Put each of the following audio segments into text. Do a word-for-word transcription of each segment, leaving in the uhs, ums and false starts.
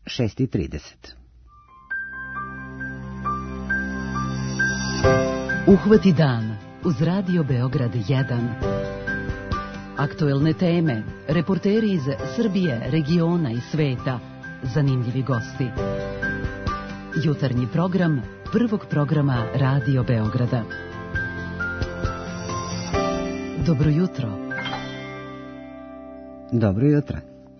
šest i trideset. Uhvati dan uz Radio Beograd jedan. Aktuelne teme, reporteri iz Srbije, regiona i sveta, zanimljivi gosti. Jutarnji program prvog programa Radio Beograda. Dobro jutro. Dobro jutro.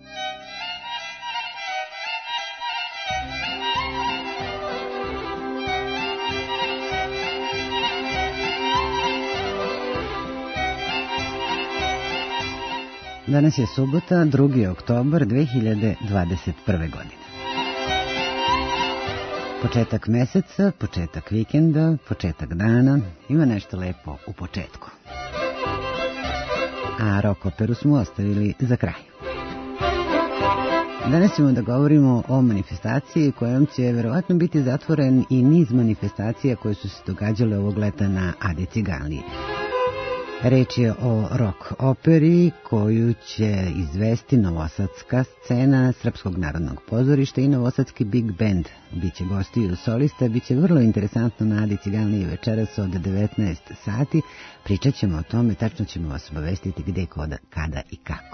Danas je subota, drugi oktobar dve hiljade dvadeset prve. godine. Početak meseca, početak vikenda, početak dana, ima nešto lepo u početku. A rock operu smo ostavili za kraj. Danas ćemo da govorimo o manifestaciji kojom će verovatno biti zatvoren i niz manifestacija koje su se događale ovog leta na Adi Ciganliji. Reč je o rock operi koju će izvesti novosadska scena Srpskog narodnog pozorišta i novosadski big band. Biće gostiju solista, biće vrlo interesantno na Adi Ciganliji večeras od devetnaest sati. Pričat ćemo o tome, tačno ćemo vas obavestiti gde, koda, kada i kako.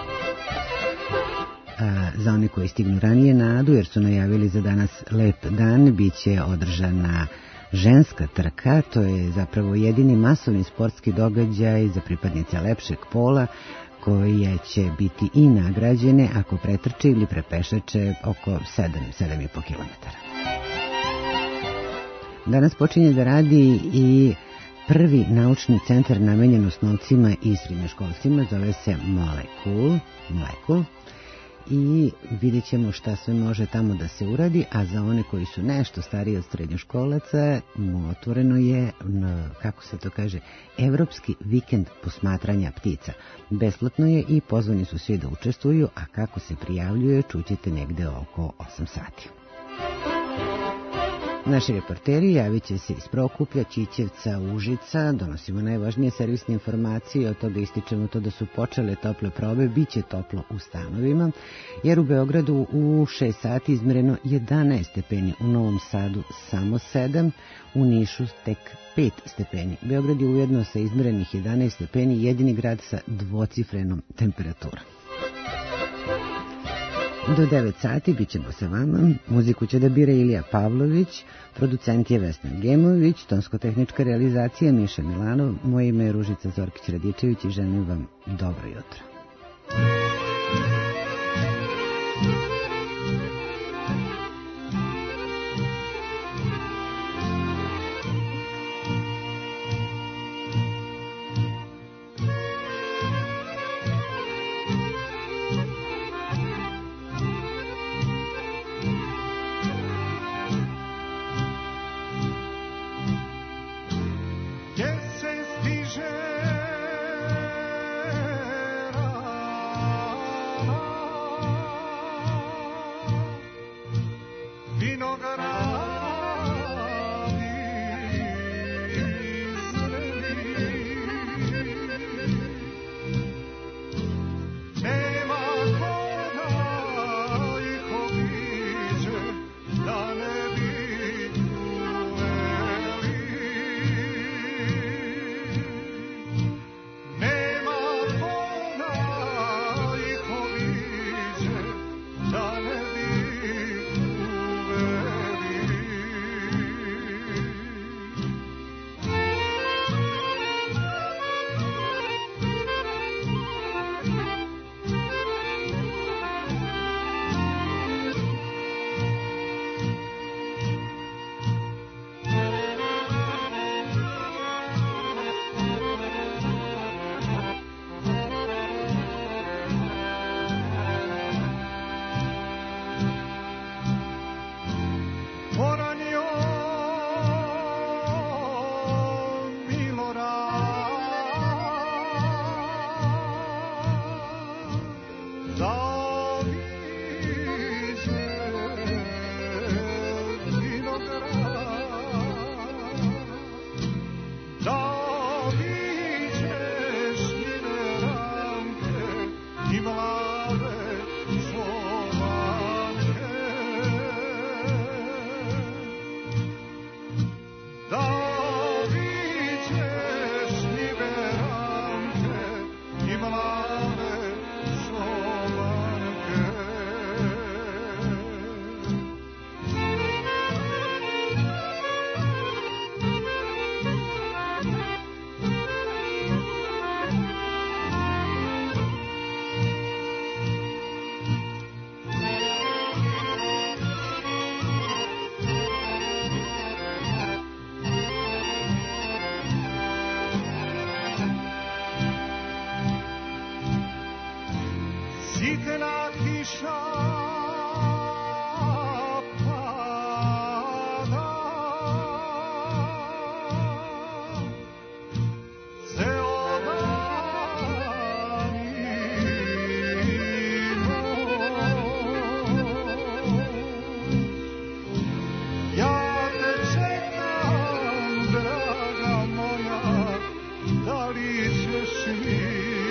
A, za one koji stignu ranije na Adu, jer su najavili za danas lep dan, biće održana ženska trka, to je zapravo jedini masovni sportski događaj za pripadnice lepšeg pola koje će biti i nagrađene ako pretrče ili prepešače oko sedam do sedam i po kilometara. Danas počinje da radi i prvi naučni centar namenjen osnovcima i srednjoškolcima, zove se Molekul, Molekul. I vidjet ćemo šta sve može tamo da se uradi, a za one koji su nešto stariji od srednjoškolaca, otvoreno je, kako se to kaže, Evropski vikend posmatranja ptica. Besplatno je i pozvani su svi da učestvuju, a kako se prijavljuje čućete negde oko osam sati. Naši reporteri javit će se iz Prokuplja, Ćićevca, Užica, donosimo najvažnije servisne informacije, od toga ističemo to da su počele tople probe, bit će toplo u stanovima, jer u Beogradu u šest sati izmereno jedanaest stepeni, u Novom Sadu samo sedam, u Nišu tek pet stepeni. Beograd je ujedno sa izmerenih jedanaest stepeni jedini grad sa dvocifrenom temperaturom. Do devet sati bit ćemo sa vama, muziku će da bira Ilija Pavlović, producent je Vesna Gemović, tonsko-tehnička realizacija Miša Milanov, moje ime je Ružica Zorkić-Radičević i želim vam dobro jutro. Gdje se stiže Sitna kiša pada, ceo dan i noć. Ja te čekam, draga moja, da li ćeš mi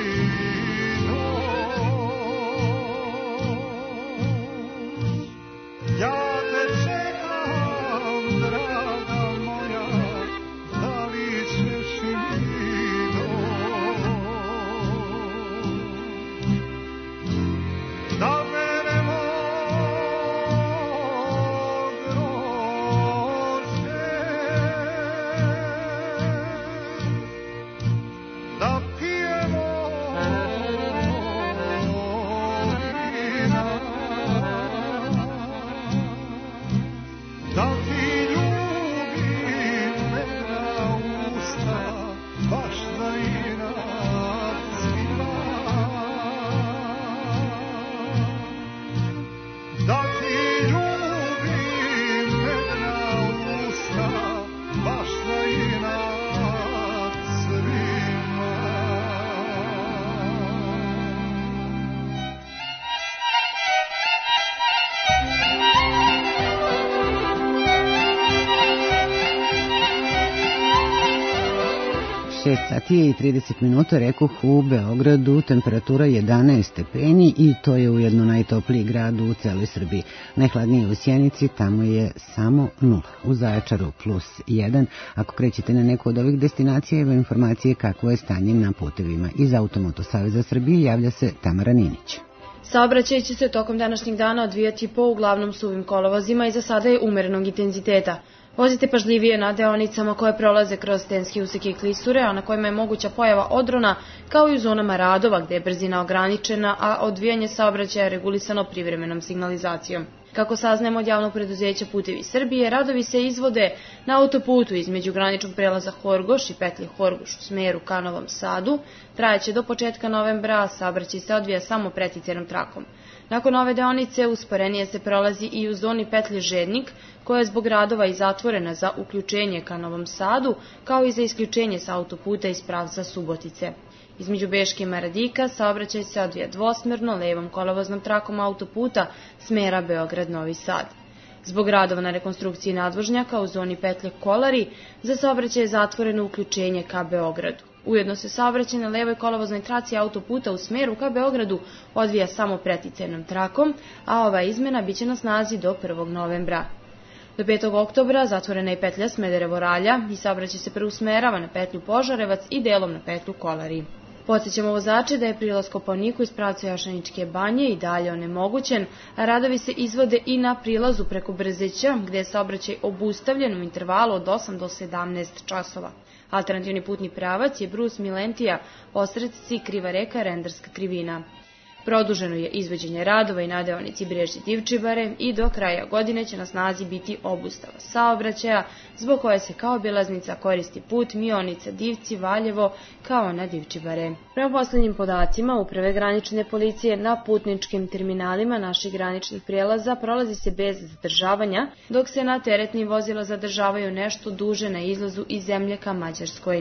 šest sati i trideset minuta, rekoh, u Beogradu temperatura jedanaest stepeni i to je ujedno najtopliji grad u celoj Srbiji. Najhladnije u Sjenici, tamo je samo nula. U Zaječaru plus jedan. Ako krećete na neku od ovih destinacija, evo informacije kakvo je stanje na putevima. Iz Automoto Saveza Srbije javlja se Tamara Ninić. Saobraćaj će se tokom današnjeg dana odvijati po uglavnom suvim kolovozima i za sada je umerenog intenziteta. Vozite pažljivije na deonicama koje prolaze kroz stenski useke i klisure, a na kojima je moguća pojava odrona, kao i u zonama radova gde je brzina ograničena, a odvijanje saobraćaja je regulisano privremenom signalizacijom. Kako saznajemo od javnog preduzeća Putevi Srbije, radovi se izvode na autoputu između graničnog prelaza Horgoš i petlje Horgoš u smeru ka Novom Sadu. Trajeće do početka novembra, a saobraćaj se odvija samo preticijenom trakom. Nakon ove deonice usporenije se prolazi i u zoni petlje Žednik, koja je zbog radova i zatvorena za uključenje ka Novom Sadu, kao i za isključenje sa autoputa iz pravca Subotice. Između Beške i Maradika saobraćaj se odvija dvosmerno levom kolovoznom trakom autoputa smera Beograd-Novi Sad. Zbog radova na rekonstrukciji nadvožnjaka u zoni petlje Kolari, za saobraćaj je zatvoreno uključenje ka Beogradu. Ujedno se saobraćaj na levoj kolovoznoj traci autoputa u smeru ka Beogradu odvija samo preticijenom trakom, a ova izmena biće na snazi do prvog novembra. Do petog oktobra zatvorena je petlja Smederevo-Ralja i saobraćaj se preusmerava na petlju Požarevac i delom na petlju Kolari. Podsjećamo vozače da je prilaz Kopaoniku iz pravca Jašaničke banje i dalje onemogućen, a radovi se izvode i na prilazu preko Brzeća, gde je saobraćaj obustavljen u intervalu od osam do sedamnaest časova. Alternativni putni pravac je Brus Milentija, Osredci, Kriva reka, Rendarska krivina. Produženo je izvođenje radova i na deonici Brežić-Divčibare i do kraja godine će na snazi biti obustava saobraćaja, zbog koje se kao obilaznica koristi put Mionica-Divci-Valjevo kao na Divčibare. Prema poslednjim podacima Uprave granične policije na putničkim terminalima naših graničnih prijelaza prolazi se bez zadržavanja, dok se na teretnim vozila zadržavaju nešto duže na izlazu iz zemlje ka Mađarskoj.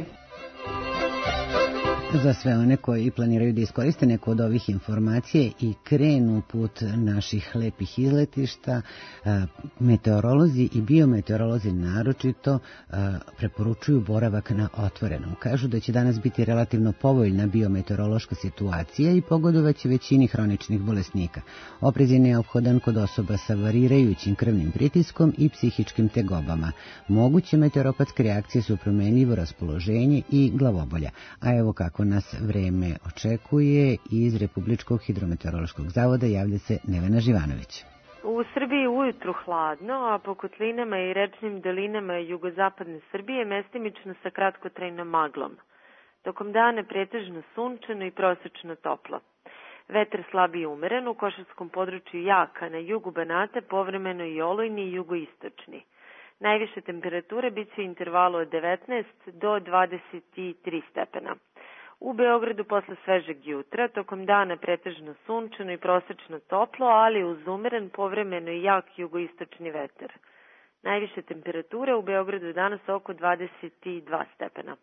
Za sve one koji planiraju da iskoriste neku od ovih informacije i krenu put naših lepih izletišta, meteorolozi i biometeorolozi naročito preporučuju boravak na otvorenom. Kažu da će danas biti relativno povoljna biometeorološka situacija i pogodovaće većini hroničnih bolesnika. Oprez je neophodan kod osoba sa varirajućim krvnim pritiskom i psihičkim tegobama. Moguće meteoropatske reakcije su promenljivo raspoloženje i glavobolja. A evo kako nas vreme očekuje. Iz Republičkog hidrometeorološkog zavoda javlja se Nevena Živanović. U Srbiji ujutru hladno, a po kotlinama i rečnim dolinama jugozapadne Srbije mestimično sa kratkotrajnom maglom. Tokom dana pretežno sunčano i prosečno toplo. Vetar slab i umeren, u košarskom području jaka, na jugu Banata povremeno i olujni i jugoistočni. Najviše temperature bit će u intervalu od devetnaest do dvadeset tri stepena. U Beogradu posle svežeg jutra, tokom dana pretežno sunčano i prosečno toplo, ali uz umeren, povremeno i jak jugoistočni vetar. Najviše temperature u Beogradu danas oko dvadeset dva stepena.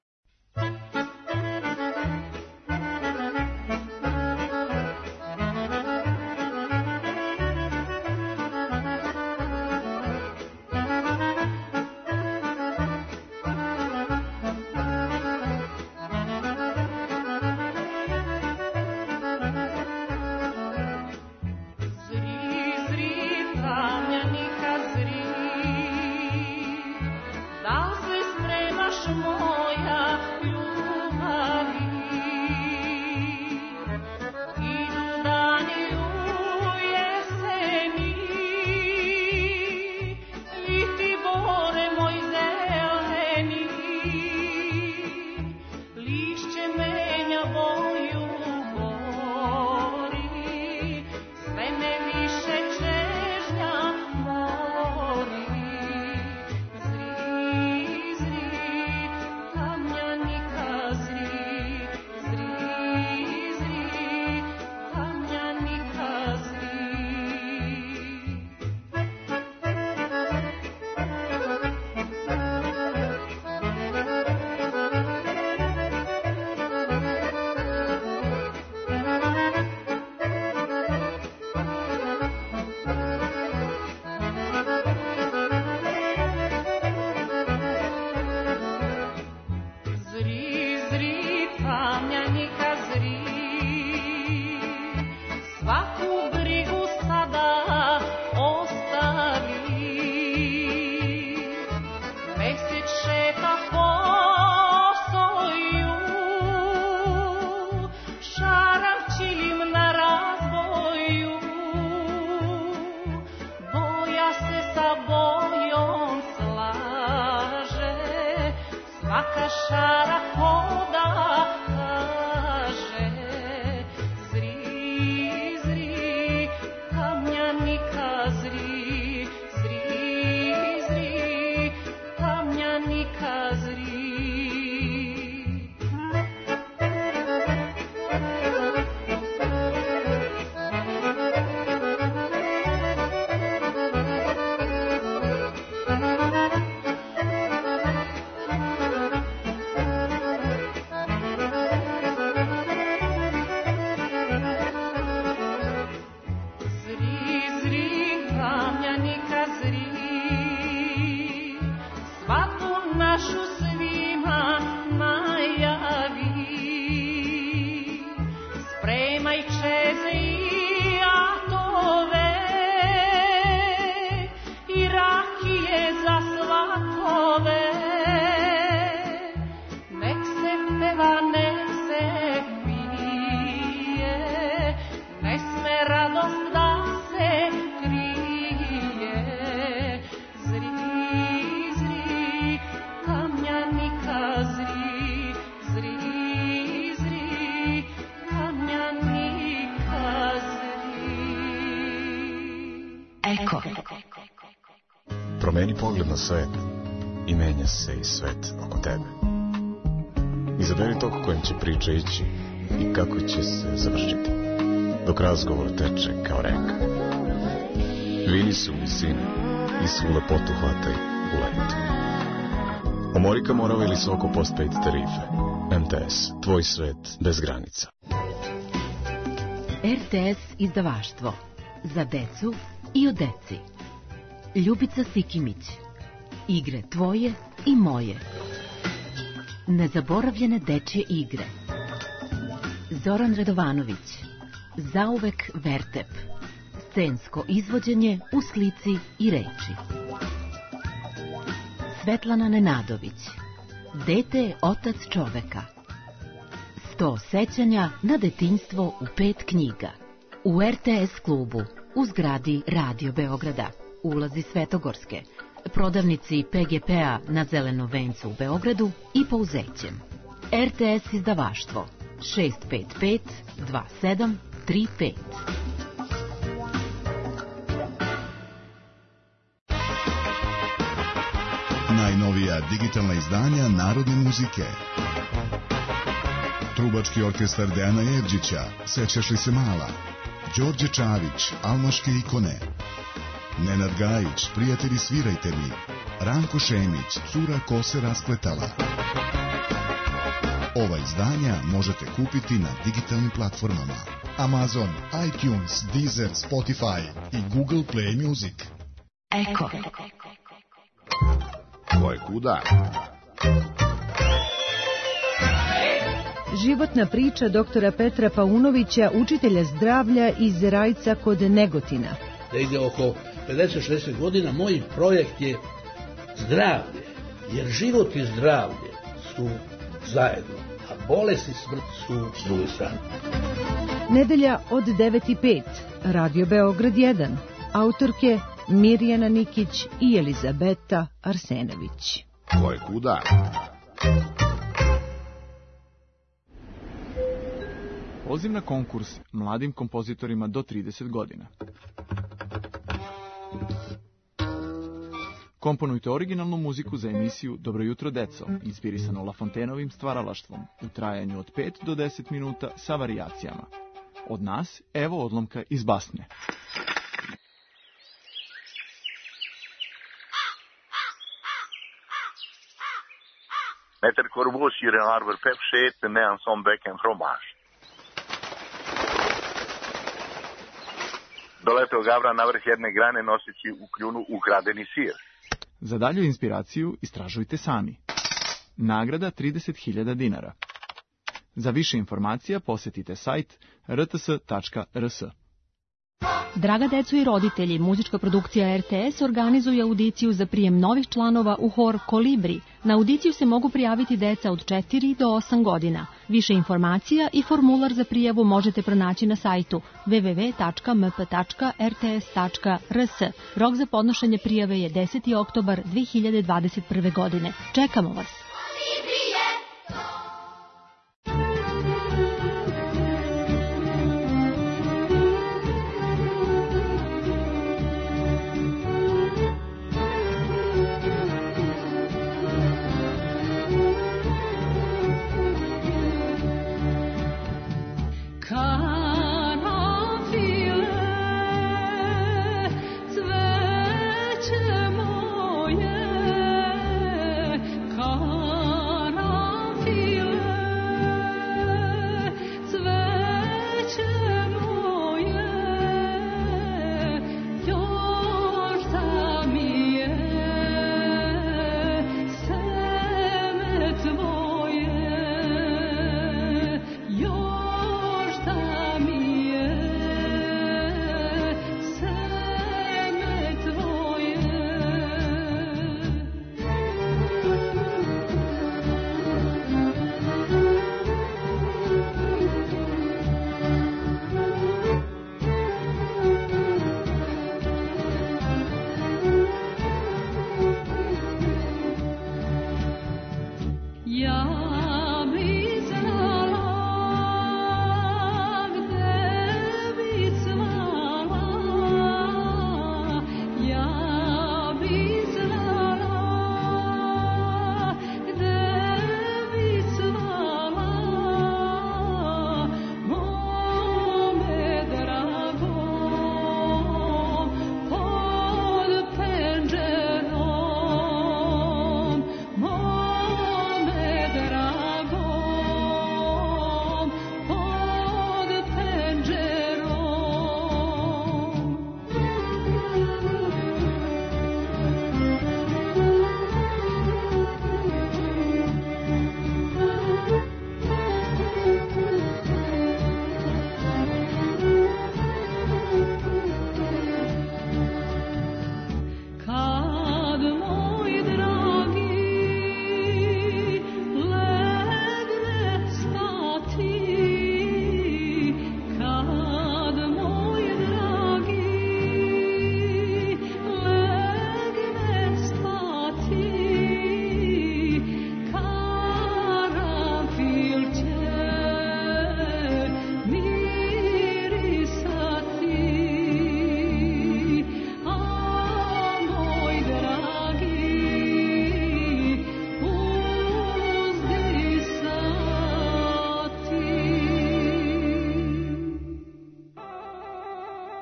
Promeni pogled na svet i menja se i svet oko tebe. Izaberi tok kojim će priča ići i kako će se završiti, dok razgovor teče kao reka. Vini se u visini i svu lepotu hvataj u letu. Omorika Morava ili Soko postpaid tarife. M T S, tvoj svet bez granica. R T S izdavaštvo. Za decu i o deci. Ljubica Sikimić. Igre tvoje i moje. Nezaboravljene dečje igre. Zoran Radovanović. Zauvek Vertep. Scensko izvođenje u slici i reči. Svetlana Nenadović. Dete je otac čoveka. Sto sećanja na detinjstvo u pet knjiga. U R T S klubu, u zgradi Radio Beograda, ulazi Svetogorske, prodavnici P G P-a na Zelenom vencu u Beogradu i Pouzećem. R T S izdavaštvo šest pet pet dva sedam tri pet. Najnovija digitalna izdanja narodne muzike. Trubački orkestar Dejana Jevđića, Sećaš li se mala? Đorđe Čavić, Almaške ikone. Nenad Gajić, Prijatelji svirajte mi. Ranko Šemić, Cura ko se raspletala. Ova izdanja možete kupiti na digitalnim platformama Amazon, iTunes, Deezer, Spotify i Google Play Music. Eko. Ko je kuda? Životna priča doktora Petra Paunovića, učitelja zdravlja iz Rajca kod Negotina. Da ide oko pedeset šezdeset godina, moj projekt je zdravlje, jer život i zdravlje su zajedno, a bolest i smrt su s druge strane. Nedelja od devet i pet, Radio Beograd jedan, autorke Mirjana Nikić i Elizabeta Arsenović. Ko je kuda? Poziv na konkurs mladim kompozitorima do trideset godina. Komponujte originalnu muziku za emisiju Dobro jutro deco, inspirisanu Lafontenovim stvaralaštvom, u trajanju od pet do deset minuta sa varijacijama. Od nas, evo odlomka iz basne. Met er corbeau sur un arbre perché tenait en son bec un fromage. Doleteo Gavra na vrh jedne grane noseći u kljunu ukradeni sir. Za dalju inspiraciju istražujte sami. Nagrada trideset hiljada dinara. Za više informacija posjetite sajt r t s tačka r s. Draga deco i roditelji, muzička produkcija R T S organizuje audiciju za prijem novih članova u hor Kolibri. Na audiciju se mogu prijaviti deca od četiri do osam godina. Više informacija i formular za prijavu možete pronaći na sajtu w w w tačka m p tačka r t s tačka r s. Rok za podnošenje prijave je deseti oktobar dve hiljade dvadeset prve. godine. Čekamo vas! Cveće moje, kao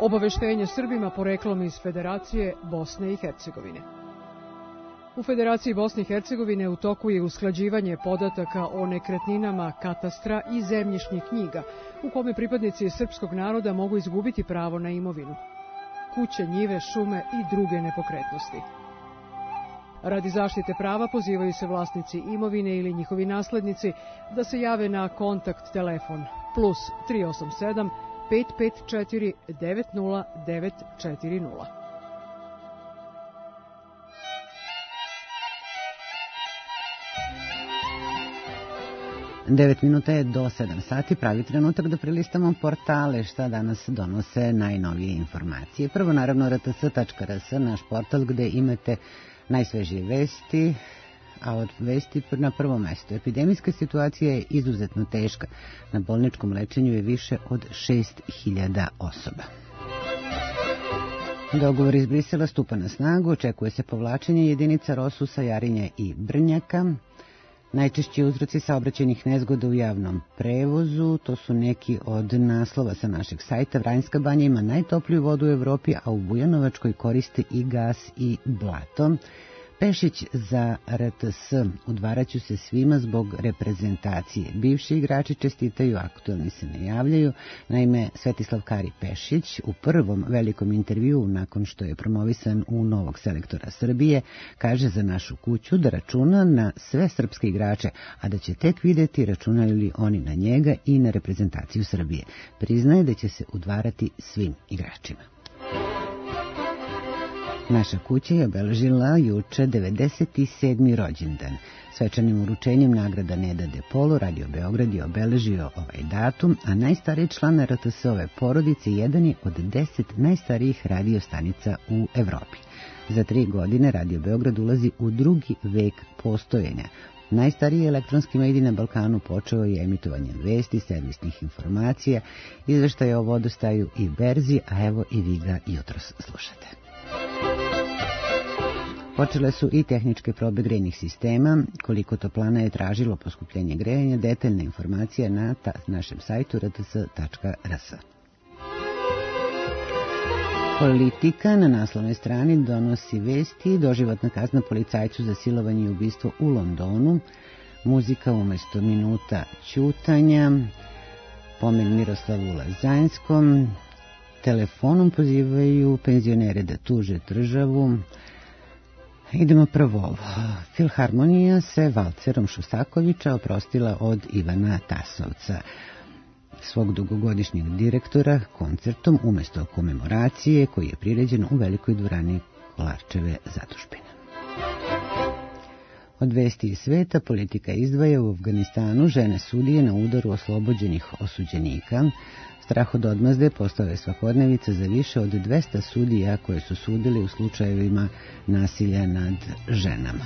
Obaveštenje Srbima poreklom iz Federacije Bosne i Hercegovine. U Federaciji Bosne i Hercegovine u toku je usklađivanje podataka o nekretninama, katastra i zemljišnih knjiga, u kome pripadnici srpskog naroda mogu izgubiti pravo na imovinu, kuće, njive, šume i druge nepokretnosti. Radi zaštite prava pozivaju se vlasnici imovine ili njihovi naslednici da se jave na kontakt telefon plus tri osam sedam pet pet četiri devet nula devet četiri nula. Devet minuta je do sedam sati, pravi trenutak da prilistamo portale šta danas donose najnovije informacije. Prvo naravno er te es tačka er es, naš portal gde imate najsvežije vesti, a od vesti na prvom mestu. Epidemijska situacija je izuzetno teška. Na bolničkom lečenju je više od šest hiljada osoba. Dogovor iz Brisela stupa na snagu, očekuje se povlačenje jedinica Rosusa, Jarinja i Brnjaka. Najčešći uzroci saobraćajnih nezgoda u javnom prevozu, to su neki od naslova sa našeg sajta. Vranjska banja ima najtopliju vodu u Evropi, a u Bujanovačkoj koriste i gas i blato. Pešić za er te es, udvaraću se svima zbog reprezentacije. Bivši igrači čestitaju, aktualni se ne javljaju. Naime, Svetislav Kari Pešić u prvom velikom intervjuu nakon što je promovisan u novog selektora Srbije, kaže za našu kuću da računa na sve srpske igrače, a da će tek vidjeti računaju li oni na njega i na reprezentaciju Srbije. Priznaje da će se udvarati svim igračima. Naša kuća je obeležila juče devedeset sedmi rođendan. Svečanim uručenjem nagrada Neda de Polo, Radio Beograd je obeležio ovaj datum, a najstariji član er te es-ove porodice jedan je od deset najstarijih radio stanica u Evropi. Za tri godine Radio Beograd ulazi u drugi vek postojenja. Najstariji elektronski medij na Balkanu počeo je emitovanjem vesti, servisnih informacija, izveštaje o vodostaju i berzi, a evo i vi ga jutros slušate. Počele su i tehničke probe grejnih sistema. Koliko toplana je tražilo poskupljenje grejanja, detaljna informacija na ta, našem sajtu er te es tačka er es. Politika na naslovnoj strani donosi vesti: doživotna kazna policajcu za silovanje i ubistvo u Londonu, muzika umjesto minuta ćutanja, pomen Miroslavu Lazanjskom, telefonom pozivaju penzionere da tuže državu. Idemo prvo ovo. Filharmonija se valcerom Šostakovića oprostila od Ivana Tasovca, svog dugogodišnjeg direktora, koncertom umjesto komemoracije koji je priređen u velikoj dvorani Kolarčeve zadužbine. Od vesti iz sveta, politika izdvaja u Afganistanu žene sudije na udaru oslobođenih osuđenika. Strah od odmazde postao je svakodnevica za više od dvesta sudija koje su sudili u slučajevima nasilja nad ženama.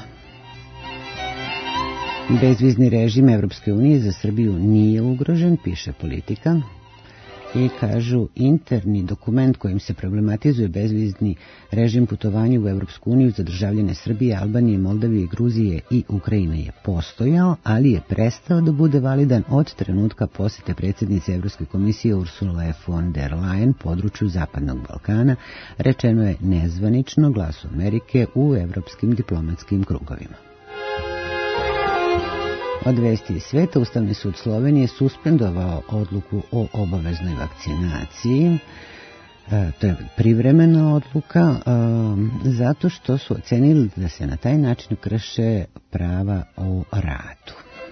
Bezvizni režim Evropske unije za Srbiju nije ugrožen, piše Politika. I kažu, interni dokument kojim se problematizuje bezvizni režim putovanja u Evropsku uniju za državljane Srbije, Albanije, Moldavije, Gruzije i Ukrajine je postojao, ali je prestao da bude validan od trenutka posete predsjednice Evropske komisije Ursule von der Leyen području Zapadnog Balkana, rečeno je nezvanično Glasu Amerike u evropskim diplomatskim krugovima. Od vesti iz sveta, Ustavni sud Slovenije suspendovao odluku o obaveznoj vakcinaciji. E, to je privremena odluka, e, zato što su ocenili da se na taj način krše prava o radu.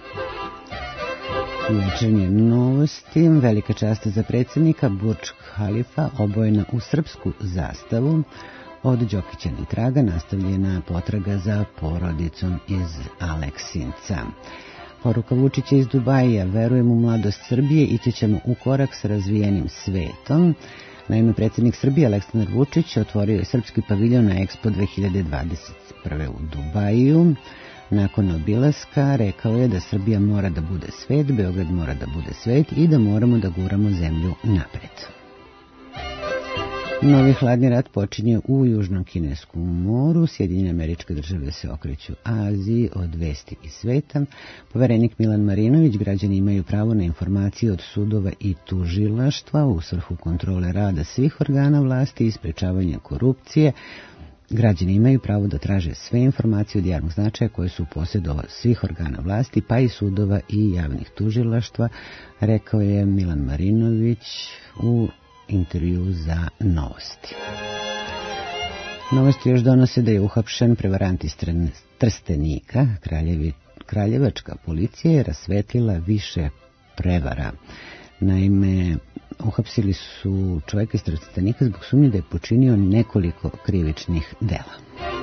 Večernje novosti, velika čast za predsjednika, Burj Khalifa obojena u srpsku zastavu. Od Đokića ni traga, nastavljena potraga za porodicom iz Aleksinca. Poruka Vučića iz Dubaja: verujem u mladost Srbije, ići ćemo u korak sa razvijenim svetom. Naime, predsjednik Srbije Aleksandar Vučić otvorio je srpski paviljon na Expo dve hiljade dvadeset prve u Dubaju. Nakon obilaska rekao je da Srbija mora da bude svet, Beograd mora da bude svet i da moramo da guramo zemlju napred. Novi hladni rat počinje u Južnom kineskom moru. Sjedinjene Američke Države se okreću Aziji od vesti iz sveta. Poverenik Milan Marinović: građani imaju pravo na informacije od sudova i tužilaštva u svrhu kontrole rada svih organa vlasti i sprečavanja korupcije. Građani imaju pravo da traže sve informacije od javnog značaja koje su u posjedu svih organa vlasti, pa i sudova i javnih tužilaštva, rekao je Milan Marinović u intervju za Novosti. Novosti još donose da je uhapšen prevarant iz Trstenika. Kraljevi, kraljevačka policija je rasvetlila više prevara. Naime, uhapsili su čovjeka iz Trstenika zbog sumnje da je počinio nekoliko krivičnih dela.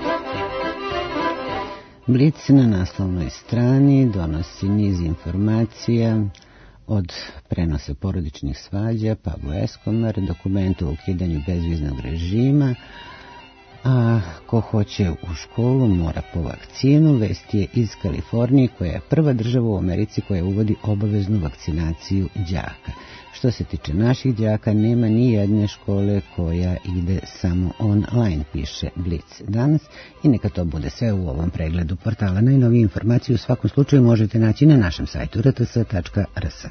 Blic na naslovnoj strani donosi niz informacija od prenosa porodičnih svađa, Pablo Escobar, dokumentu o ukidanju bezviznog režima, a ko hoće u školu mora po vakcinu. Vest je iz Kalifornije, koja je prva država u Americi koja uvodi obaveznu vakcinaciju đaka. Što se tiče naših đaka, nema ni jedne škole koja ide samo online, piše Blic danas. I neka to bude sve u ovom pregledu portala. Najnovije informacije u svakom slučaju možete naći na našem sajtu r t s tačka r s.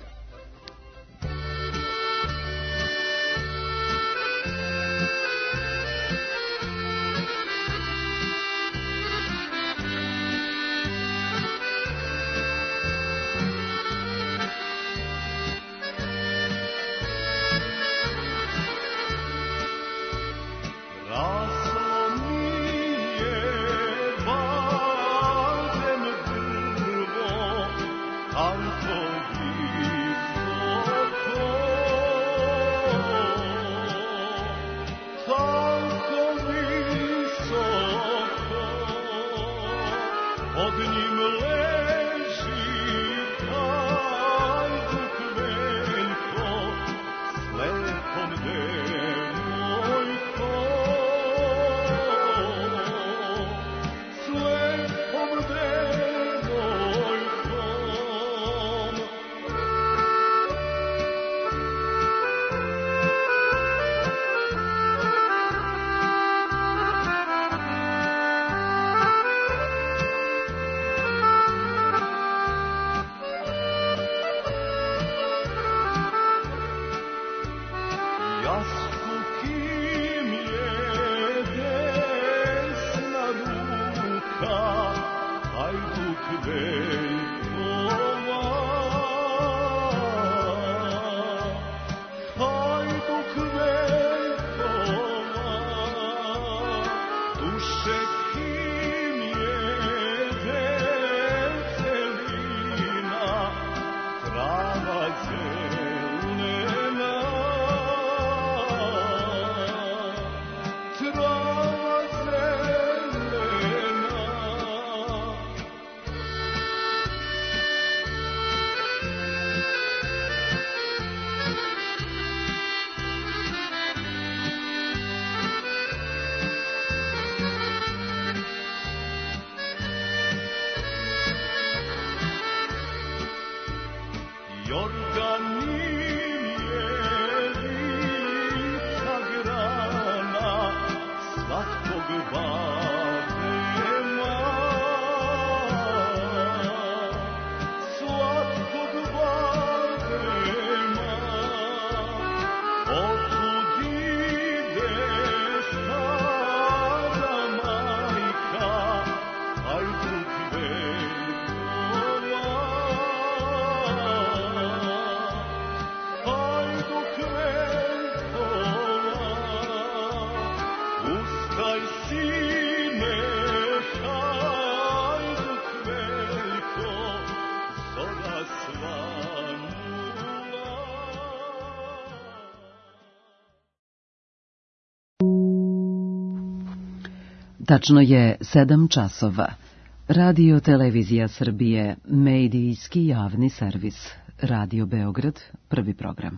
Tačno je sedam časova. Radio Televizija Srbije, medijski javni servis. Radio Beograd, prvi program.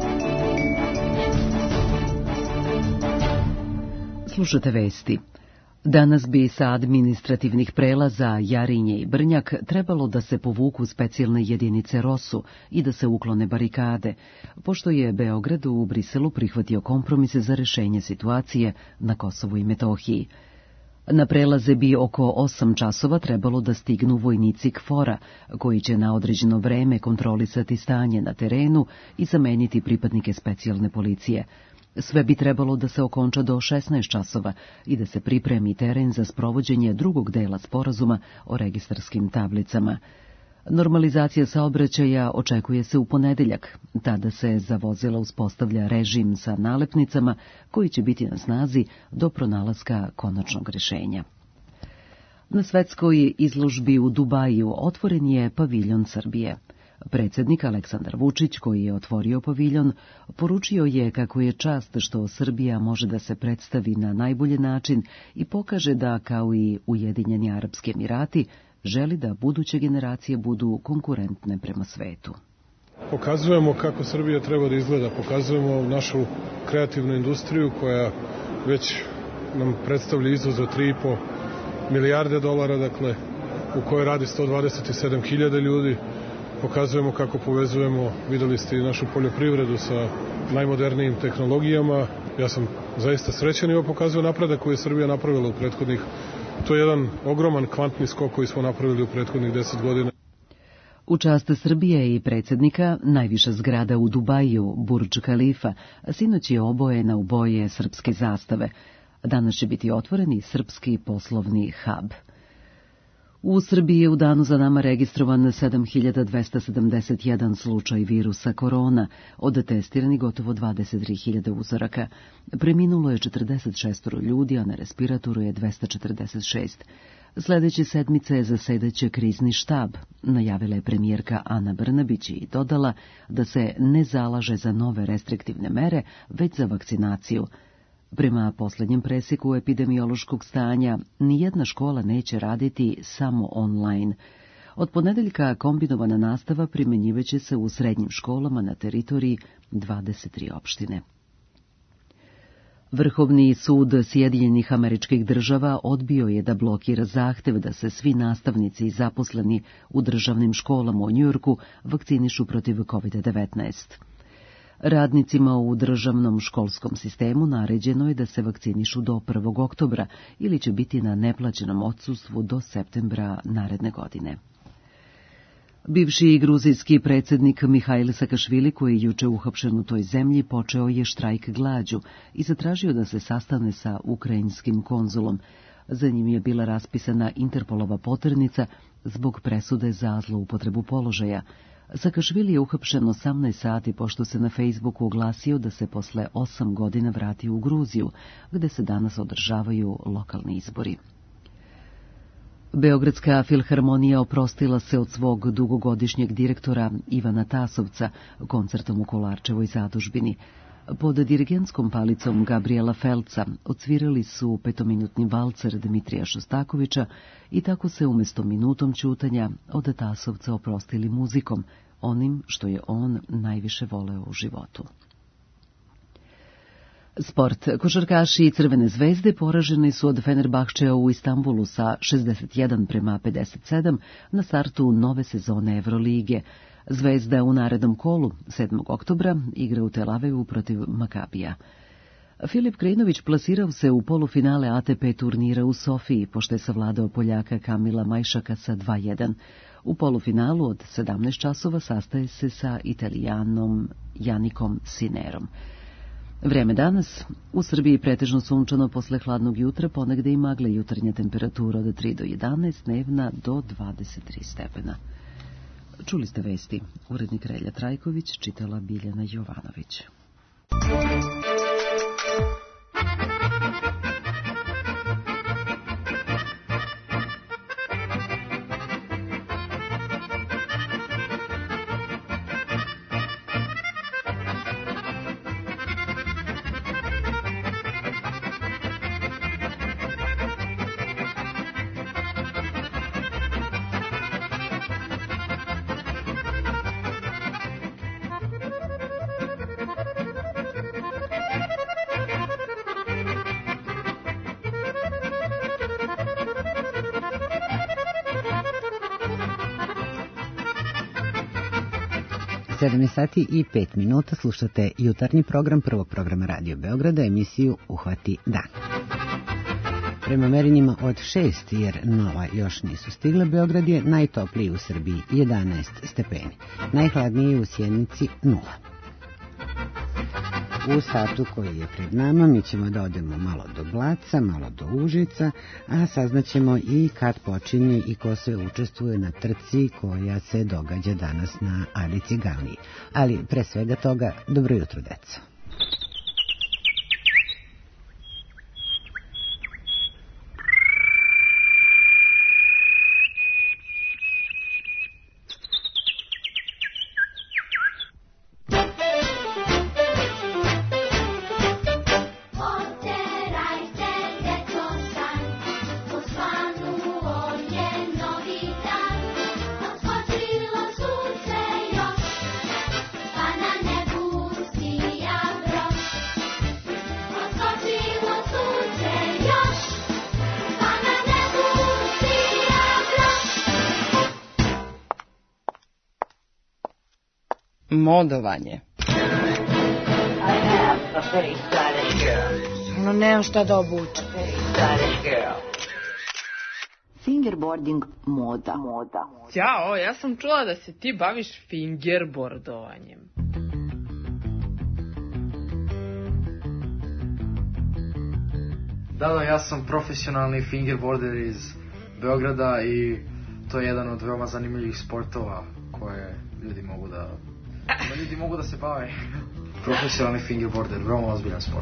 Slušate vesti. Danas bi sa administrativnih prelaza Jarinje i Brnjak trebalo da se povuku specijalne jedinice Rosu i da se uklone barikade, pošto je Beograd u Briselu prihvatio kompromise za rešenje situacije na Kosovu i Metohiji. Na prelaze bi oko osam časova trebalo da stignu vojnici KFOR-a, koji će na određeno vreme kontrolisati stanje na terenu i zameniti pripadnike specijalne policije. Sve bi trebalo da se okonča do šesnaest časova i da se pripremi teren za sprovođenje drugog dela sporazuma o registarskim tablicama. Normalizacija saobraćaja očekuje se u ponedeljak. Tada se za vozila uspostavlja režim sa nalepnicama koji će biti na snazi do pronalaska konačnog rešenja. Na svetskoj izložbi u Dubaju otvoren je paviljon Srbije. Predsjednik Aleksandar Vučić, koji je otvorio paviljon, poručio je kako je čast što Srbija može da se predstavi na najbolji način i pokaže da, kao i Ujedinjeni Arapski Emirati, želi da buduće generacije budu konkurentne prema svetu. Pokazujemo kako Srbija treba da izgleda, pokazujemo našu kreativnu industriju koja već nam predstavlja izvoz od tri i po milijarde dolara, dakle, u kojoj radi sto dvadeset sedam hiljada ljudi. Pokazujemo kako povezujemo, videli ste i našu poljoprivredu sa najmodernijim tehnologijama. Ja sam zaista srećan i ovo pokazuje napredak koji je Srbija napravila u prethodnih. To je jedan ogroman kvantni skok koji smo napravili u prethodnih deset godina. U čast Srbije i predsjednika, najviša zgrada u Dubaju, Burdž Khalifa, sinoć je obojena u boje srpske zastave. Danas će biti otvoren i srpski poslovni hub. U Srbiji je u danu za nama registrovan sedam hiljada dvesta sedamdeset jedan slučaj virusa korona, od testiranih gotovo dvadeset tri hiljade uzoraka. Preminulo je četrdeset šest ljudi, a na respiratoru je dvesta četrdeset šest. Sledeće sedmice zasedaće krizni štab, najavila je premijerka Ana Brnabić i dodala da se ne zalaže za nove restriktivne mere, već za vakcinaciju. Prema poslednjem preseku epidemiološkog stanja, nijedna škola neće raditi samo online. Od ponedeljka kombinovana nastava primenjivaće se u srednjim školama na teritoriji dvadeset tri opštine. Vrhovni sud Sjedinjenih Američkih Država odbio je da blokira zahtev da se svi nastavnici i zaposleni u državnim školama u Njujorku vakcinišu protiv kovid devetnaest. Radnicima u državnom školskom sistemu naređeno je da se vakcinišu do prvog oktobra ili će biti na neplaćenom odsustvu do septembra naredne godine. Bivši gruzijski predsjednik Mihajl Sakašvili, koji je juče uhapšen u toj zemlji, počeo je štrajk glađu i zatražio da se sastane sa ukrajinskim konzulom. Za njim je bila raspisana Interpolova poternica zbog presude za zloupotrebu položaja. Sakašvili je uhapšen osamnaest sati pošto se na Facebooku oglasio da se posle osam godina vratio u Gruziju, gde se danas održavaju lokalni izbori. Beogradska filharmonija oprostila se od svog dugogodišnjeg direktora Ivana Tasovca koncertom u Kolarčevoj zadužbini. Pod dirigentskom palicom Gabriela Felca odsvirali su petominutni valcer Dmitrija Šostakovića i tako se umjesto minutom ćutanja od Tasovca oprostili muzikom, onim što je on najviše voleo u životu. Sport. Košarkaši Crvene zvezde poraženi su od Fenerbahčeja u Istanbulu sa šezdeset jedan prema pedeset sedam na startu nove sezone Evrolige. Zvezda u narednom kolu, sedmog oktobra, igra u Tel Avivu protiv Makabija. Filip Krejnović plasirao se u polufinale A T P turnira u Sofiji, pošto je savladao Poljaka Kamila Majšaka sa dva jedan. U polufinalu od sedamnaest časova sastaje se sa Italijanom Janikom Sinerom. Vreme danas, u Srbiji pretežno sunčano posle hladnog jutra, ponegde i magle, jutarnja temperatura od tri do jedanaest, dnevna do dvadeset tri stepena. Čuli ste vesti. Urednik Relja Trajković, čitala Biljana Jovanović. sedam sati i pet minuta, slušate jutarnji program prvog programa Radio Beograda, emisiju Uhvati dan. Prema merenjima od šest, jer nova još nisu stigle, Beograd je najtopliji u Srbiji, jedanaest stepeni. Najhladniji u Sjenici, nula. U satu koji je pred nama mi ćemo da odemo malo do Blaca, malo do Užica, a saznaćemo i kad počinje i ko sve učestvuje na trci koja se događa danas na Adi Ciganliji. Ali pre svega toga, dobro jutro, deco. Modovanje. Ono nemam šta da obučem. Fingerboarding moda. moda. Ćao, ja sam čula da se ti baviš fingerboardovanjem. Da, da, ja sam profesionalni fingerboarder iz Beograda i to je jedan od veoma zanimljivih sportova koje ljudi mogu da da ljudi mogu da se bave. Profesionalni fingerboarder, veoma ozbiljan sport.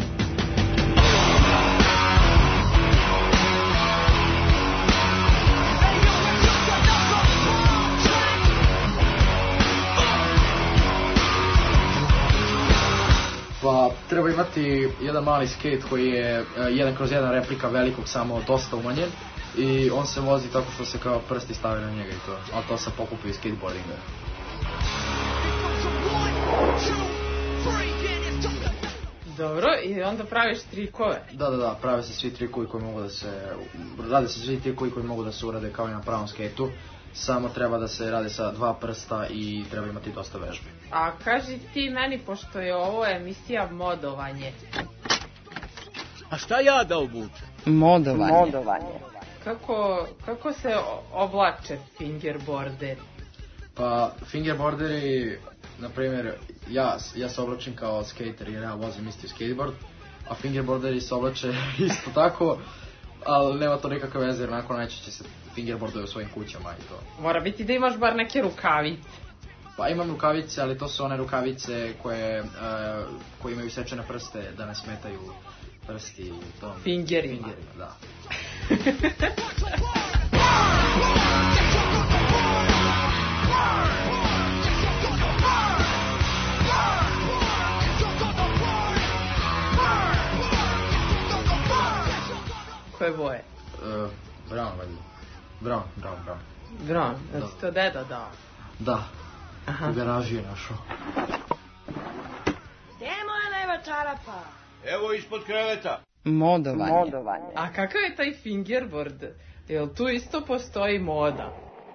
Pa treba imati jedan mali skate koji je jedan kroz jedan replika velikog, samo dosta umanjen, i on se vozi tako što se kao prsti stave na njega i to, ali to sam pokupio iz skateboardinga. Dobro, i onda praviš trikove? Da, da, da, prave se svi trikovi koji mogu da se, rade se svi trikovi koji mogu da se urade kao i na pravom skejtu, samo treba da se rade sa dva prsta i treba imati dosta vežbe. A kaži ti meni, pošto je ovo emisija modovanje. A šta ja da obučem? Modovanje. Modovanje. Kako, kako se oblače fingerboarderi? Pa, fingerboarderi, na primjer, ja, ja se oblačim kao skater jer ja vozim isti skateboard, a fingerboarderi se oblače isto tako, ali nema to nekakve veze jer nakon najčešće se fingerboarduje u svojim kućama i to. Mora biti da imaš bar neke rukavice. Pa imam rukavice, ali to su one rukavice koje, uh, koje imaju sečene prste da ne smetaju prsti tom fingerima. Fingerima, da. Koje boje? Uh, brown, valjda. Brown, brown, brown. Brown, da ti to deda dao? Da, aha. U garaži je našao. Gdje je moja leva čarapa? Evo ispod kreveta. Modovanje. Modovanje. A kakav je taj fingerboard? Jel tu isto postoji moda?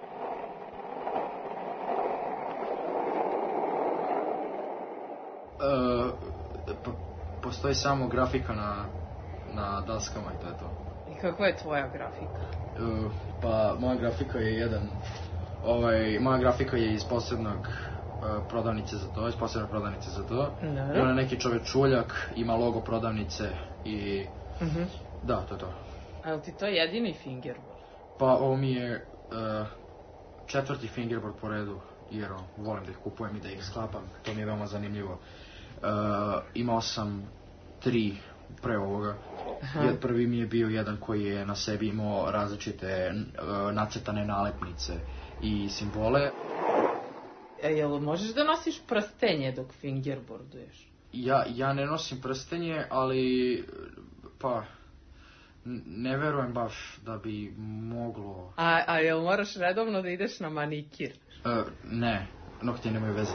Uh, po, postoji samo grafika na, na daskama i to je to. I kakva je tvoja grafika? Uh, pa moja grafika je jedan, ovaj, moja grafika je iz posebnog uh, prodavnice za to, iz posebne prodavnice za to. Naravno. I ona neki čovečuljak, ima logo prodavnice i uh-huh. Da, to je to. A je ti to jedini fingerboard? Pa ovo mi je uh, četvrti fingerboard po redu, jer volim da ih kupujem i da ih sklapam, to mi je veoma zanimljivo. Uh, imao sam tri pre ovoga. Jed, prvi mi je bio jedan koji je na sebi imao različite uh, nacrtane nalepnice i simbole. E, jel možeš da nosiš prstenje dok fingerboarduješ? Ja, ja ne nosim prstenje, ali pa ne verujem baš da bi moglo... A, a jel moraš redovno da ideš na manikir? Uh, ne, nokti nemaju veze.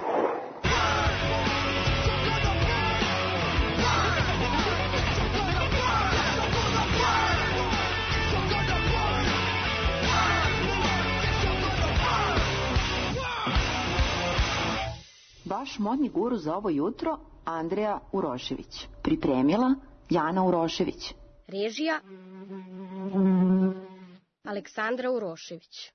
Vaš modni guru za ovo jutro, Andreja Urošević. Pripremila Jana Urošević. Režija Aleksandra Urošević.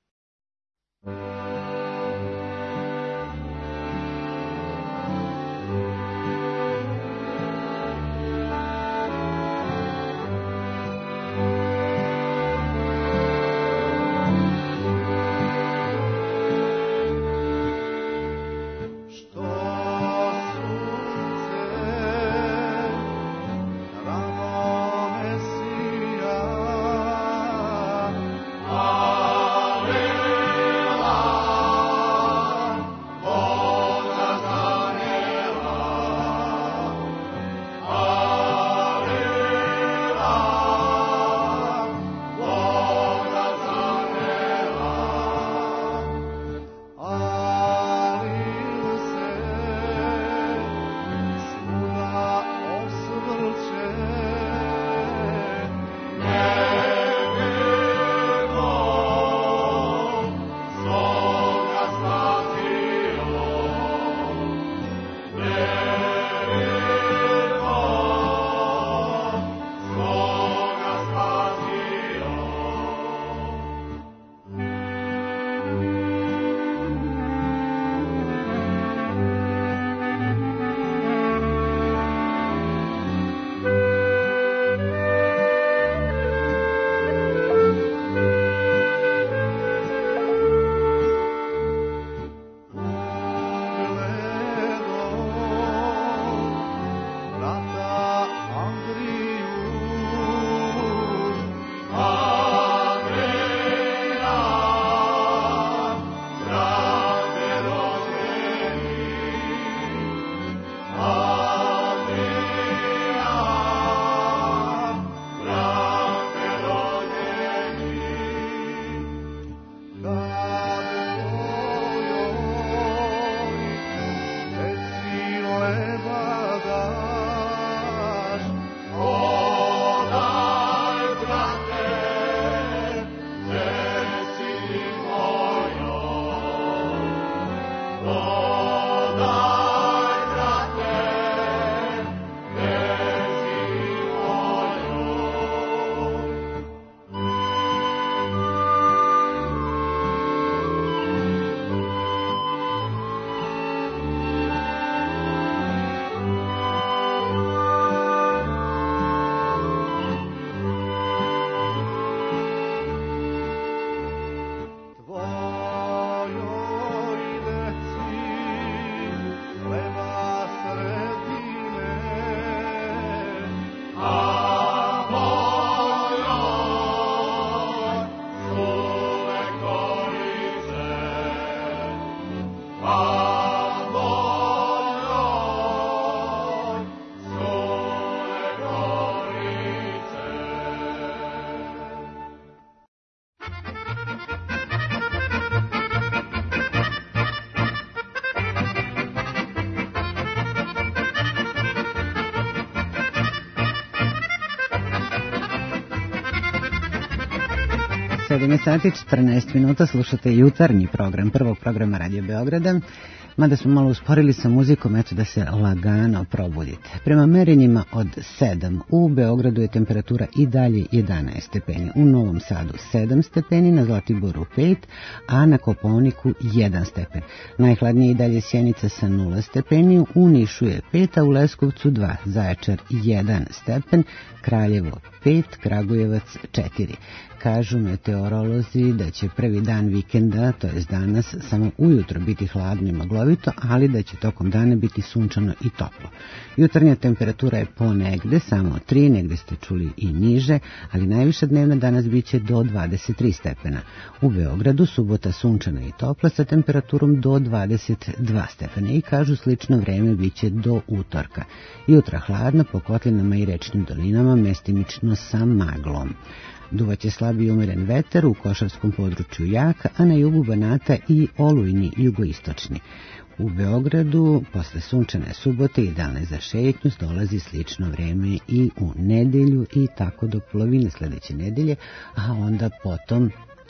sedam sati četrnaest minuta, slušate jutarnji program prvog programa Radio Beograda. Mada smo malo usporili sa muzikom, eto da se lagano probudite. Prema merenjima od sedam, u Beogradu je temperatura i dalje jedanaest stepeni, u Novom Sadu sedam stepeni, na Zlatiboru pet, a na Kopaoniku jedan stepen. Najhladnije i dalje Sjenica sa nula stepeni, u Nišu je pet, a u Leskovcu dva, Zaječar jedan stepen, Kraljevo pet, Kragujevac četiri. Kažu meteorolozi da će prvi dan vikenda, to je danas, samo ujutro biti hladno i maglovito, ali da će tokom dana biti sunčano i toplo. Jutarnja temperatura je ponegde, samo tri, negde ste čuli i niže, ali najviša dnevna danas biće do dvadeset tri stepena. U Beogradu subota sunčana i topla sa temperaturom do dvadeset dva stepena i kažu slično vreme biće do utorka. Jutra hladno, po kotlinama i rečnim dolinama, mestimično sa maglom. Duvaće slabi i umeren vetar, u košarskom području jak, a na jugu Banata i olujni jugoistočni. U Beogradu, posle sunčane subote, idealne za šetnju, dolazi slično vreme i u nedelju i tako do polovine sledeće nedelje, a onda potom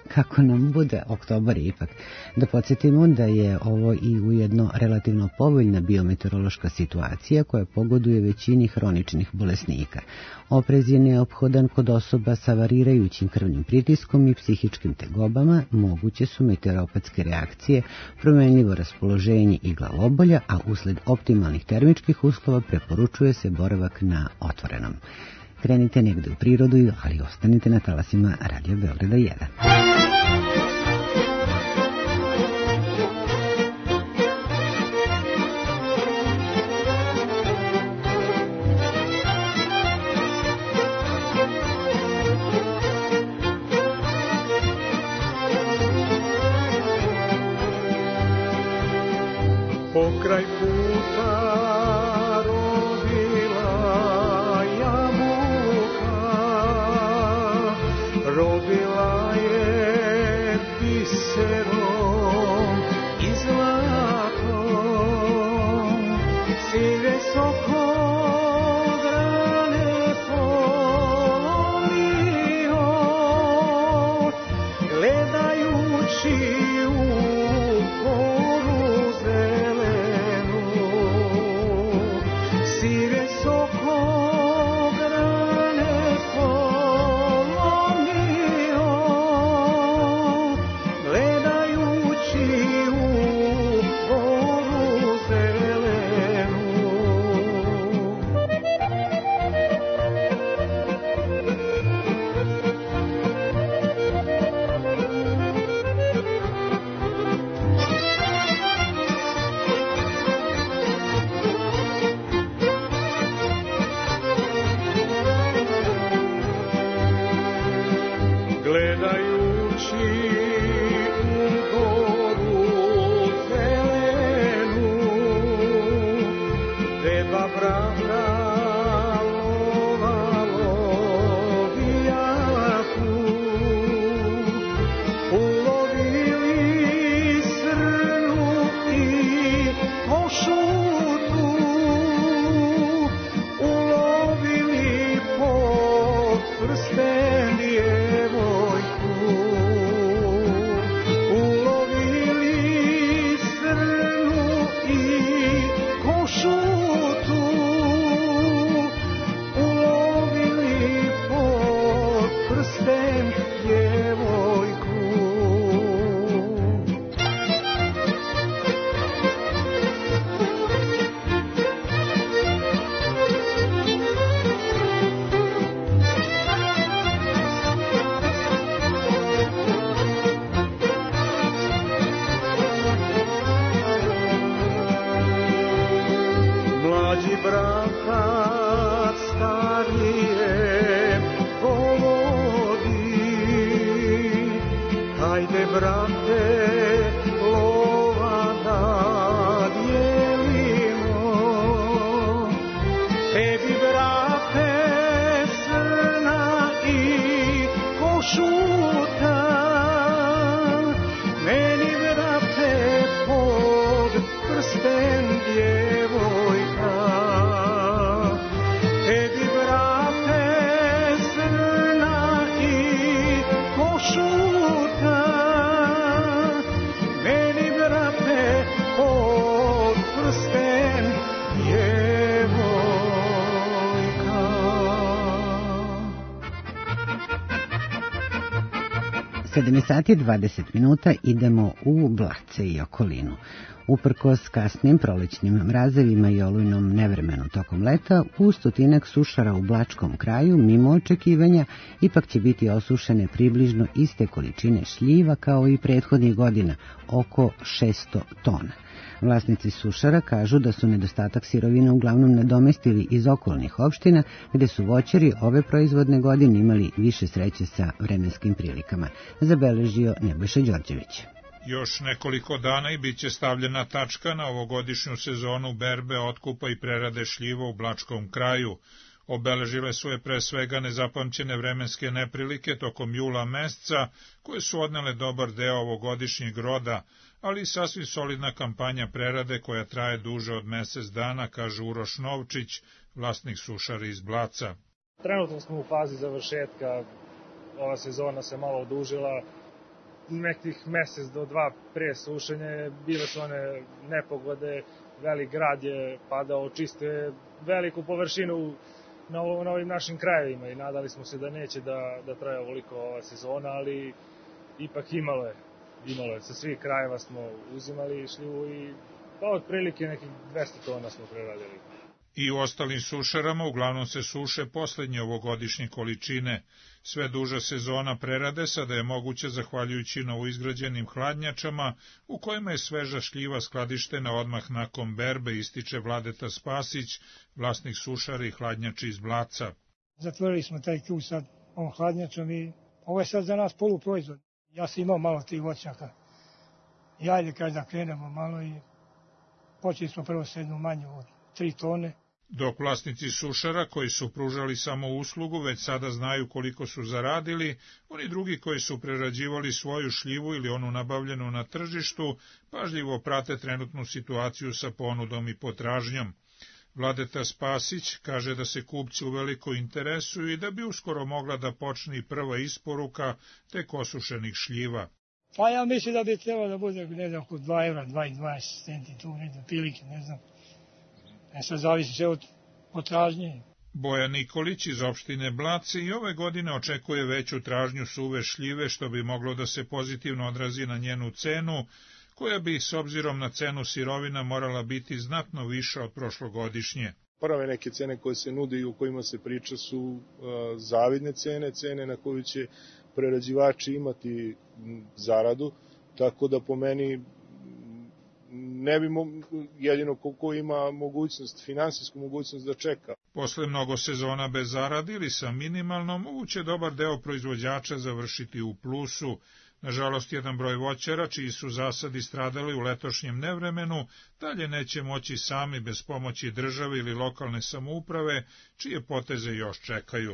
kako nam bude, oktobar je ipak. Da podsjetimo da je ovo i ujedno relativno povoljna biometeorološka situacija koja pogoduje većini hroničnih bolesnika. Oprez je neophodan kod osoba sa varirajućim krvnim pritiskom i psihičkim tegobama, moguće su meteoropatske reakcije, promenljivo raspoloženje i glavobolja, a usled optimalnih termičkih uslova preporučuje se boravak na otvorenom. Krenite negde u prirodu, ali ostanite na talasima Radio Beograda jedan. Pokraj puta rodila jabuka, rodila je biserom i zlatom, sive sokograne polomio, gledajući u poru zelenu, sive sokograne polomio, gledajući u poru zelenu. Gledajući u goru zelenu, beba brata lova lovijaku, ulovili srnu i košutu, ulovili pod prsten djevojku, ulovili srnu i košutu, ulovili pod prsten djevojku. Mlađi bratac starije povodi, hajde brate lova da dijelimo, tebi brate srna i košuta, meni brate pod prsten djevojka, tebi brate srna i košuta, meni brate pod prsten djevojka. sedam sati dvadeset minuta, idemo u Blace i okolinu. Uprkos kasnim prolećnim mrazevima i olujnom nevremenu tokom leta, u stotinak sušara u Blačkom kraju, mimo očekivanja, ipak će biti osušene približno iste količine šljiva kao i prethodnih godina, oko šesto tona. Vlasnici sušara kažu da su nedostatak sirovina uglavnom nadomestili iz okolnih opština, gde su voćari ove proizvodne godine imali više sreće sa vremenskim prilikama, zabeležio Nebojša Đorđević. Još nekoliko dana i bit će stavljena tačka na ovogodišnju sezonu berbe, otkupa i prerade šljiva u Blačkom kraju. Obeležile su je pre svega nezapamćene vremenske neprilike tokom jula meseca, koje su odnele dobar deo ovogodišnjeg roda, ali i sasvim solidna kampanja prerade koja traje duže od mesec dana, kaže Uroš Novčić, vlasnik sušara iz Blaca. Trenutno smo u fazi završetka, ova sezona se malo odužila, nekih mesec do dva pre sušenja bile su one nepogode, velik grad je padao, čiste veliku površinu na, na ovim našim krajevima i nadali smo se da neće da, da traje ovoliko ova sezona, ali ipak imalo je. Imalo je. Sa svih krajeva smo uzimali šljivu i pa otprilike nekih dvesta tona smo preradili. I u ostalim sušarama uglavnom se suše poslednje ovogodišnje količine. Sve duža sezona prerade sada je moguće zahvaljujući novoizgrađenim hladnjačama u kojima je sveža šljiva skladištena odmah nakon berbe, ističe Vladeta Spasić, vlasnik sušara i hladnjača iz Blaca. Zatvorili smo taj krug sad ovom hladnjačom i ovo je sad za nas poluproizvod. Ja sam imao malo tih voćnjaka. I ajde kada da krenemo malo i počeli smo prvo s jednu manju od tri tone. Dok vlasnici sušara koji su pružali samo uslugu već sada znaju koliko su zaradili, oni drugi koji su prerađivali svoju šljivu ili onu nabavljenu na tržištu, pažljivo prate trenutnu situaciju sa ponudom i potražnjom. Vladeta Spasić kaže da se kupci uveliko interesuju i da bi uskoro mogla da počne i prva isporuka tek osušenih šljiva. Pa ja mislim da bi trebalo da bude ne znam, oko dva evra, dva i dvadeset centi, tu negde pilike, ne znam. E sad zavisi sve od potražnje. Boja Nikolić iz opštine Blace i ove godine očekuje veću tražnju suve šljive, što bi moglo da se pozitivno odrazi na njenu cenu, koja bi s obzirom na cenu sirovina morala biti znatno viša od prošlogodišnje. Prve neke cene koje se nude i o kojima se priča su uh, zavidne cene, cene na koju će prerađivači imati zaradu, tako da po meni ne bi mo jedino ko, ko ima mogućnost, finansijsku mogućnost da čeka. Posle mnogo sezona bez zarade ili sa minimalnom, moguće dobar deo proizvođača završiti u plusu. Nažalost, jedan broj voćara, čiji su zasadi stradali u letošnjem nevremenu, dalje neće moći sami bez pomoći države ili lokalne samouprave, čije poteze još čekaju.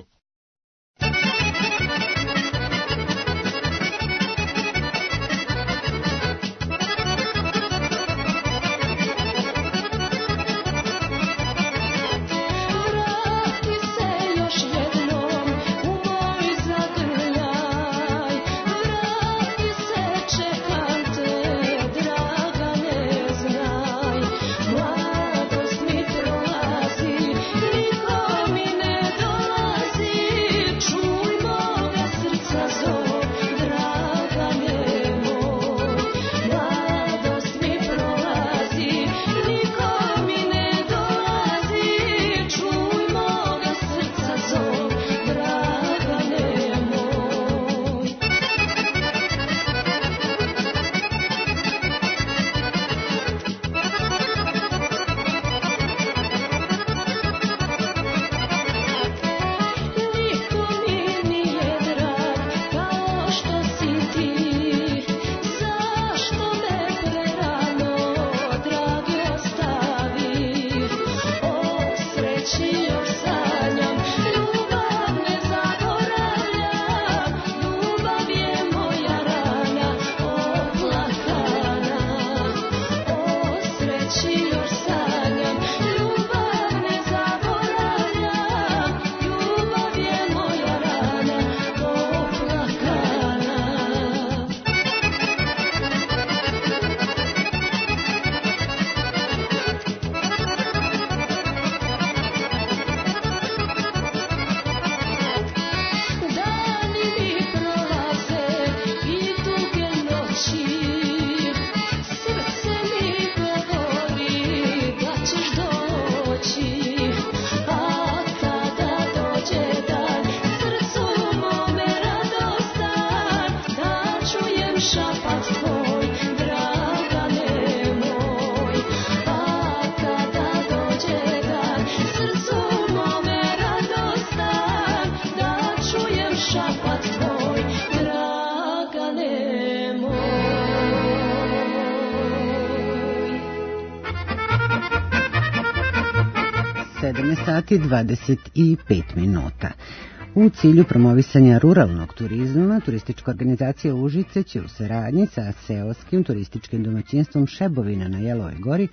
sedam sati dvadeset pet minuta. U cilju promovisanja ruralnog turizma, turistička organizacija Užice će u saradnji sa seoskim turističkim domaćinstvom Šebovina na Jelovoj gori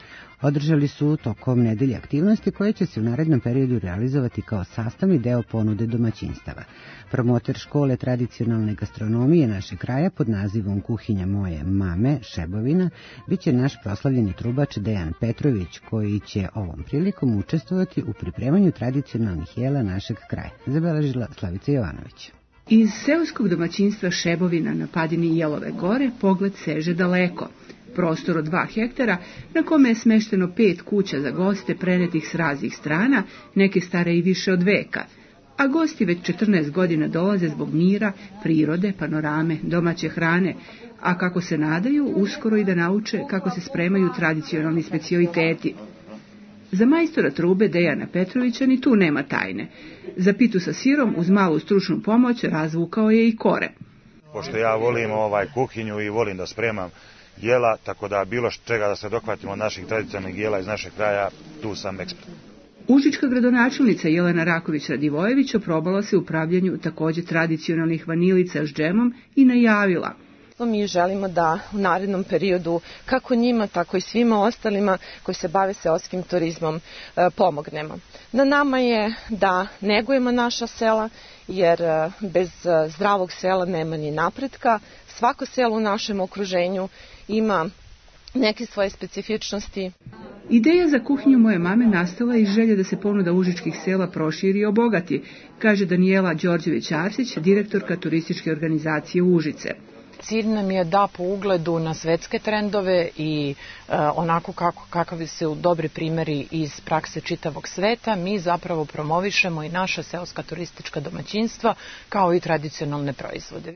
Održali su tokom nedelje aktivnosti koje će se u narednom periodu realizovati kao sastavni deo ponude domaćinstava. Promoter škole tradicionalne gastronomije našeg kraja pod nazivom Kuhinja moje mame Šebovina biće naš proslavljeni trubač Dejan Petrović, koji će ovom prilikom učestvovati u pripremanju tradicionalnih jela našeg kraja, zabeležila Slavica Jovanović. Iz seoskog domaćinstva Šebovina na padini Jelove gore pogled seže daleko. Prostor od dva hektara na kome je smešteno pet kuća za goste prenetih s raznih strana, neke stare i više od veka. A gosti već četrnaest godina dolaze zbog mira, prirode, panorame, domaće hrane, a kako se nadaju, uskoro i da nauče kako se spremaju tradicionalni specijaliteti. Za majstora trube Dejana Petrovića ni tu nema tajne. Za pitu sa sirom uz malu stručnu pomoć razvukao je i kore. Pošto ja volim ovaj kuhinju i volim da spremam jela, tako da bilo čega da se dohvatimo od naših tradicionalnih jela iz našeg kraja, tu sam ekspert. Užička gradonačelnica Jelena Raković-Radivojević oprobala se u pravljenju također tradicionalnih vanilica s džemom i najavila: mi želimo da u narednom periodu kako njima, tako i svima ostalima koji se bave seoskim turizmom pomognemo. Na nama je da negujemo naša sela, jer bez zdravog sela nema ni napretka. Svako selo u našem okruženju ima neke svoje specifičnosti. Ideja za kuhinju moje mame nastala iz želje da se ponuda užičkih sela proširi i obogati, kaže Danijela Đorđević-Arsić, direktorka turističke organizacije Užice. Cilj nam je da po ugledu na svetske trendove i e, onako kako, kakav su dobri primjeri iz prakse čitavog sveta, mi zapravo promovišemo i naša seoska turistička domaćinstva kao i tradicionalne proizvode.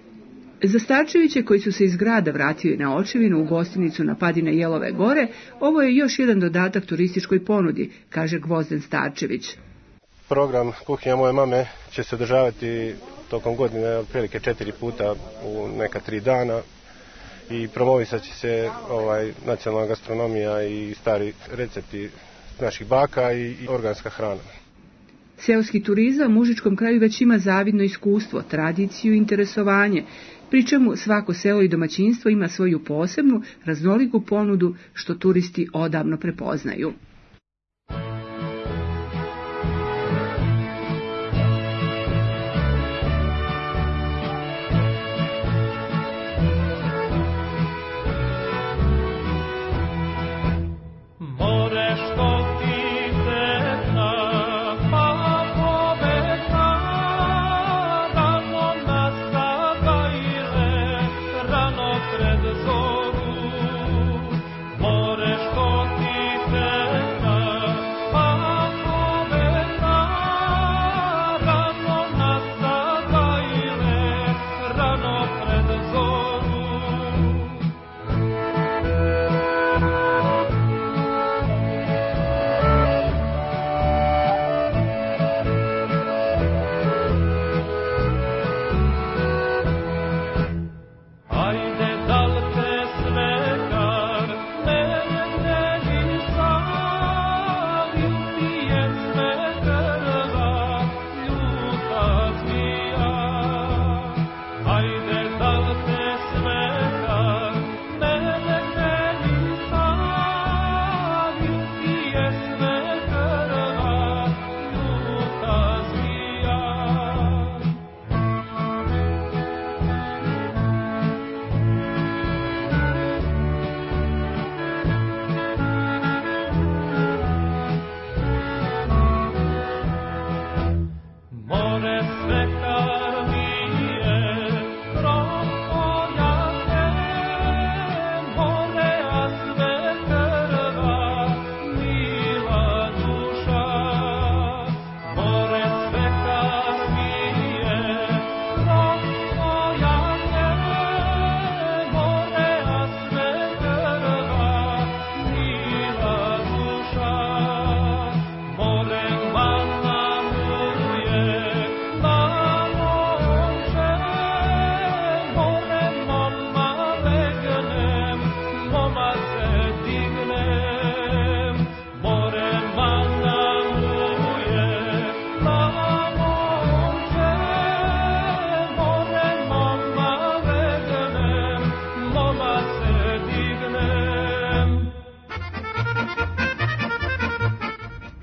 Za Starčeviće, koji su se iz grada vratili na očevinu u gostinicu na padine Jelove gore, ovo je još jedan dodatak turističkoj ponudi, kaže Gvozden Starčević. Program Kuhinja moje mame će se održavati tokom godine otprilike četiri puta u neka tri dana i promovisat će se ovaj, nacionalna gastronomija i stari recepti naših baka i, i organska hrana. Seoski turizam u Užičkom kraju već ima zavidno iskustvo, tradiciju i interesovanje, pri čemu svako selo i domaćinstvo ima svoju posebnu, raznoliku ponudu što turisti odavno prepoznaju. More što ti te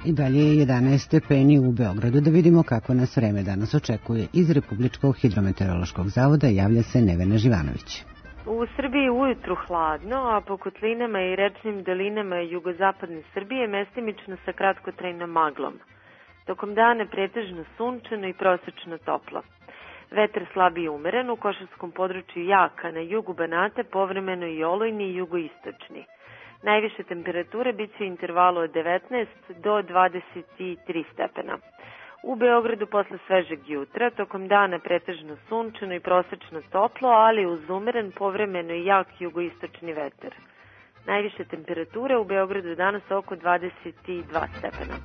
I dalje je jedanaest stepeni u Beogradu. Da vidimo kako nas vreme danas očekuje. Iz Republičkog hidrometeorološkog zavoda javlja se Nevena Živanović. U Srbiji ujutru hladno, a po kotlinama i rečnim dolinama jugozapadne Srbije mestimično sa kratkotrajnom maglom. Tokom dana pretežno sunčano i prosečno toplo. Vetar slab i umeren, u košarskom području jaka, na jugu Banata povremeno i olujni i jugoistočni. Najviše temperature bit će u intervalu od devetnaest do dvadeset tri stepena. U Beogradu posle svežeg jutra, tokom dana pretežno sunčano i prosečno toplo, ali uz umeren povremeno i jak jugoistočni vetar. Najviše temperature u Beogradu danas oko dvadeset dva stepena.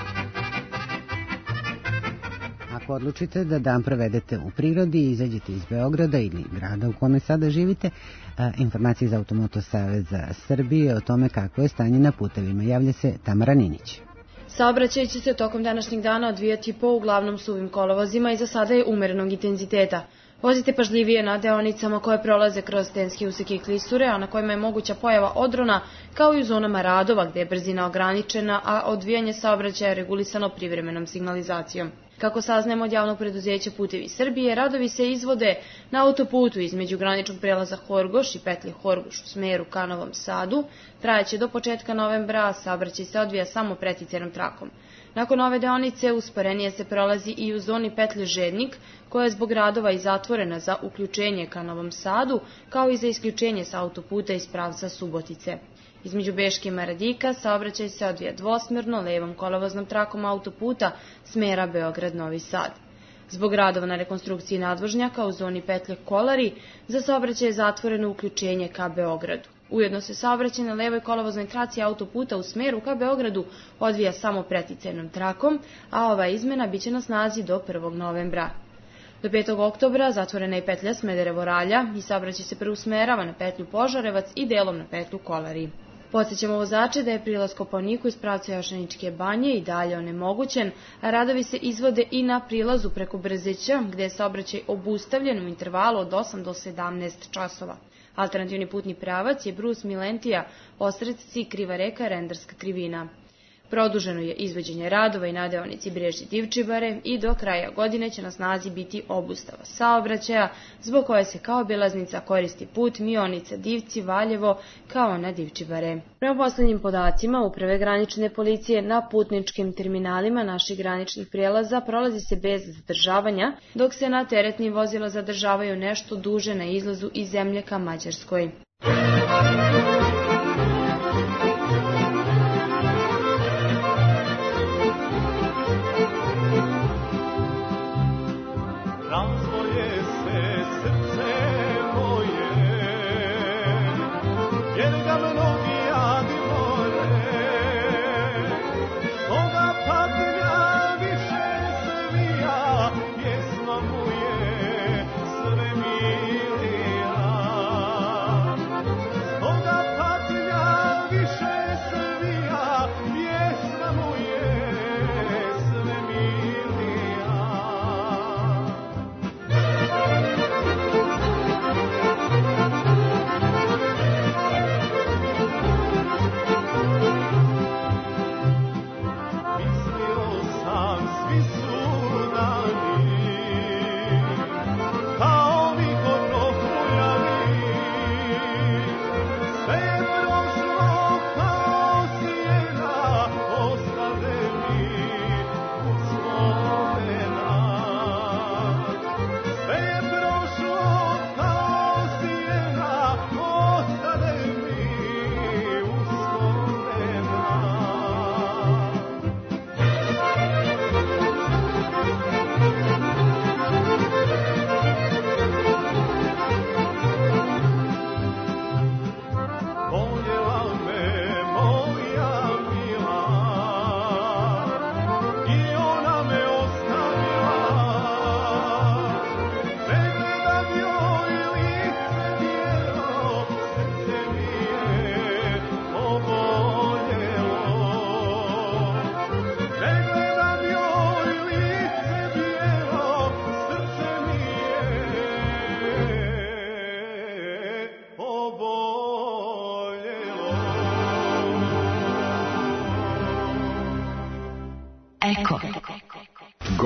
Ako odlučite da dan provedete u prirodi i izađete iz Beograda ili grada u kome sada živite, informacije iz Automoto Saveza Srbije o tome kako je stanje na putevima. Javlja se Tamara Ninić. Saobraćaj će se tokom današnjeg dana odvijati po uglavnom suvim kolovozima i za sada je umerenog intenziteta. Vozite pažljivije na deonicama koje prolaze kroz tenske useke i klisure, a na kojima je moguća pojava odrona, kao i u zonama radova gde je brzina ograničena, a odvijanje saobraćaja regulisano privremenom signalizacijom. Kako saznajemo od javnog preduzeća Putevi Srbije, radovi se izvode na autoputu između graničnog prelaza Horgoš i petlje Horgoš u smeru ka Novom Sadu. Trajaće do početka novembra, a saobraćaj se odvija samo preticijenom trakom. Nakon ove deonice usporenije se prolazi i u zoni petlje Žednik, koja je zbog radova i zatvorena za uključenje ka Novom Sadu, kao i za isključenje sa autoputa iz pravca Subotice. Između Beške i Maradika saobraćaj se odvija dvosmerno levom kolovoznom trakom autoputa smera Beograd-Novi Sad. Zbog radova na rekonstrukciji nadvožnjaka u zoni petlje Kolari, za saobraćaj je zatvoreno uključenje ka Beogradu. Ujedno se saobraćaj na levoj kolovoznoj traci autoputa u smeru ka Beogradu odvija samo preticajnom trakom, a ova izmena biće na snazi do prvog novembra. Do petog oktobra zatvorena je petlja Smederevo-Ralja i saobraćaj se preusmerava na petlju Požarevac i delom na petlju Kolari. Podsećamo vozače da je prilaz Kopaoniku iz pravca Jošaničke banje i dalje onemogućen, a radovi se izvode i na prilazu preko Brzeća, gde je saobraćaj obustavljen u intervalu od osam do sedamnaest časova. Alternativni putni pravac je Brus Milentija, Ostrecci, Kriva reka, Rendarska krivina. Produženo je izvođenje radova i na deonici Brežić-Divčibare i do kraja godine će na snazi biti obustava saobraćaja, zbog koje se kao obilaznica koristi put Mionica-Divci-Valjevo kao na Divčibare. Prema poslednjim podacima Uprave granične policije na putničkim terminalima naših graničnih prijelaza prolazi se bez zadržavanja, dok se na teretnim vozila zadržavaju nešto duže na izlazu iz zemlje ka Mađarskoj.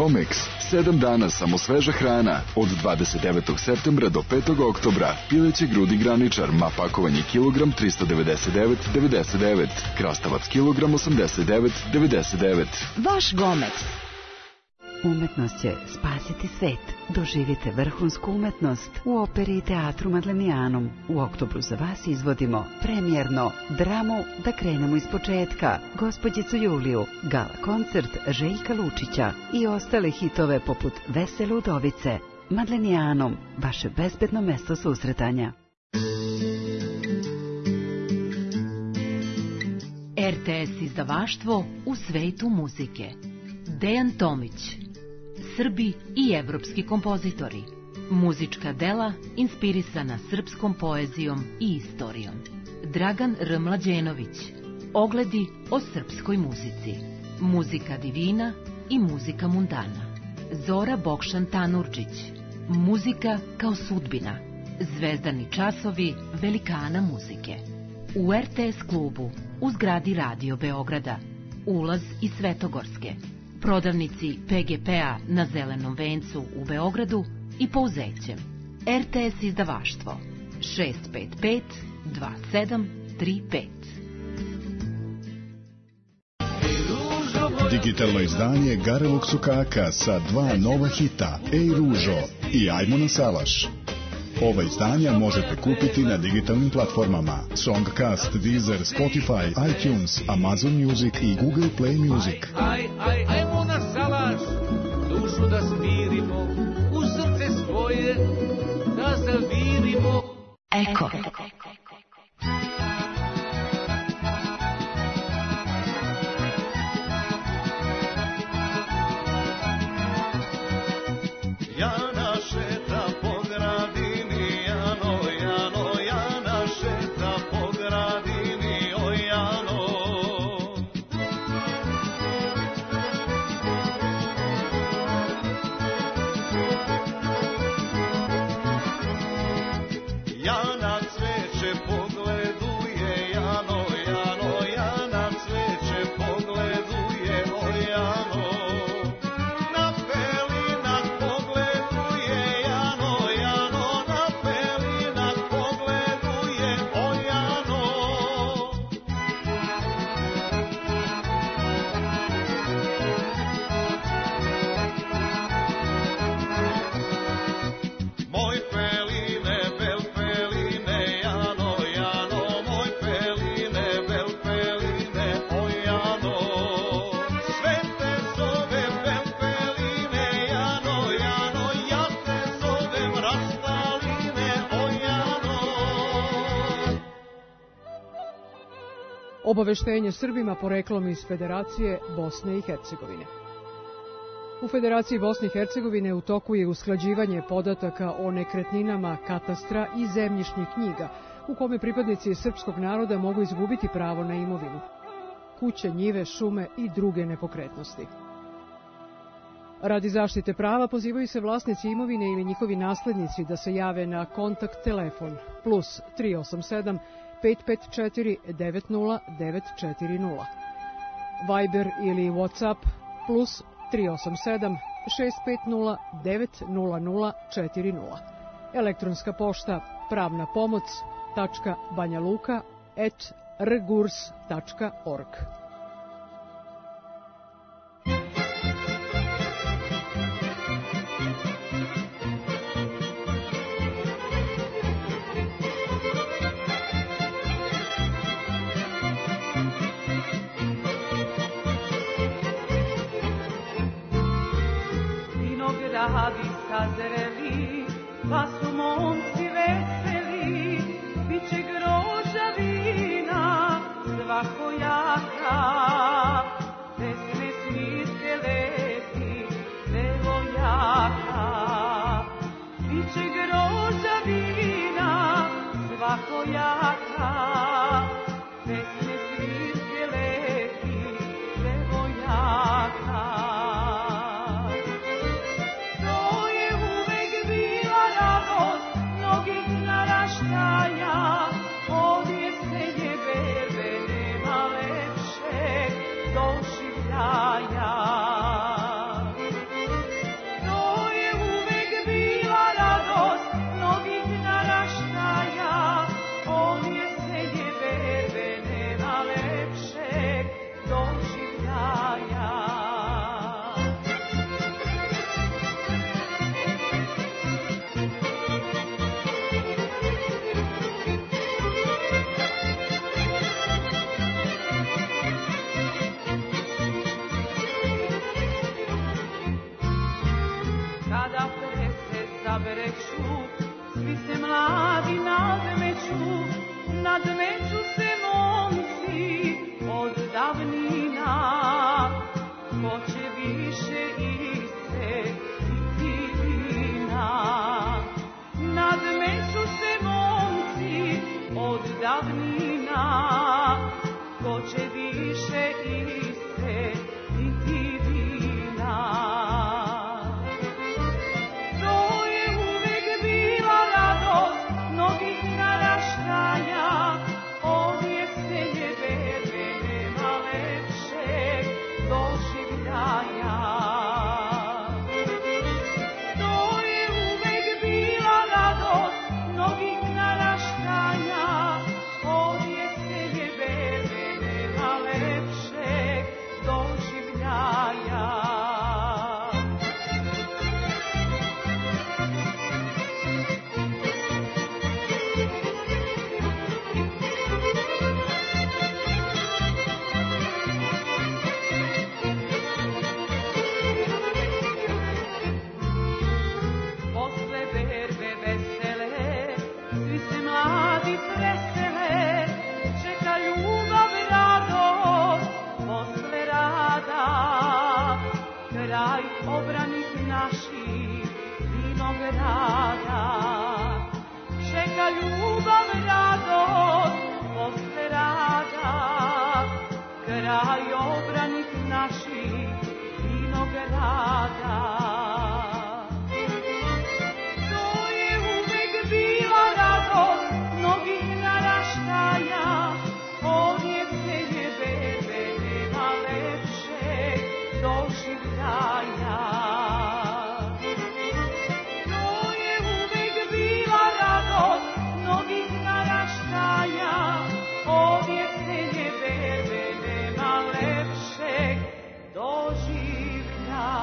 Gomex, sedam dana samo sveža hrana, od dvadeset devetog septembra do petog oktobra. Pileće grudi graničar, ma pakovanje kilogram tristo devedeset devet devedeset devet, krastavac kilogram osamdeset devet devedeset devet. Vaš Gomex. Umetnost će spasiti svet. Doživite vrhunsku umetnost u operi i teatru Madlenijanum. U oktobru za vas izvodimo premijerno dramu Da krenemo iz početka, Gospođicu Juliju, gala koncert Željka Lučića i ostale hitove poput Vesele udovice. Madlenijanum, vaše bezbedno mesto susretanja. R T S izdavaštvo u svetu muzike. Dejan Tomić. Srbi i evropski kompozitori. Muzička dela inspirisana srpskom poezijom i istorijom. Dragan R. Mlađenović. Ogledi o srpskoj muzici. Muzika divina i muzika mundana. Zora Bokšan Tanurčić. Muzika kao sudbina. Zvezdani časovi velikana muzike. U R T S klubu u zgradi Radio Beograda. Ulaz iz Svetogorske. Prodavnici P G P-a na Zelenom vencu u Beogradu i Pouzećem. R T S izdavaštvo šest pet pet dva sedam tri pet. Digitalno izdanje Garevog sukaka sa dva nova hita Ej ružo i Ajmo na salaš. Ova izdanja možete kupiti na digitalnim platformama Songcast, Deezer, Spotify, iTunes, Amazon Music i Google Play Music. Aj, aj, ajmo na salaš, dušu da smirimo, u srce svoje da zavirimo. Eko. Ja našeta po gradini, Jano, Jano, ja našeta po gradini, o Jano. Ja na cveće pogleduje, Jano, Jano, ja na cveće pogleduje, o Jano. Na pelinak pogleduje, Jano, Jano, na pelinak pogleduje, o Jano. Moj peline, bel peline, Jano, Jano, moj peline, bel peline, o Jano. Sve te zovem bel peline, Jano, Jano, ja te zovem rastaline, o Jano. Obaveštenje Srbima poreklom iz Federacije Bosne i Hercegovine. U Federaciji Bosne i Hercegovine u toku je usklađivanje podataka o nekretninama, katastra i zemljišnih knjiga, u kome pripadnici srpskog naroda mogu izgubiti pravo na imovinu. Kuće, njive, šume i druge nepokretnosti. Radi zaštite prava pozivaju se vlasnici imovine ili njihovi naslednici da se jave na kontakt telefon plus tri osam sedam pet pet četiri devet nula devet četiri nula. Viber ili WhatsApp plus tri osam sedam šest pet nula devet nula nula četiri nula. Elektronska pošta pravna pomoć tačka banjaluka at rgurs tačka org. Vinogradi sazreli, pa su momci veseli, biće grožđa vina svakojaka, pesme smirke leti devojaka. Biće grožđa vina svakojaka, pesme smirke leti devojaka. Od jesenje berbe nema lepšeg doživljaja. doživljaja. To je uvek bila radost mnogih naraštaja, od jesenje berbe nema lepšeg doživljaja.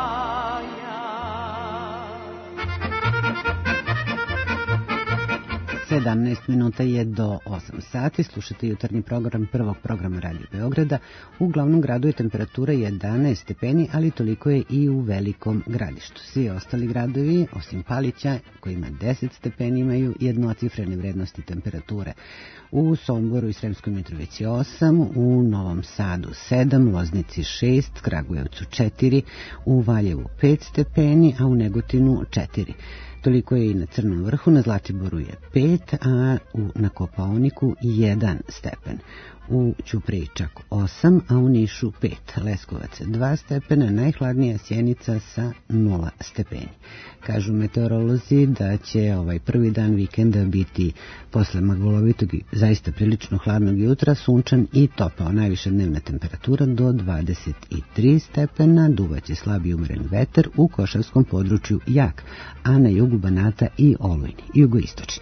sedamnaest minuta je do osam sati, slušate jutarnji program prvog programa Radio Beograda. U glavnom gradu je temperatura jedanaest stepeni, ali toliko je i u Velikom Gradištu. Svi ostali gradovi, osim Palića, koji ima deset stepeni, imaju jednocifrene vrednosti temperature. U Somboru i Sremskoj Mitrovici osam, u Novom Sadu sedam, Loznici šest, Kragujevcu četiri, u Valjevu pet stepeni, a u Negotinu četiri. Toliko je i na Crnom vrhu, na Zlatiboru je pet, a u, na Kopaoniku jedan stepen. U Ćupriji čak osam, a u Nišu pet. Leskovac dva stepena, najhladnija Sjenica sa nula stepeni. Kažu meteorolozi da će ovaj prvi dan vikenda biti posle maglovitog i zaista prilično hladnog jutra sunčan i topao. Najviša dnevna temperatura do dvadeset tri stepena, duvaće slab i umeren vetar, u Košavskom području jak, a na jugu Banata i Olujni, jugoistočni.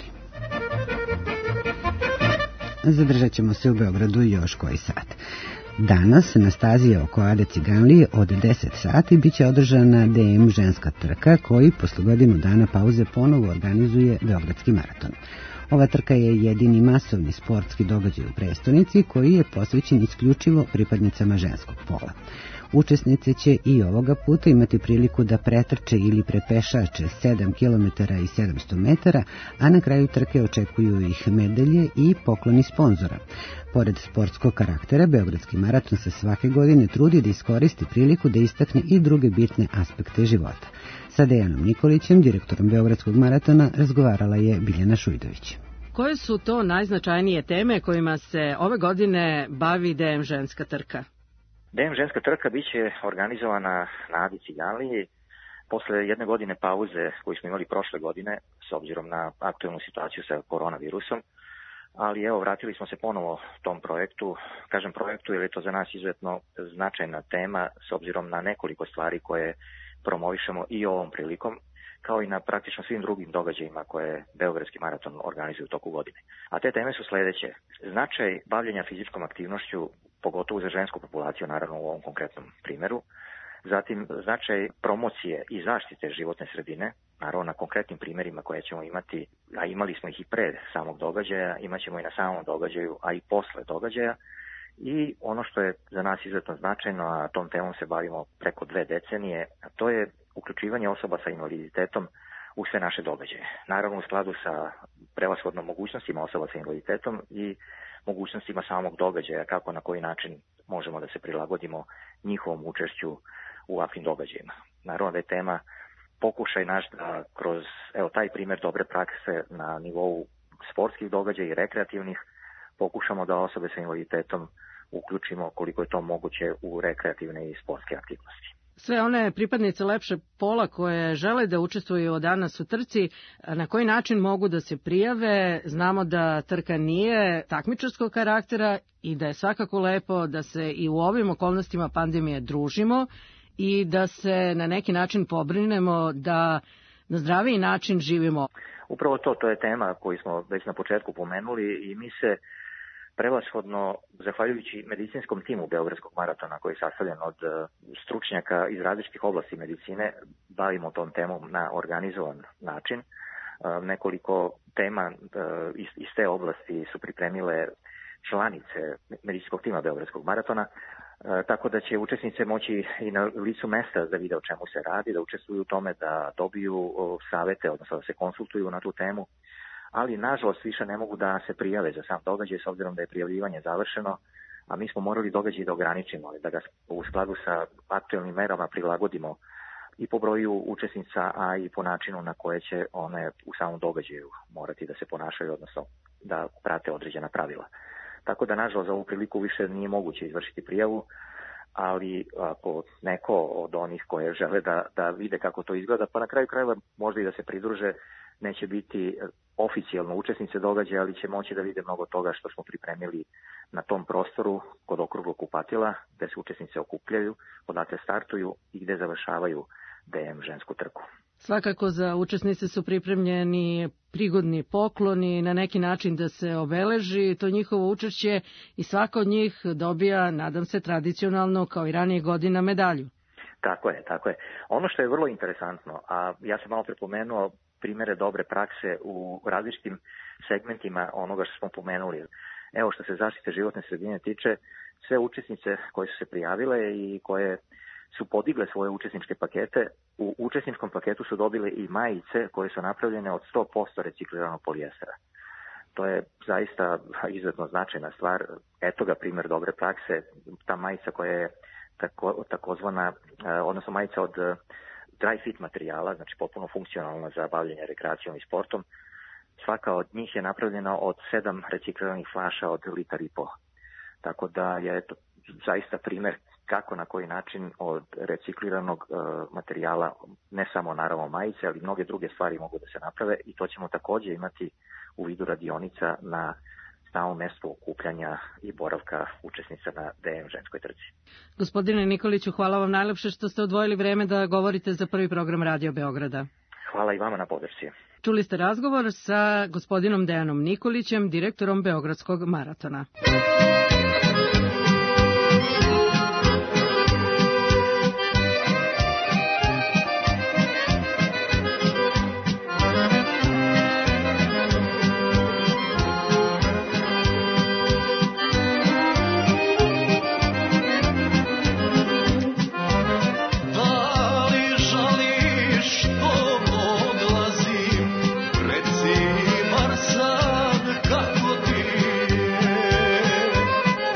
Zadržat ćemo se u Beogradu još koji sat. Danas na stazi oko Ade Ciganlije od deset sati biće održana D M ženska trka, koji posle godinu dana pauze ponovo organizuje Beogradski maraton. Ova trka je jedini masovni sportski događaj u prestonici koji je posvećen isključivo pripadnicama ženskog pola. Učesnice će i ovoga puta imati priliku da pretrče ili prepešače sedam kilometara i sedamsto metara, a na kraju trke očekuju ih medalje i pokloni sponzora. Pored sportskog karaktera, Beogradski maraton se svake godine trudi da iskoristi priliku da istakne i druge bitne aspekte života. Sa Dejanom Nikolićem, direktorom Beogradskog maratona, razgovarala je Biljana Šujdović. Koje su to najznačajnije teme kojima se ove godine bavi D M ženska trka? D M ženska trka biće organizovana na Adi Ciganliji posle jedne godine pauze koju smo imali prošle godine s obzirom na aktuelnu situaciju sa koronavirusom, ali evo vratili smo se ponovo tom projektu. Kažem projektu jer je to za nas izuzetno značajna tema s obzirom na nekoliko stvari koje promovišemo i ovom prilikom, kao i na praktično svim drugim događajima koje Beogradski maraton organizuje u toku godine. A te teme su sledeće: značaj bavljenja fizičkom aktivnošću, pogotovo za žensku populaciju, naravno u ovom konkretnom primeru, zatim značaj promocije i zaštite životne sredine, naravno na konkretnim primerima koje ćemo imati, a imali smo ih i pre samog događaja, imat ćemo i na samom događaju, a i posle događaja. I ono što je za nas izuzetno značajno, a tom temom se bavimo preko dve decenije, a to je uključivanje osoba sa invaliditetom u sve naše događaje. Naravno u skladu sa prevashodnom mogućnostima osoba sa invaliditetom i mogućnostima samog događaja, kako na koji način možemo da se prilagodimo njihovom učešću u ovakvim događajima. Naravno da je tema pokušaj naš da kroz evo, taj primjer dobre prakse na nivou sportskih događaja i rekreativnih pokušamo da osobe sa invaliditetom uključimo koliko je to moguće u rekreativne i sportske aktivnosti. Sve one pripadnice lepše pola koje žele da učestvuju danas u trci, na koji način mogu da se prijave? Znamo da trka nije takmičarskog karaktera i da je svakako lepo da se i u ovim okolnostima pandemije družimo i da se na neki način pobrinemo da na zdraviji način živimo. Upravo to, to je tema koju smo već na početku pomenuli i mi se prevashodno, zahvaljujući medicinskom timu Beogradskog maratona koji je sastavljen od stručnjaka iz različitih oblasti medicine, bavimo tom temom na organizovan način. Nekoliko tema iz te oblasti su pripremile članice medicinskog tima Beogradskog maratona, tako da će učesnice moći i na licu mesta da vide o čemu se radi, da učestvuju u tome, da dobiju savete, odnosno da se konsultuju na tu temu. Ali nažalost više ne mogu da se prijave za sam događaj s obzirom da je prijavljivanje završeno, a mi smo morali događaj da ograničimo, da ga u skladu sa aktuelnim merama prilagodimo i po broju učesnica, a i po načinu na koje će one u samom događaju morati da se ponašaju, odnosno da prate određena pravila. Tako da nažalost za ovu priliku više nije moguće izvršiti prijavu, ali ako neko od onih koje žele da, da vide kako to izgleda, pa na kraju krajeva možda i da se pridruže, neće biti oficijalno učesnice događaja, ali će moći da vide mnogo toga što smo pripremili na tom prostoru kod okruglog kupatila, gde se učesnice okupljaju, odatle startuju i gde završavaju D M žensku trku. Svakako za učesnice su pripremljeni prigodni pokloni, na neki način da se obeleži to njihovo učešće i svaka od njih dobija, nadam se, tradicionalno kao i ranije godina medalju. Tako je, tako je. Ono što je vrlo interesantno, a ja sam malo prepomenuo primere dobre prakse u različitim segmentima onoga što smo pomenuli. Evo što se zaštite životne sredine tiče, sve učesnice koje su se prijavile i koje su podigle svoje učesničke pakete, u učesničkom paketu su dobile i majice koje su napravljene od sto posto recikliranog polijestera. To je zaista izuzetno značajna stvar. Eto ga primjer dobre prakse, ta majica koja je tako, takozvana, odnosno majica od dry fit materijala, znači potpuno funkcionalna za bavljenje rekreacijom i sportom. Svaka od njih je napravljena od sedam recikliranih flaša od litar i po. Tako da je to zaista primjer kako na koji način od recikliranog uh, materijala, ne samo naravno majice, ali mnoge druge stvari mogu da se naprave i to ćemo također imati u vidu radionica na stalnom mjestu okupljanja i boravka učesnica na D M ženskoj trci. Gospodine Nikoliću, hvala vam najlepše što ste odvojili vreme da govorite za prvi program Radio Beograda. Hvala i vama na podršci. Čuli ste razgovor sa gospodinom Dejanom Nikolićem, direktorom Beogradskog maratona. Reci bar sad kako ti je.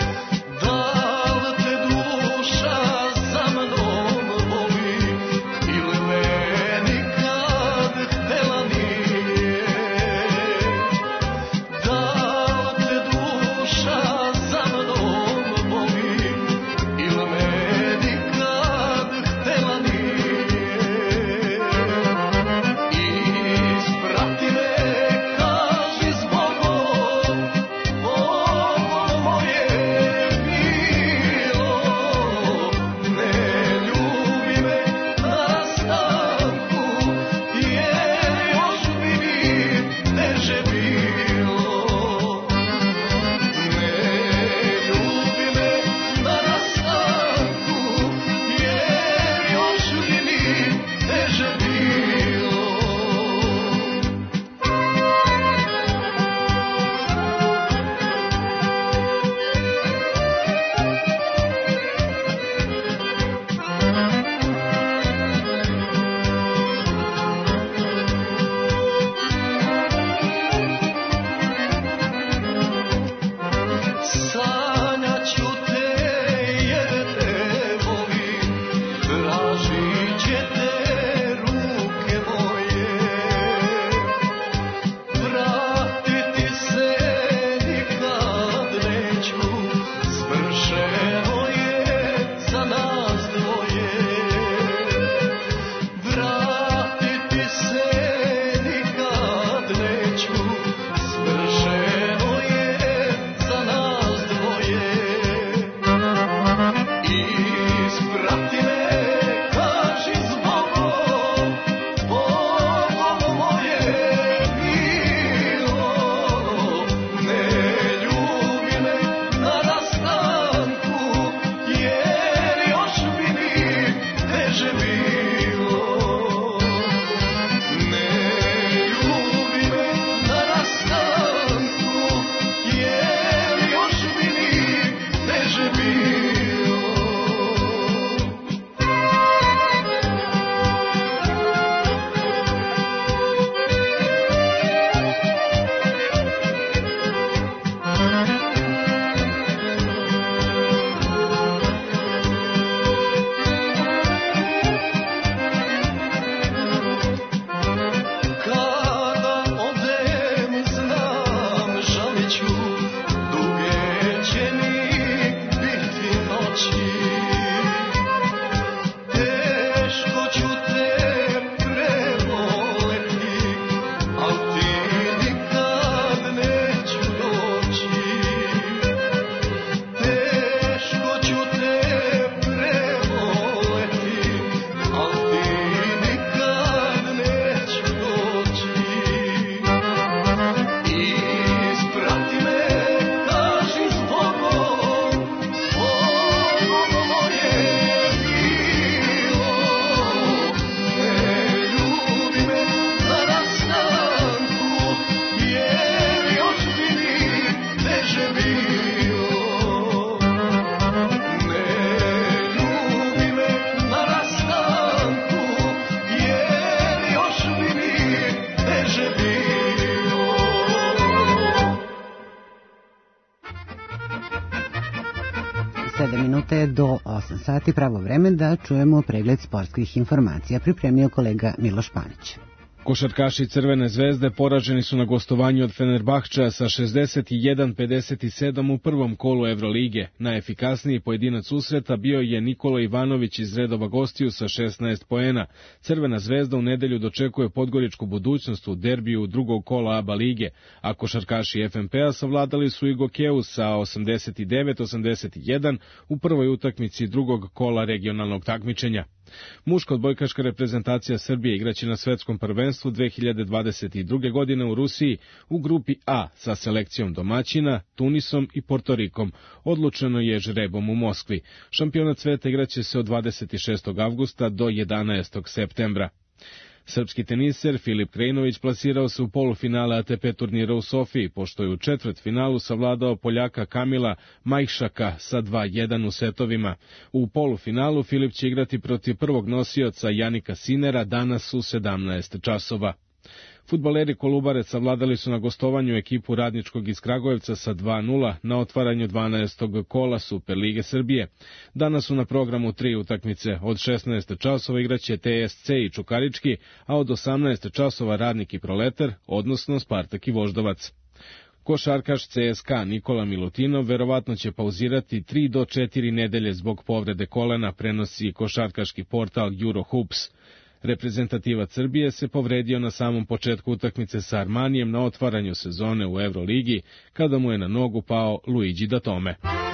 sedam minuta do osam sati, pravo vreme da čujemo pregled sportskih informacija. Pripremio kolega Miloš Panić. Košarkaši Crvene zvezde poraženi su na gostovanju od Fenerbahča sa šezdeset jedan pedeset sedam u prvom kolu Evrolige. Najefikasniji pojedinac susreta bio je Nikola Ivanović iz redova gostiju sa šesnaest poena. Crvena zvezda u nedelju dočekuje podgoričku budućnost u derbiju drugog kola A B A lige, a košarkaši F M P-a savladali su i Gokeu sa osamdeset devet osamdeset jedan u prvoj utakmici drugog kola regionalnog takmičenja. Muška odbojkaška reprezentacija Srbije igraće na svetskom prvenstvu dve hiljade dvadeset druge. godine u Rusiji u grupi A sa selekcijom domaćina, Tunisom i Portorikom. Odlučeno je žrebom u Moskvi. Šampionat sveta igraće se od dvadeset šestog avgusta do jedanaestog septembra. Srpski teniser Filip Krajinović plasirao se u polufinale A T P turnira u Sofiji, pošto je u četvrtfinalu savladao Poljaka Kamila Majšaka sa dva jedan u setovima. U polufinalu Filip će igrati protiv prvog nosioca Janika Sinera danas u sedamnaest časova. Fudbaleri Kolubare savladali su na gostovanju ekipu Radničkog iz Kragujevca sa dva nula na otvaranju dvanaestog kola Superlige Srbije. Danas su na programu tri utakmice. Od šesnaest časova igraće T S C i Čukarički, a od osamnaest časova Radnik i Proletar, odnosno Spartak i Voždovac. Košarkaš C S K A Nikola Milutinov verovatno će pauzirati tri do četiri nedelje zbog povrede kolena, prenosi košarkaški portal Eurohoops. Reprezentativac Srbije se povredio na samom početku utakmice sa Armanijem na otvaranju sezone u Evroligi, kada mu je na nogu pao Luigi Datome.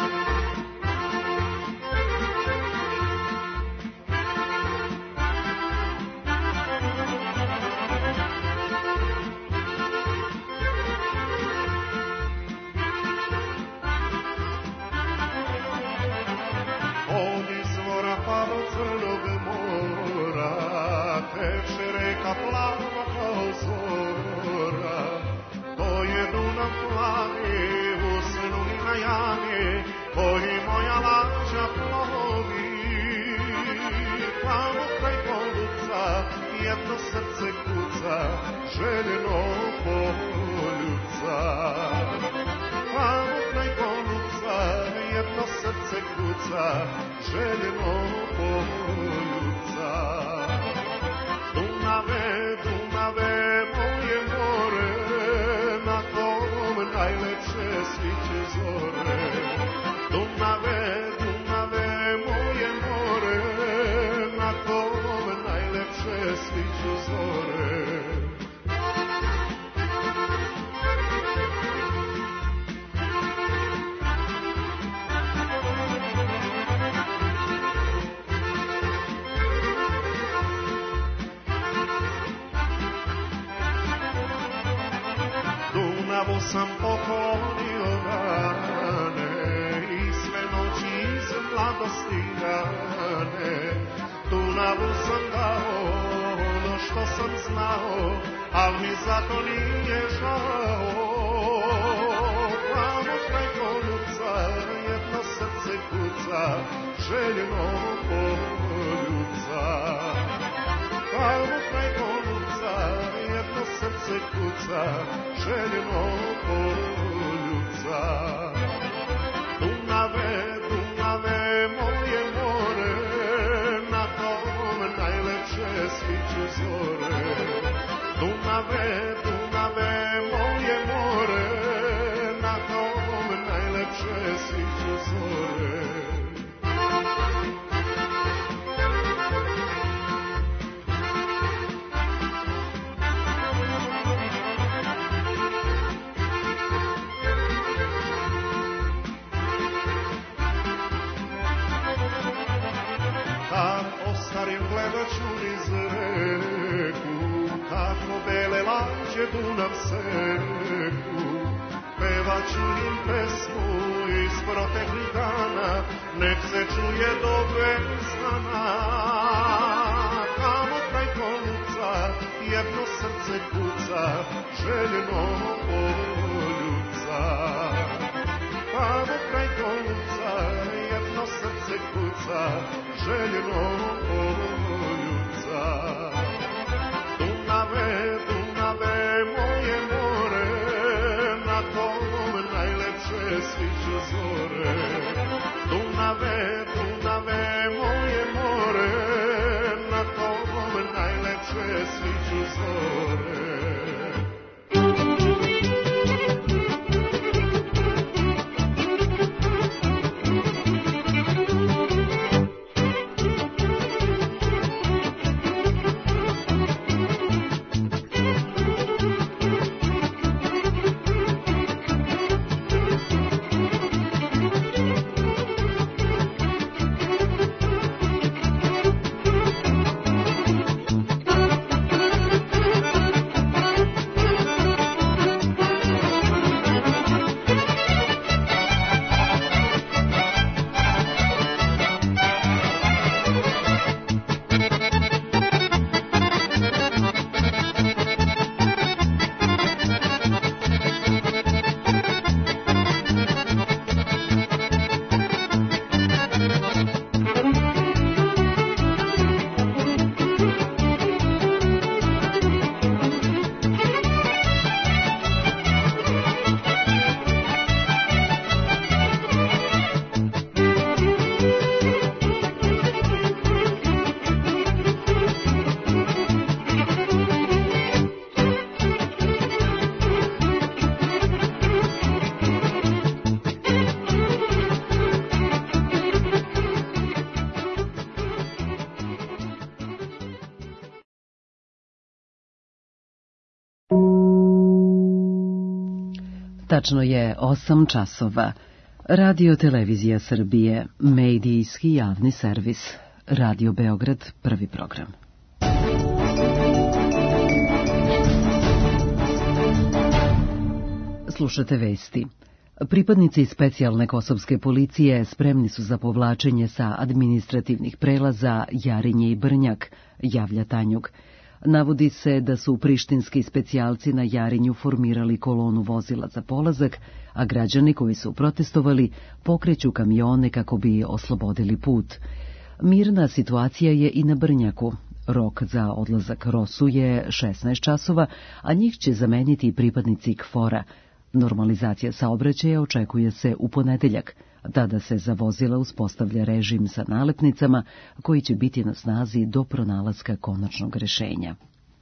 Dunavu sam poklonio dane i sve noći iz mladosti dane. Dunavu sam dao ono što sam znao, al mi zato nije žao. Tamo kraj Konjuca jedno srce kuca, željeno poljuca. Tamo kraj Konjuca jedno srce kuca, željeno poljuca. Dunave, Dunave, moje more, na tom najlepše sviću zore. Dunave, Dunave, moje more, na tom najlepše sviću zore. Ostarim gledat ću niz reku, kako bele lađe Dunav seku. Pevat ću im pesmu iz proteklih dana, nek se čuje do besana. Tamo kraj Konjuca jedno srce kuca, željeno poljuca. Tamo kraj Konjuca jedno srce kuca, željeno poljuca. Dunave, Dunave, moje more, na tom najlepše najlepše sviću zore. Dunave, Dunave, moje more, na tom najlepše sviću zore. Tačno je osam časova. Radio Televizija Srbije, medijski javni servis. Radio Beograd, prvi program. Slušate vesti. Pripadnici specijalne kosovske policije spremni su za povlačenje sa administrativnih prelaza Jarinje i Brnjak, javlja Tanjug. Navodi se da su prištinski specijalci na Jarinju formirali kolonu vozila za polazak, a građani koji su protestovali pokreću kamione kako bi oslobodili put. Mirna situacija je i na Brnjaku. Rok za odlazak Rosu je šesnaest časova, a njih će zameniti pripadnici KFOR-a. Normalizacija saobraćaja očekuje se u ponedeljak. Tada se za vozila uspostavlja režim sa nalepnicama koji će biti na snazi do pronalaska konačnog rešenja.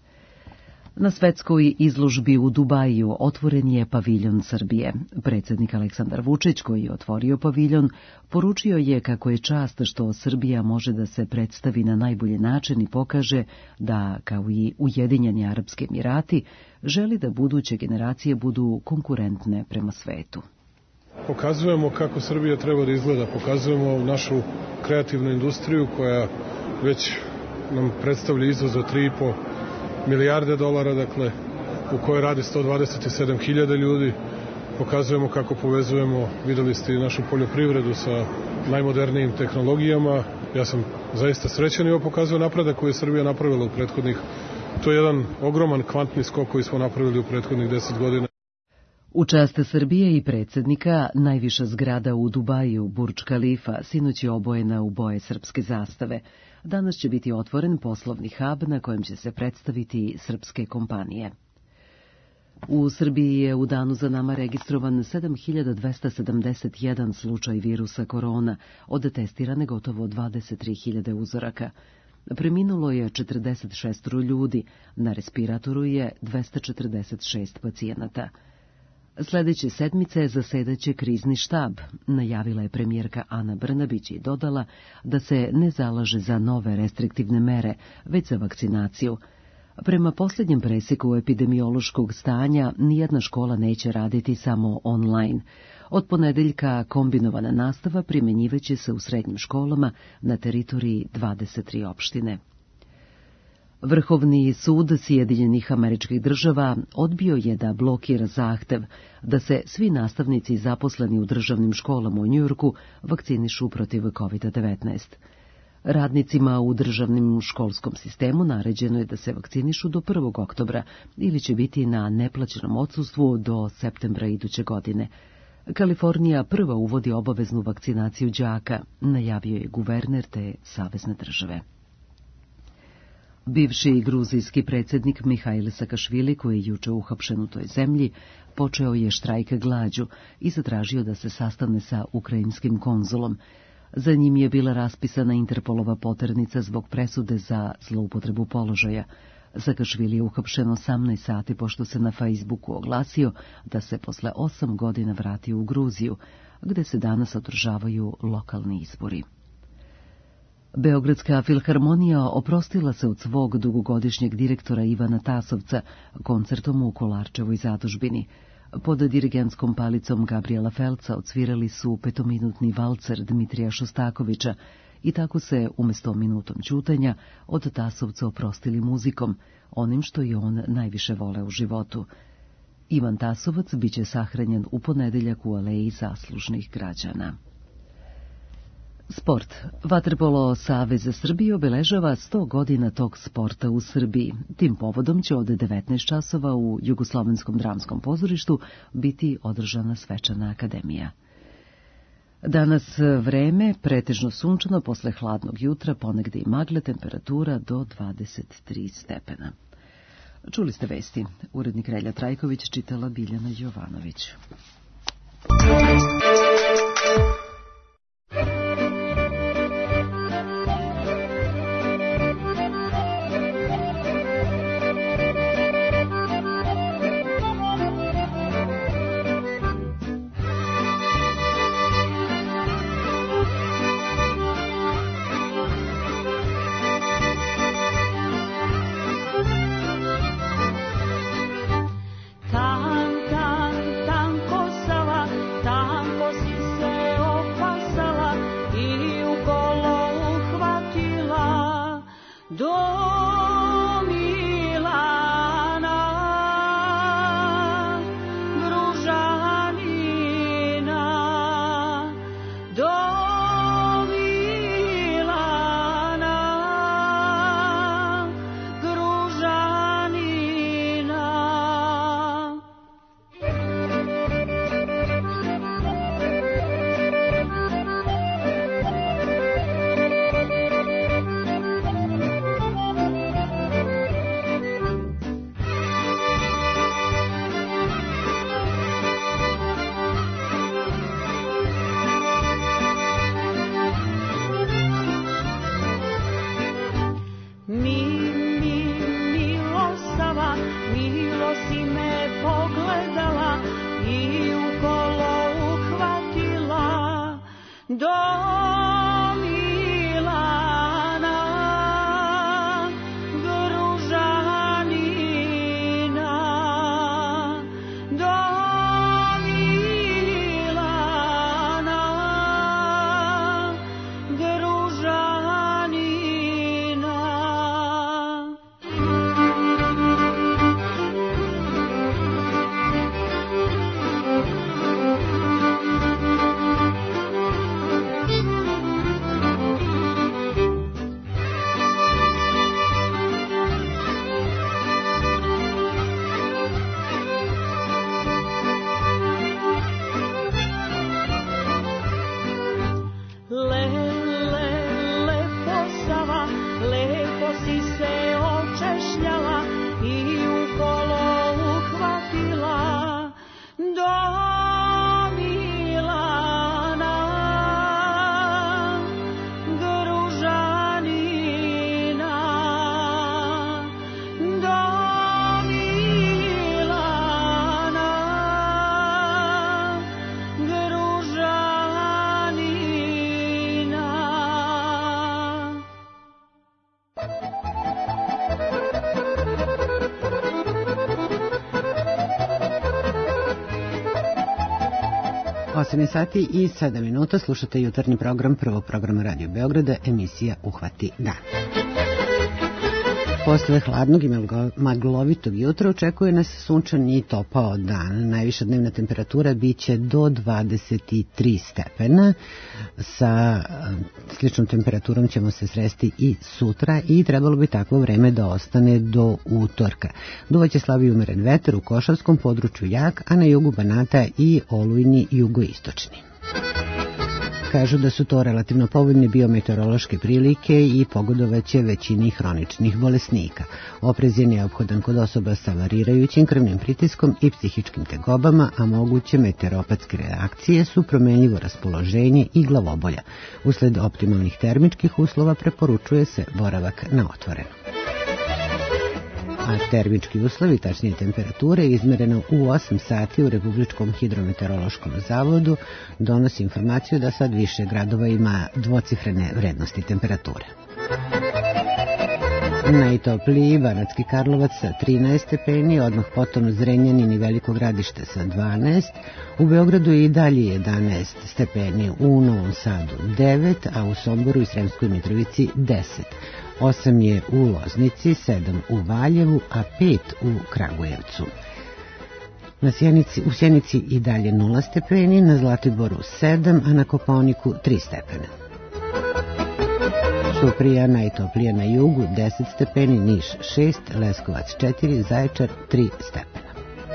Na svetskoj izložbi u Dubaju otvoren je paviljon Srbije. Predsjednik Aleksandar Vučić, koji je otvorio paviljon, poručio je kako je čast što Srbija može da se predstavi na najbolji način i pokaže da, kao i Ujedinjeni Arapski Emirati, želi da buduće generacije budu konkurentne prema svetu. Pokazujemo kako Srbija treba da izgleda, pokazujemo našu kreativnu industriju koja već nam predstavlja izvoz za tri i po milijarde dolara, dakle, u kojoj radi sto dvadeset sedam hiljada ljudi. Pokazujemo kako povezujemo, videli ste i našu poljoprivredu sa najmodernijim tehnologijama. Ja sam zaista srećan i ovo pokazuje napredak koji je Srbija napravila u prethodnih. To je jedan ogroman kvantni skok koji smo napravili u prethodnih deset godina. U čast Srbije i predsjednika, najviša zgrada u Dubaju, Burdž Kalifa, sinoć je obojena u boje srpske zastave. Danas će biti otvoren poslovni hub na kojem će se predstaviti srpske kompanije. U Srbiji je u danu za nama registrovan sedam hiljada dvesta sedamdeset jedan slučaj virusa korona, od testirane gotovo dvadeset tri hiljade uzoraka. Preminulo je četrdeset šest ljudi, na respiratoru je dvesta četrdeset šest pacijenata. Sljedeće sedmice zasedaće krizni štab, najavila je premijerka Ana Brnabić i dodala da se ne zalaže za nove restriktivne mere, već za vakcinaciju. Prema posljednjem preseku epidemiološkog stanja, nijedna škola neće raditi samo online. Od ponedeljka kombinovana nastava primjenjivaće se u srednjim školama na teritoriji dvadeset tri opštine. Vrhovni sud Sjedinjenih Američkih Država odbio je da blokira zahtev da se svi nastavnici zaposleni u državnim školama u Njujorku vakcinišu protiv kovid devetnaest. Radnicima u državnim školskom sistemu naređeno je da se vakcinišu do prvog oktobra ili će biti na neplaćenom odsustvu do septembra iduće godine. Kalifornija prva uvodi obaveznu vakcinaciju đaka, najavio je guverner te savezne države. Bivši gruzijski predsjednik Mihail Sakašvili, koji je juče uhapšen u toj zemlji, počeo je štrajk glađu i zatražio da se sastane sa ukrajinskim konzulom. Za njim je bila raspisana Interpolova poternica zbog presude za zloupotrebu položaja. Sakašvili je uhapšen osamnaest sati pošto se na Facebooku oglasio da se posle osam godina vratio u Gruziju, gde se danas održavaju lokalni izbori. Beogradska filharmonija oprostila se od svog dugogodišnjeg direktora Ivana Tasovca koncertom u Kolarčevoj zadužbini. Pod dirigentskom palicom Gabriela Felca odsvirali su petominutni valcer Dmitrija Šostakovića i tako se, umjesto minutom ćutanja, od Tasovca oprostili muzikom, onim što je on najviše voleo u životu. Ivan Tasovac biće sahranjen u ponedeljak u Aleji zaslužnih građana. Sport. Vaterpolo Savez Srbije obeležava sto godina tog sporta u Srbiji. Tim povodom će od devetnaest časova u Jugoslovenskom dramskom pozorištu biti održana svečana akademija. Danas vreme pretežno sunčano, posle hladnog jutra, ponegde i magle, temperatura do dvadeset tri stepena. Čuli ste vesti. Urednik Relja Trajković, čitala Biljana Jovanović. osam sati i sedam minuta, slušate jutarnji program prvog programa Radio Beograda, emisija Uhvati dan. Posle hladnog i maglovitog jutra očekuje nas sunčan i topao dan. Najviša dnevna temperatura biće do dvadeset tri stepena. Sa sličnom temperaturom ćemo se sresti i sutra i trebalo bi takvo vreme da ostane do utorka. Duvaće slabi umeren vetar, u košarskom području jak, a na jugu Banata i olujni jugoistočni. Kažu da su to relativno povoljne biometeorološke prilike i pogodovaće većini hroničnih bolesnika. Oprez je neophodan kod osoba sa varirajućim krvnim pritiskom i psihičkim tegobama, a moguće meteoropatske reakcije su promenljivo raspoloženje i glavobolja. Usled optimalnih termičkih uslova preporučuje se boravak na otvorenom. A termički uslovi, tačnije temperature, izmereno u osam sati u Republičkom hidrometeorološkom zavodu, donosi informaciju da sad više gradova ima dvocifrene vrednosti temperature. Najtopliji Banatski Karlovac sa trinaest stepeni, odmah potom Zrenjanin i Veliko Gradište sa dvanaest, u Beogradu je i dalje jedanaest stepeni, u Novom Sadu devet, a u Somboru i Sremskoj Mitrovici deset. osam je u Loznici, sedam u Valjevu, a pet u Kragujevcu. Na Sjenici, u Sjenici i dalje nula stepeni, na Zlatiboru sedam, a na Kopaoniku tri stepena. Ćuprija najtoplija na jugu, deset stepeni, Niš šest, Leskovac četiri, Zaječar tri stepena.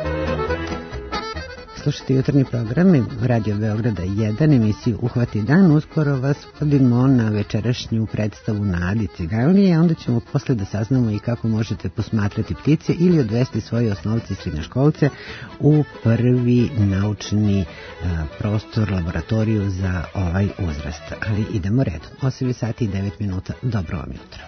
Slušajte jutarnji program Radio Beograda jedan, emisiju Uhvati dan. Uskoro vas vodimo na večerašnju predstavu na Adi Ciganlije, onda ćemo posle da saznamo i kako možete posmatrati ptice ili odvesti svoje osnovce i srednjoškolce u prvi naučni a, prostor, laboratoriju za ovaj uzrast. Ali idemo redom. osam sati i devet minuta. Dobro vam jutro.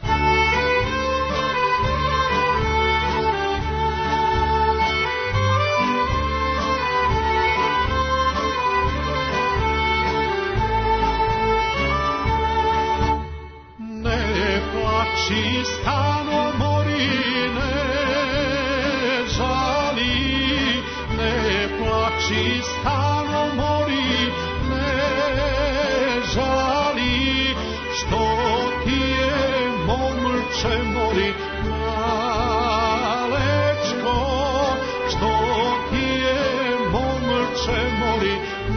Plači stano mori, ne žali, ne plači stano mori, ne žali, što ti je momče mori, malečko, što ti je momče mori,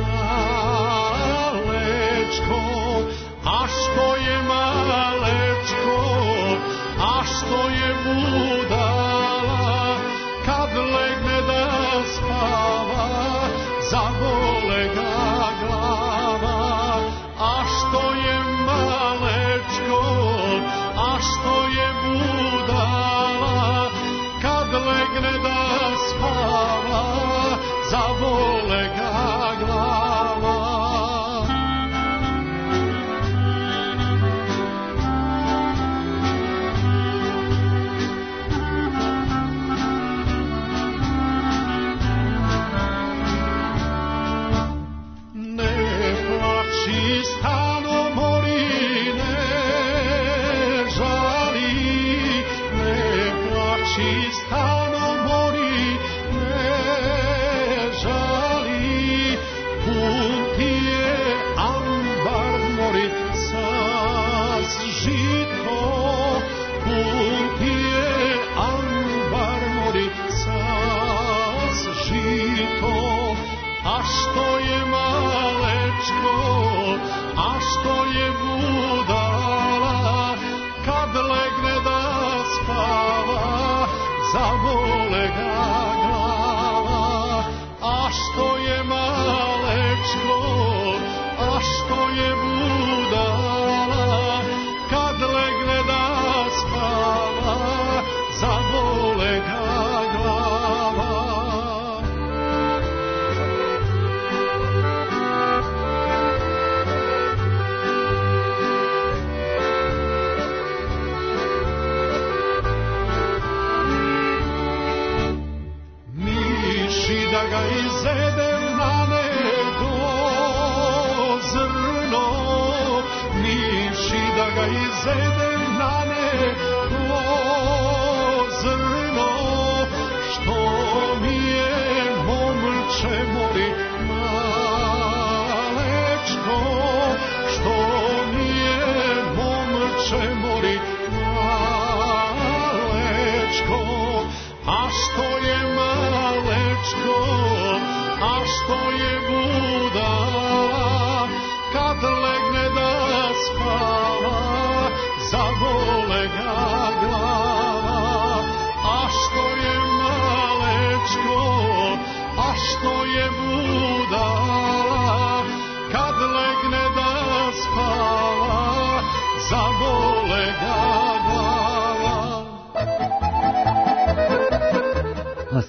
malečko, a što je malečko, a što je budala, kad legne da spava, zabole ga glava. A što je malečko, a što je budala, kad legne da spava, zabole ga glava. Stano mori, ne žali, ne plači, stano mori, ne žali, pun ti je ambar mori, sas žito, pun ti je ambar mori, sas žito, a što je malečko, a što je budala, kad legne da spava, zabole ga glava. A što je malečko, a što je budala, kad legne da spava, zabole ga glava. Da ga izedem na nego zrno, miši da ga izedem na nego zrno, što mi je momče mori, malečko, što mi je momče mori, malečko, a što je malečko, a što je budala, kad legne da spava, zabole ga glava. A što je malečko, a što je budala, kad legne da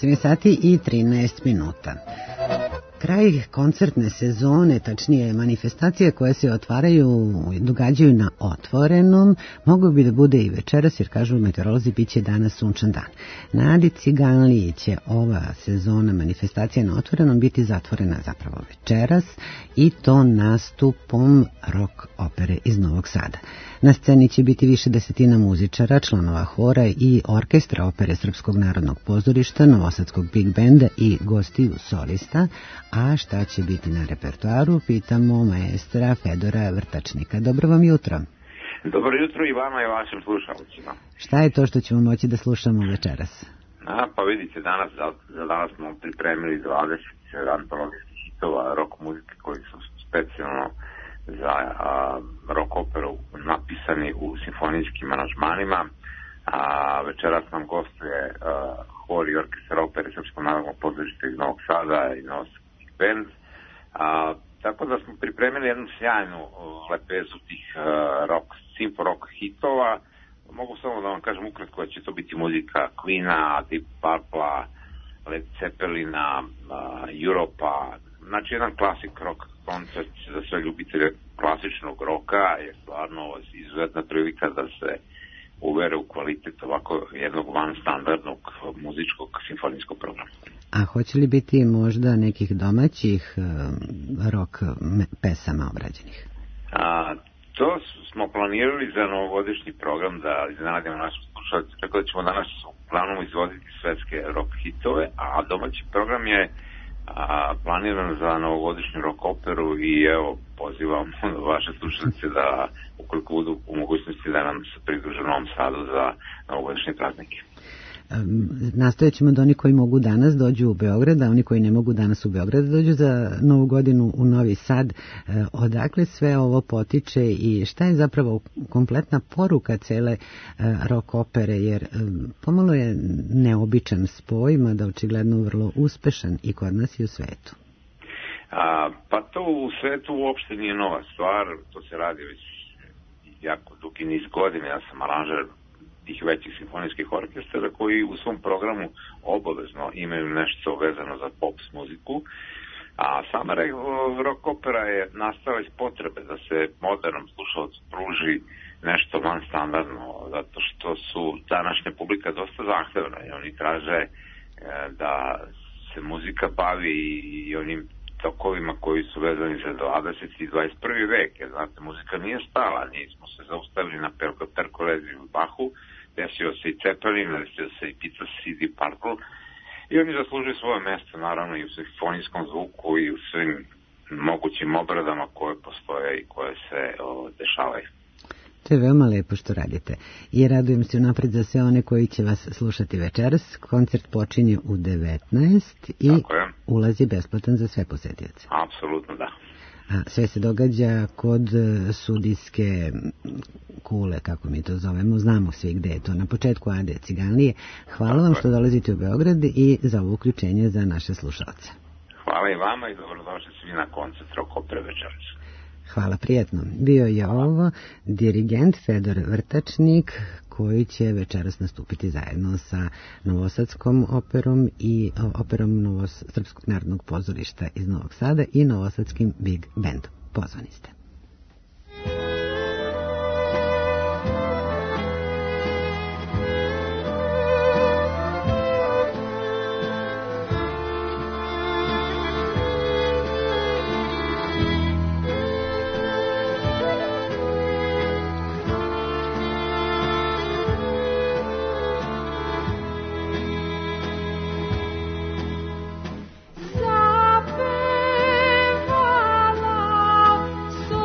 osam sati i trinaest minuta. Kraj koncertne sezone, tačnije manifestacije koje se otvaraju, događaju na otvorenom, mogu bi da bude i večeras, jer kažu meteorolozi, bit će danas sunčan dan. Na Adi Ciganliji će ova sezona manifestacija na otvorenom biti zatvorena zapravo večeras, i to nastupom rock opere iz Novog Sada. Na sceni će biti više desetina muzičara, članova hora i orkestra opere Srpskog narodnog pozorišta, Novosadskog big benda i gostiju solista. A šta će biti na repertoaru, pitamo maestra Fedora Vrtačnika. Dobro vam jutro. Dobro jutro i vama i vašim slušalcima. Šta je to što ćemo moći da slušamo večeras? A, pa vidite, danas, za, za danas smo pripremili dvadeset antologijskih hitova rock muzike koji su specijalno za a, rock operu napisani u simfonijskim aranžmanima. A večeras nam gostuje a, hor i orkestar opere Srpskog narodnog pozorišta iz Novog Sada i Novosadski bend. A, tako da smo pripremili jednu sjajnu lepezu tih uh, rock, simfo rock hitova. Mogu samo da vam kažem ukratko da će to biti muzika Queena, Deep Purple, Led Zeppelina, uh, Europa. Znači jedan klasik rock koncert za sve ljubitelje klasičnog roka je stvarno izuzetna prilika da se uvere u kvalitet ovako jednog van standardnog muzičkog simfonijskog programa. A hoće li biti možda nekih domaćih uh, rock pesama obrađenih? A, to smo planirali za novogodišnji program da iznenadimo našu slušalicu, tako da ćemo danas uglavnom izvoditi svetske rock hitove, a domaći program je a, planiran za novogodišnju rock operu i evo pozivam vaše slušalice da ukoliko budu u mogućnosti da nam se pridruže u Novom Sadu za novogodišnje praznike. Nastojat ćemo da oni koji mogu danas dođu u Beograd, a oni koji ne mogu danas u Beograd dođu za Novu godinu u Novi Sad. Odakle sve ovo potiče i šta je zapravo kompletna poruka cele rock opere, jer pomalo je neobičan spoj, mada očigledno vrlo uspešan i kod nas i u svetu. A, pa to u svetu uopšte nije nova stvar, to se radi već jako dugi niz godina. Ja sam aranžer tih većih simfonijskih orkestara koji u svom programu obavezno imaju nešto vezano za pop muziku, a sama rock opera je nastala iz potrebe da se modernom slušalcu pruži nešto van standardno, zato što su današnja publika dosta zahtevna i oni traže e, da se muzika bavi i onim tokovima koji su vezani za dvadeseti i dvadeset prvi vek, jer znate, muzika nije stala, nismo se zaustavili na Pergolezi u Bahu, desio se i Zeppelin, desio se i Pizza City Purple, i oni zaslužuju svoje mesto, naravno, i u simfonijskom zvuku i u svim mogućim obradama koje postoje i koje se o, dešavaju. To je veoma lepo što radite i radujem se unapred za sve one koji će vas slušati večeras. Koncert počinje u devetnaest i ulazi besplatan za sve posetioce. Apsolutno da. A sve se događa kod sudijske kule, kako mi to zovemo, znamo svi gde je to, na početku Ade Ciganlije. Hvala vam što dolazite u Beograd i za ovo uključenje za naše slušalce. Hvala i vama i dobrodošli svi na koncert rock opere večeras. Hvala, prijetno. Bio je ovo dirigent Fedor Vrtačnik, koji će večeras nastupiti zajedno sa Novosadskom operom i operom Novos, Srpskog narodnog pozorišta iz Novog Sada i Novosadskim big bandom. Pozvani ste. Zapevala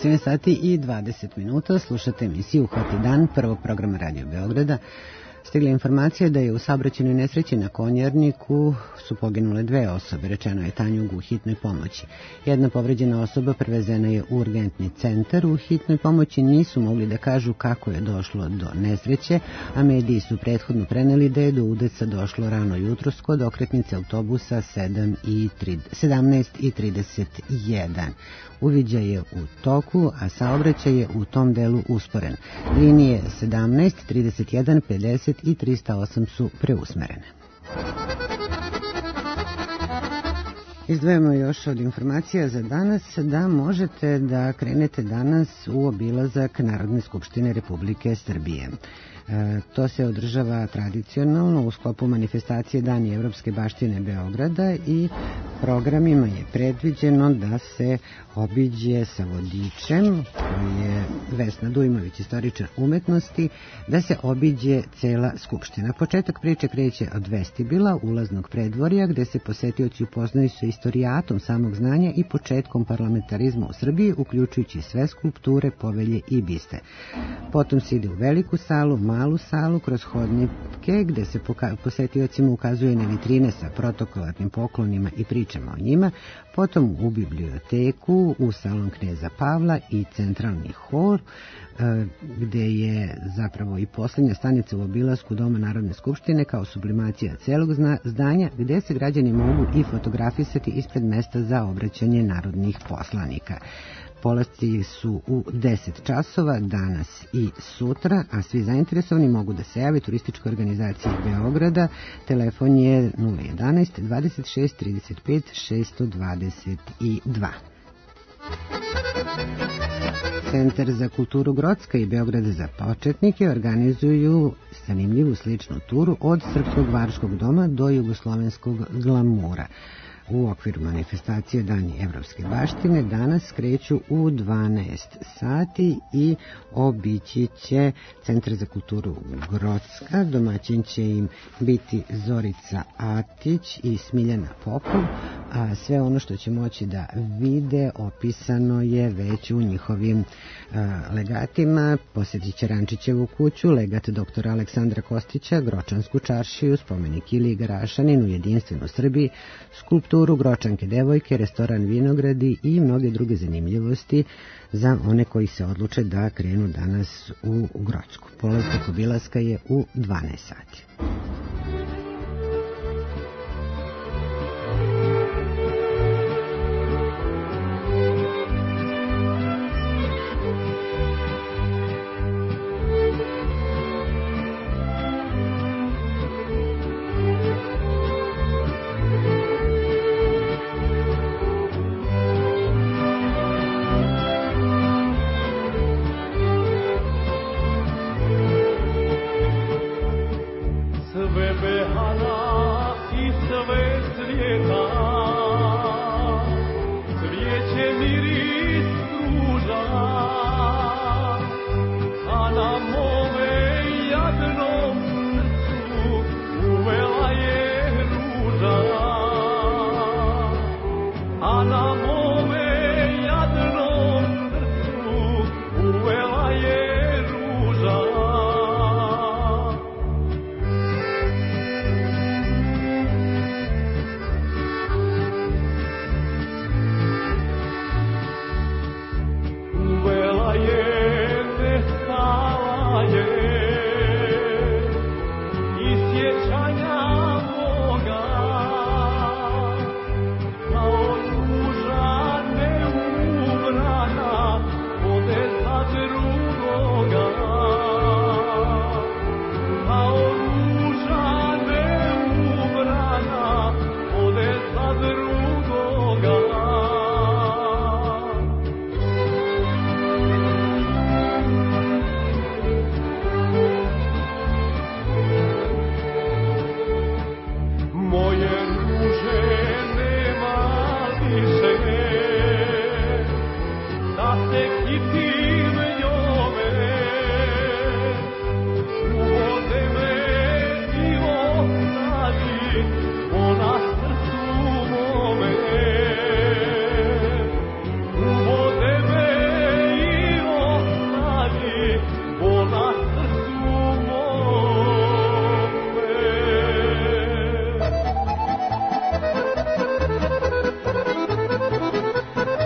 sedam sati i dvadeset minuta slušate emisiju Hoti dan, prvog programa Radio Beograda. Stigla informacija da je u saobraćajnoj nesreći na Konjarniku su poginule dve osobe, rečeno je Tanjugu u hitnoj pomoći. Jedna povređena osoba prevezena je u urgentni centar. U hitnoj pomoći nisu mogli da kažu kako je došlo do nesreće, a mediji su prethodno preneli da je do udeca došlo rano jutros kod okretnice autobusa sedamnaest i trideset jedan. Uviđaj je u toku, a saobraćaj je u tom delu usporen. Linije sedamnaest, trideset jedan, pedeset i trista osam su preusmerene. Izdvajamo još od informacija za danas da možete da krenete danas u obilazak Narodne skupštine Republike Srbije. E, to se održava tradicionalno u sklopu manifestacije Dani evropske baštine Beograda i programima je predviđeno da se obiđe sa vodičem, koji je Vesna Dujmović, istoričar umetnosti, da se obiđe cela skupština. Početak priče kreće od vestibila, ulaznog predvorja, gde se posetioci upoznaju sa istorijatom samog znanja i početkom parlamentarizma u Srbiji, uključujući sve skulpture, povelje i biste. Potom se ide u veliku salu, malu salu, kroz hodnike, gde se posetiocima ukazuje na vitrine sa protokolarnim poklonima i pričama o njima, potom u biblioteku, u salon kneza Pavla i centralni hor, gde je zapravo i poslednja stanica u obilasku Doma Narodne skupštine kao sublimacija celog zdanja, gde se građani mogu i fotografisati ispred mesta za obraćanje narodnih poslanika. Polasci su u deset časova danas i sutra, a svi zainteresovani mogu da se jave turističkoj organizaciji Beograda. Telefon je nula jedanaest, dvadeset šest, trideset pet, šesto dvadeset dva. Centar za kulturu Grocka i Beograd za početnike organizuju zanimljivu sličnu turu od Srpskog varoškog doma do Jugoslovenskog glamura. U okviru manifestacije Dani evropske baštine danas kreću u dvanaest sati i obići će Centar za kulturu Grocka. Domaćin će im biti Zorica Atić i Smiljana Popov, a sve ono što će moći da vide opisano je već u njihovim a, legatima. Posjetit će Rančićevu kuću, legat doktora Aleksandra Kostića, Gročansku čaršiju, spomenik Iliji Garašaninu, jedinstvenu Srbiji, skulpturu Gročanke devojke, restoran Vinogradi i mnoge druge zanimljivosti za one koji se odluče da krenu danas u Grocku. Polazak obilaska je u dvanaest sati. Sve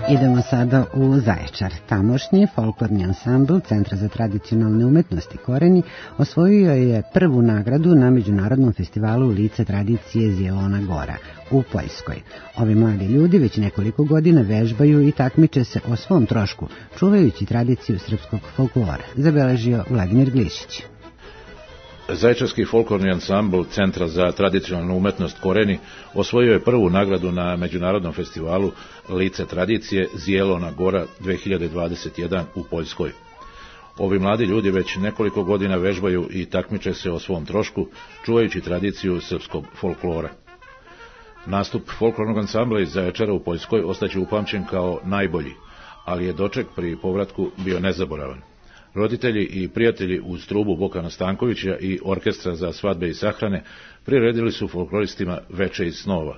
Idemo sada u Zaječar. Tamošnji folklorni ansambl Centra za tradicionalne umetnosti Koreni osvojio je prvu nagradu na Međunarodnom festivalu Lice tradicije Zijelona Gora u Poljskoj. Ovi mladi ljudi već nekoliko godina vežbaju i takmiče se o svom trošku, čuvajući tradiciju srpskog folklora, zabeležio Vladimir Glišić. Zaječarski folklorni ansambl Centra za tradicionalnu umetnost Koreni osvojio je prvu nagradu na Međunarodnom festivalu Lice tradicije Zijelona Gora dve hiljade dvadeset jedan u Poljskoj. Ovi mladi ljudi već nekoliko godina vežbaju i takmiče se o svom trošku, čuvajući tradiciju srpskog folklora. Nastup folklornog ansambla iz Zaječara u Poljskoj ostaće upamćen kao najbolji, ali je doček pri povratku bio nezaboravan. Roditelji i prijatelji uz trubu Bokana Stankovića i orkestra za svadbe i sahrane priredili su folkloristima veče iz snova.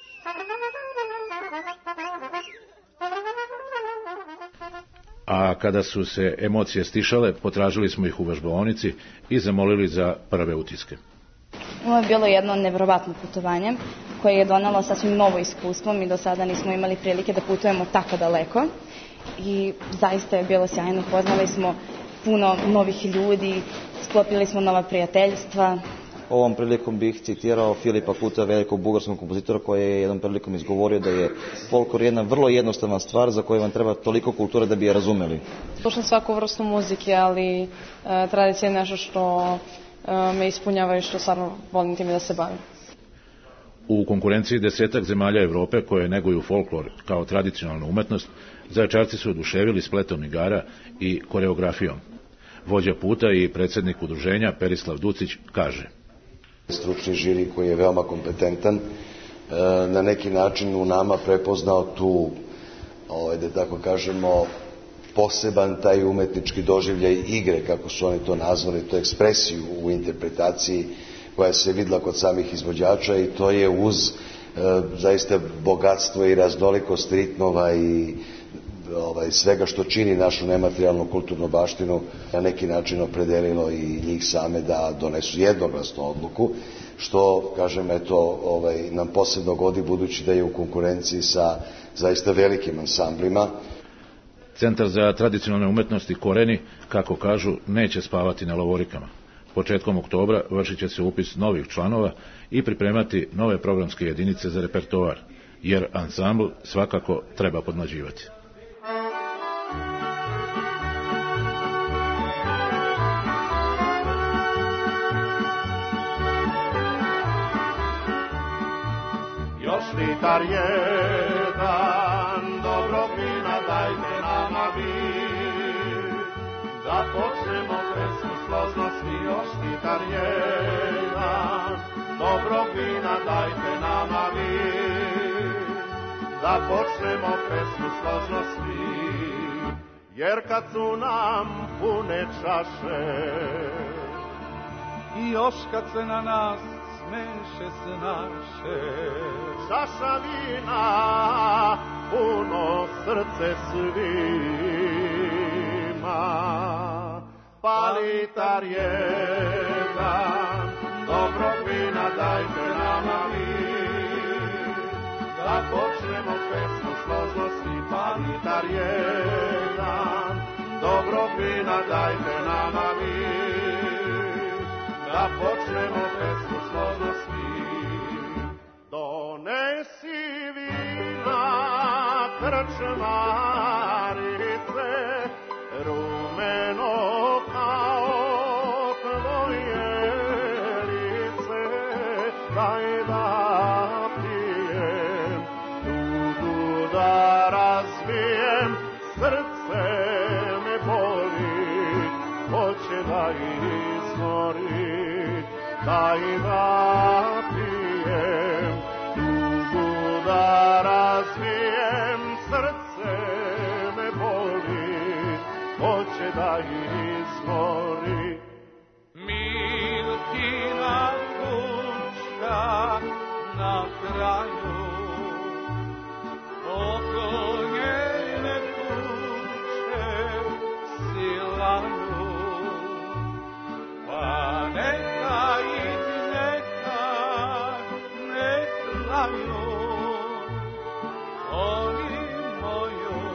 A kada su se emocije stišale, potražili smo ih u vežbaonici i zamolili za prve utiske. Ovo je bilo jedno nevjerovatno putovanje koje je donelo sasvim novo iskustvo. Mi do sada nismo imali prilike da putujemo tako daleko i zaista je bilo sjajno. Poznali smo puno novih ljudi, sklopili smo nova prijateljstva. Ovom prilikom bih citirao Filipa Kuta, velikog bugarskog kompozitora, koji je jednom prilikom izgovorio da je folklor jedna vrlo jednostavna stvar za koju vam treba toliko kulture da bi je razumeli. Slušam svaku vrstu muzike, ali e, tradicija je nešto što e, me ispunjava i što stvarno volim time da se bavim. U konkurenciji desetak zemalja Evrope koje neguju folklor kao tradicionalnu umetnost, Zaječarci su oduševili spletom igara i koreografijom. Vođa puta i predsjednik udruženja Perislav Ducić kaže: Stručni žiri koji je veoma kompetentan, na neki način u nama prepoznao tu, da tako kažemo, poseban taj umetnički doživljaj igre, kako su oni to nazvali, tu ekspresiju u interpretaciji koja se videla kod samih izvođača, i to je uz zaista bogatstvo i raznolikost ritmova i ovaj, svega što čini našu nematerijalnu kulturnu baštinu na neki način opredelilo i njih same da donesu jednoglasnu odluku, što, kažem, eto, ovaj, nam posebno godi budući da je u konkurenciji sa zaista velikim ansamblima. Centar za tradicionalne umetnosti Koreni, kako kažu, neće spavati na lovorikama. Početkom oktobra vršit će se upis novih članova i pripremati nove programske jedinice za repertoar, jer ansambl svakako treba podmlađivati. Još litar jedan, dobrog vina dajte nama vi, da počnemo pesmu složno svi. Još litar jedan, dobrog vina dajte nama vi, da počnemo pesmu složno svi. Jer kad su nam pune čaše i još kad se na nas smeše se naše, čaša vina puno srce svima. Pa litar jedan, dobrog vina dajte nama vi, da počnemo pesmu složno svi. Pa litar jedan, dobrog vina dajte nama vi, da počnemo pesmu složno svi. Donesi vina krčmarice, rumeno kao tvoje lice, daj da pijem, tugu da razbijem, srce me boli, hoće da izmori, daj da pijem, tugu da razbijem, srce me boli, hoće da izmori. Milkina kuća na kraju, oko njene kuće silaju, pa neka ih neka ne klaju, oni moju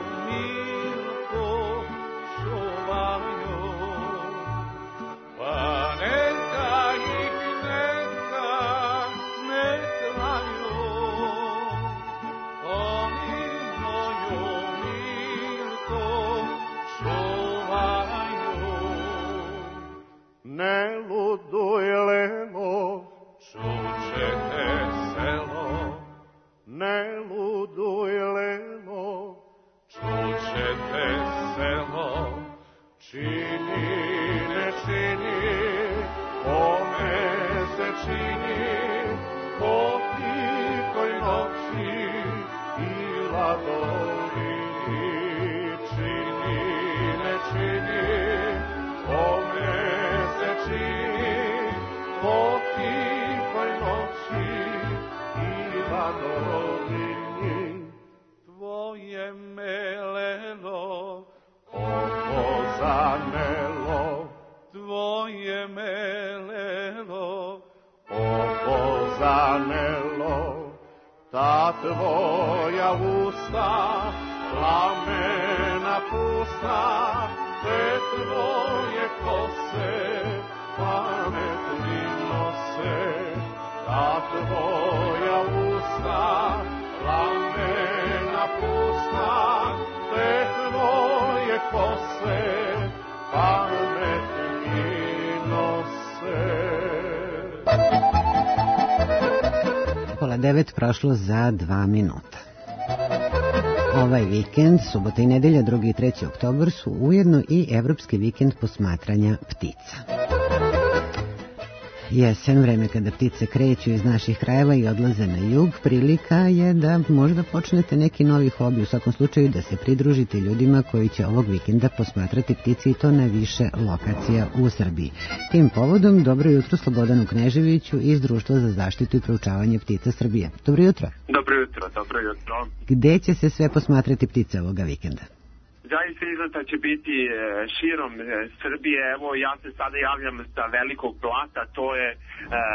budu i lelo, čućete selo, čini, ne čini, ome se čini, po tihoj noći i ladolini, čini, ne čini, ome se čini, po tihoj noći i ladolini, tvoje melelo, oko zanelo, tvoje melelo, oko zanelo, ta tvoja usta, plamena pusta, te tvoje kose, pametni nose, ta tvoja usta, plamena pusta, te tvoje kose, pametni nose. Pola devet prošlo za dva minuta. Ovaj vikend, subota i nedelja, drugi i treći oktobar, su ujedno i evropski vikend posmatranja ptica. Jesen, vreme kada ptice kreću iz naših krajeva i odlaze na jug, prilika je da možda počnete neki novi hobi, u svakom slučaju da se pridružite ljudima koji će ovog vikenda posmatrati ptice i to na više lokacija u Srbiji. Tim povodom, dobro jutro Slobodanu Kneževiću iz Društva za zaštitu i proučavanje ptica Srbije. Dobro jutro. Dobro jutro, dobro jutro. Gde će se sve posmatrati ptice ovoga vikenda? Zaista izleta će biti širom Srbije. Evo, ja se sada javljam sa Velikog Blata, to je e,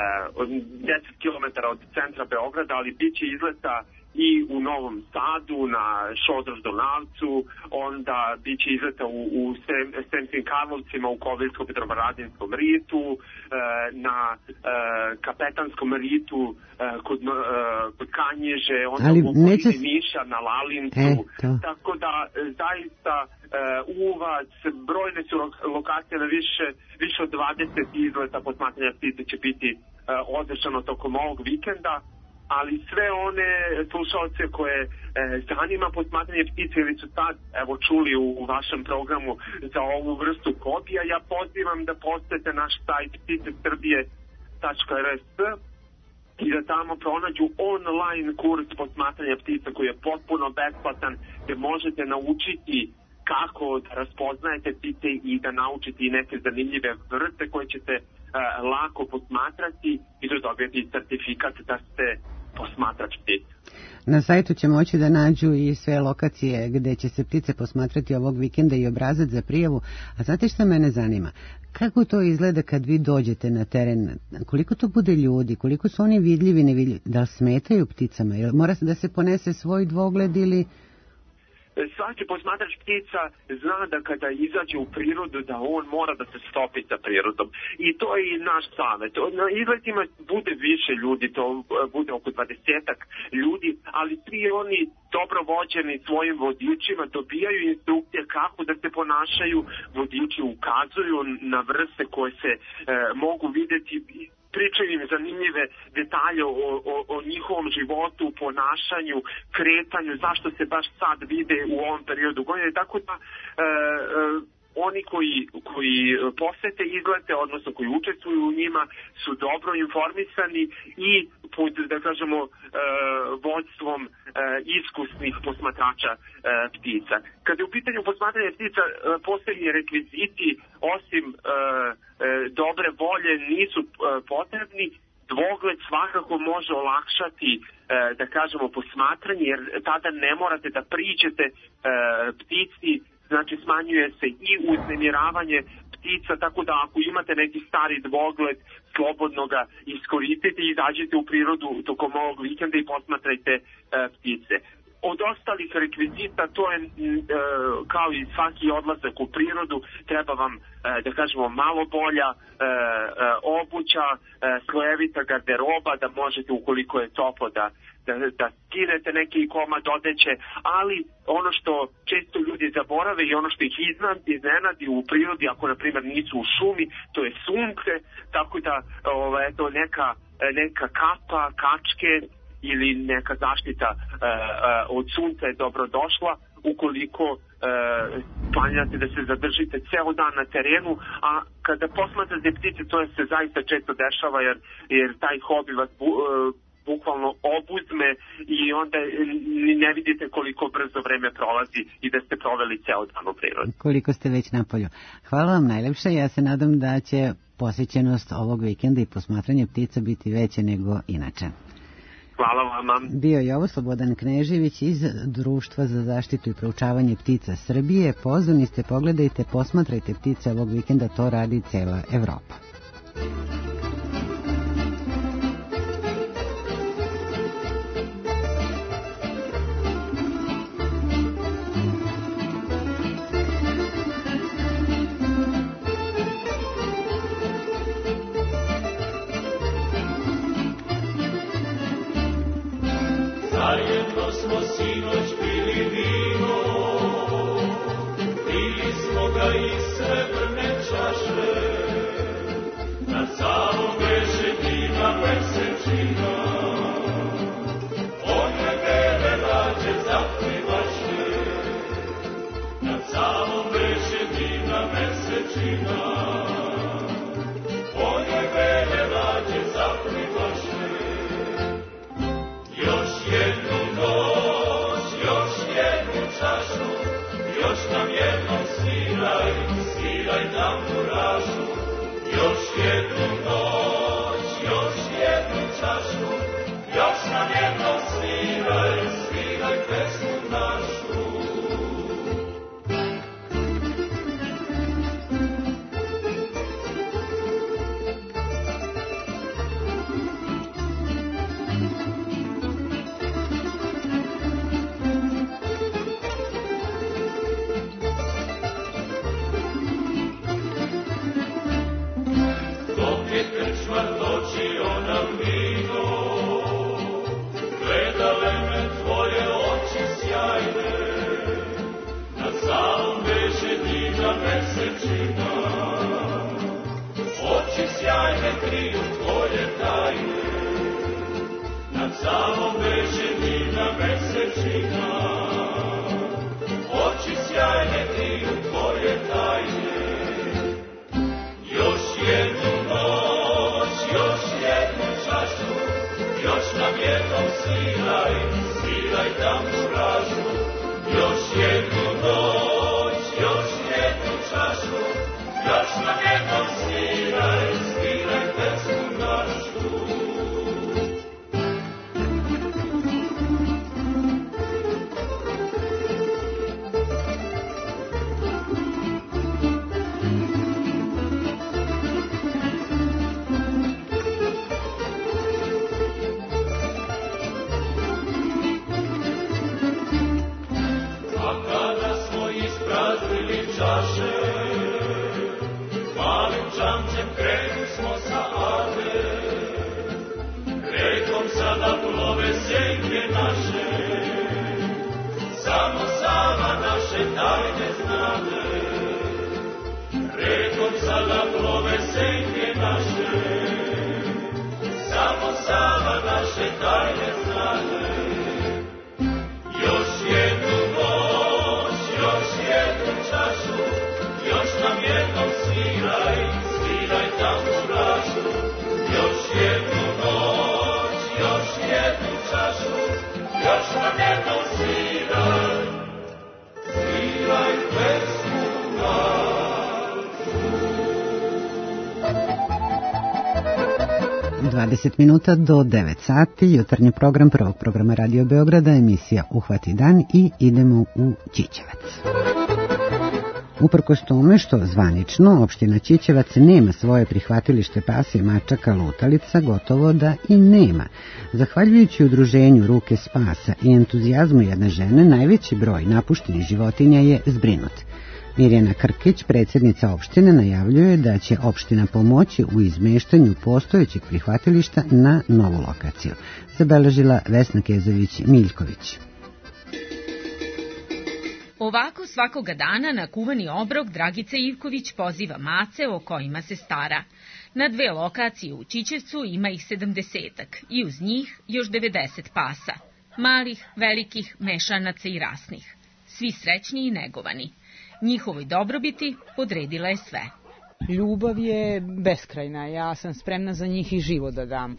deset kilometara od centra Beograda, ali bit će izleta i u Novom Sadu, na Šodroš-Donavcu, onda bit će izleta u, u Sremskim Karlovcima, u Koviljsko-Petrovaradinskom ritu, e, na e, Kapetanskom ritu e, kod, e, kod Kanježe, onda ali u okolini neće... Niša, na Lalincu, e, tako da e, zaista e, Uvac, brojne su lokacije na više, više od dvadeset izleta posmatranja ptice će biti e, održano tokom ovog vikenda, ali sve one slušalce koje e, zanima posmatranje ptice ili su sad evo čuli u, u vašem programu za ovu vrstu hobija, ja pozivam da posete naš sajt ptice srbije tačka er es i da tamo pronađu online kurs posmatranja ptica koji je potpuno besplatan, gde možete naučiti kako da raspoznajete ptice i da naučite i neke zanimljive vrste koje ćete e, lako posmatrati i da dobijete certifikat da ste posmatrač ptica. Na sajtu će moći da nađu i sve lokacije gde će se ptice posmatrati ovog vikenda i obrazac za prijavu. A znate šta mene zanima? Kako to izgleda kad vi dođete na teren? Koliko to bude ljudi? Koliko su oni vidljivi, nevidljivi? Da li smetaju pticama? Jel mora da se ponese svoj dvogled ili... Svaki posmatrač ptica zna da kada izađe u prirodu da on mora da se stopi sa prirodom. I to je i naš savjet. Na izletima bude više ljudi, to bude oko dvadesetak ljudi, ali svi oni dobro vođeni svojim vodičima dobijaju instrukcije kako da se ponašaju. Vodiči ukazuju na vrste koje se e, mogu videti, pričaju im zanimljive detalje o, o, o njihovom životu, ponašanju, kretanju, zašto se baš sad vide u ovom periodu godine. Tako da e, e, oni koji, koji posete izlete, odnosno koji učestvuju u njima, su dobro informisani i pod, da kažemo, e, vođstvom e, iskusnih posmatrača e, ptica. Kada je u pitanju posmatranja ptica, e, postoji rekviziti, osim e, dobre volje nisu potrebni. Dvogled svakako može olakšati, da kažemo, posmatranje, jer tada ne morate da priđete ptici, znači smanjuje se i uznemiravanje ptica, tako da ako imate neki stari dvogled, slobodno ga iskoristite i izađete u prirodu tokom ovog vikenda i posmatrajte ptice. Od ostalih rekvizita, to je e, kao i svaki odlazak u prirodu, treba vam, e, da kažemo, malo bolja e, e, obuća, e, slojevita garderoba, da možete, ukoliko je toplo, da, da, da skinete neki komad odeće, ali ono što često ljudi zaborave i ono što ih iznenadi u prirodi, ako, na primjer, nisu u šumi, to je sunce, tako da, ovo, eto, neka, neka kapa, kačke, ili neka zaštita e, e, od sunca je dobrodošla ukoliko e, planirate da se zadržite ceo dan na terenu, a kada posmatrate ptice, to se zaista često dešava jer, jer taj hobi vas bu, e, bukvalno obuzme i onda ni ne vidite koliko brzo vreme prolazi i da ste proveli ceo dan u prirodi. Koliko ste već na polju. Hvala vam najlepše, ja se nadam da će posvećenost ovog vikenda i posmatranje ptica biti veće nego inače. Hvala vama. Bio je ovo Slobodan Knežević iz Društva za zaštitu i proučavanje ptica Srbije. Pozvani ste, pogledajte, posmatrajte ptice ovog vikenda, to radi cela Evropa. Zajedno smo sinoć pili vino, pili smo ga iz srebrne čaše, na samom beše divna mesečina, one bele lađe zaplivaše, na samom beše divna mesečina, one bele lađe zaplivaše. Još jednu noć, još jednu čašu, još nam jednom sviraj, sviraj tamburašu. Još jednu noć, još jednu čašu, još nam jednom sviraj, sviraj pesmu našu. Krčmar točio nam vino, gledale me tvoje oči sjajne, nad samom beše divna mesečina, oči sjajne kriju tvoje tajne, nad samom beše divna mesečina, oči sjajne kriju tvoje tajne. Još jednu noć, još jednu čašu, još nam jednom sviraj, sviraj tamburašu. Još jednu noć, još jednu čašu, još nam jednom sviraj, sviraj pesmu našu. Čaše, malim čamčem krenu smo sa Ade, rekom sada plove senke naše, samo sama naše tajne znade. Rekom sada plove senke naše, samo sama naše tajne znade. Još jednu noć, još jednu čašu, još nam jednom sviraj, sviraj tamburašu. Još jednu noć, još jednu čašu, još nam jednom sviraj, sviraj pesmu našu. dvadeset minuta do devet sati, jutarnji program prvog programa Radio Beograda, emisija Uhvati dan i idemo u Ćićevac. Uprkos tome što zvanično opština Ćićevac nema svoje prihvatilište pasa i mačaka lutalica, gotovo da i nema. Zahvaljujući udruženju Ruke spasa i entuzijazmu jedne žene, najveći broj napuštenih životinja je zbrinut. Mirjana Krkić, predsjednica opštine, najavljuje da će opština pomoći u izmeštanju postojećeg prihvatilišta na novu lokaciju. Zabeležila Vesna Kezović-Miljković. Ovako svakoga dana na kuvani obrok Dragica Ivković poziva mace o kojima se stara. Na dve lokacije u Ćićevcu ima ih sedamdesetak i uz njih još devedeset pasa. Malih, velikih, mešanaca i rasnih. Svi srećni i negovani. Njihovoj dobrobiti podredila je sve. Ljubav je beskrajna, ja sam spremna za njih i život da dam.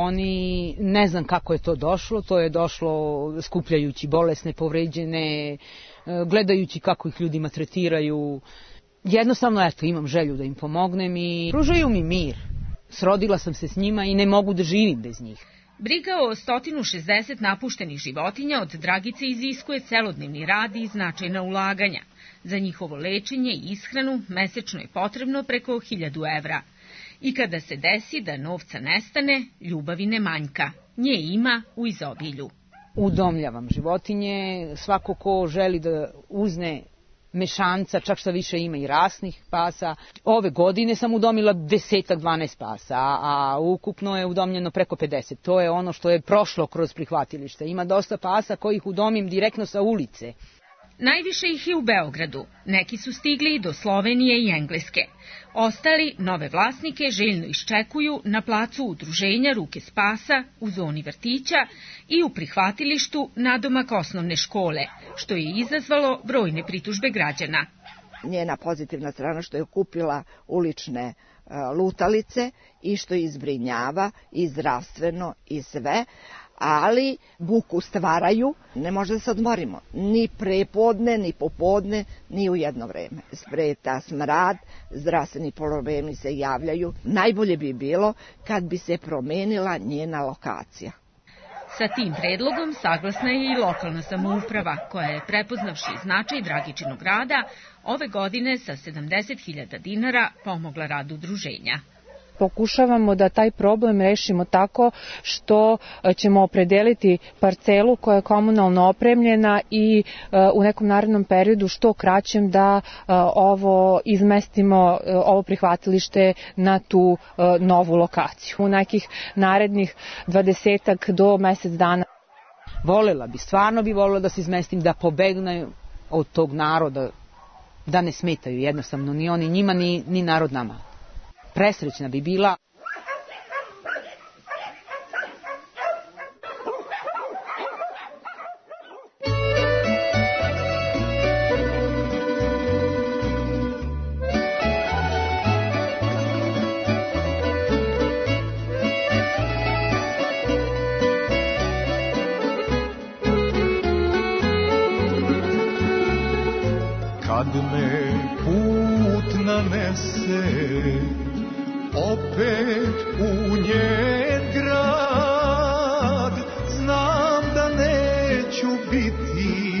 Oni, ne znam kako je to došlo, to je došlo skupljajući bolesne, povređene, gledajući kako ih ljudima tretiraju. Jednostavno, eto, imam želju da im pomognem i pružaju mi mir. Srodila sam se s njima i ne mogu da živim bez njih. Briga o sto šezdeset napuštenih životinja od Dragice iziskuje celodnevni rad i značajna ulaganja. Za njihovo lečenje i ishranu mesečno je potrebno preko hiljadu evra. I kada se desi da novca nestane, ljubavi ne manjka. Nje ima u izobilju. Udomljavam životinje, svako ko želi da uzne mešanca, čak šta više ima i rasnih pasa. Ove godine sam udomila desetak, dvanaest pasa, a ukupno je udomljeno preko pedeset. To je ono što je prošlo kroz prihvatilište. Ima dosta pasa kojih udomim direktno sa ulice. Najviše ih je u Beogradu. Neki su stigli i do Slovenije i Engleske. Ostali nove vlasnike željno iščekuju na placu udruženja Ruke spasa, u zoni vrtića i u prihvatilištu nadomak osnovne škole, što je izazvalo brojne pritužbe građana. Njena pozitivna strana što je kupila ulične lutalice i što ih zbrinjava i zdravstveno i sve, ali buku stvaraju, ne može da se odmorimo, ni prepodne, ni popodne, ni u jedno vreme. Spreta smrad, zdravstveni problemi se javljaju. Najbolje bi bilo kad bi se promenila njena lokacija. Sa tim predlogom saglasna je i lokalna samouprava, koja je, prepoznavši značaj Dragičinog rada, ove godine sa sedamdeset hiljada dinara pomogla radu udruženja. Pokušavamo da taj problem rešimo tako što ćemo opredeliti parcelu koja je komunalno opremljena i u nekom narednom periodu što kraćem da ovo izmestimo, ovo prihvatilište na tu novu lokaciju. U nekih narednih dvadesetak do mesec dana. Volela bi, stvarno bi volela da se izmestim, da pobegnu od tog naroda, da ne smetaju jednostavno ni oni njima, ni, ni narod nama. Presrećna bi bila. Kad me put nanese opet u njen grad, znam da neću biti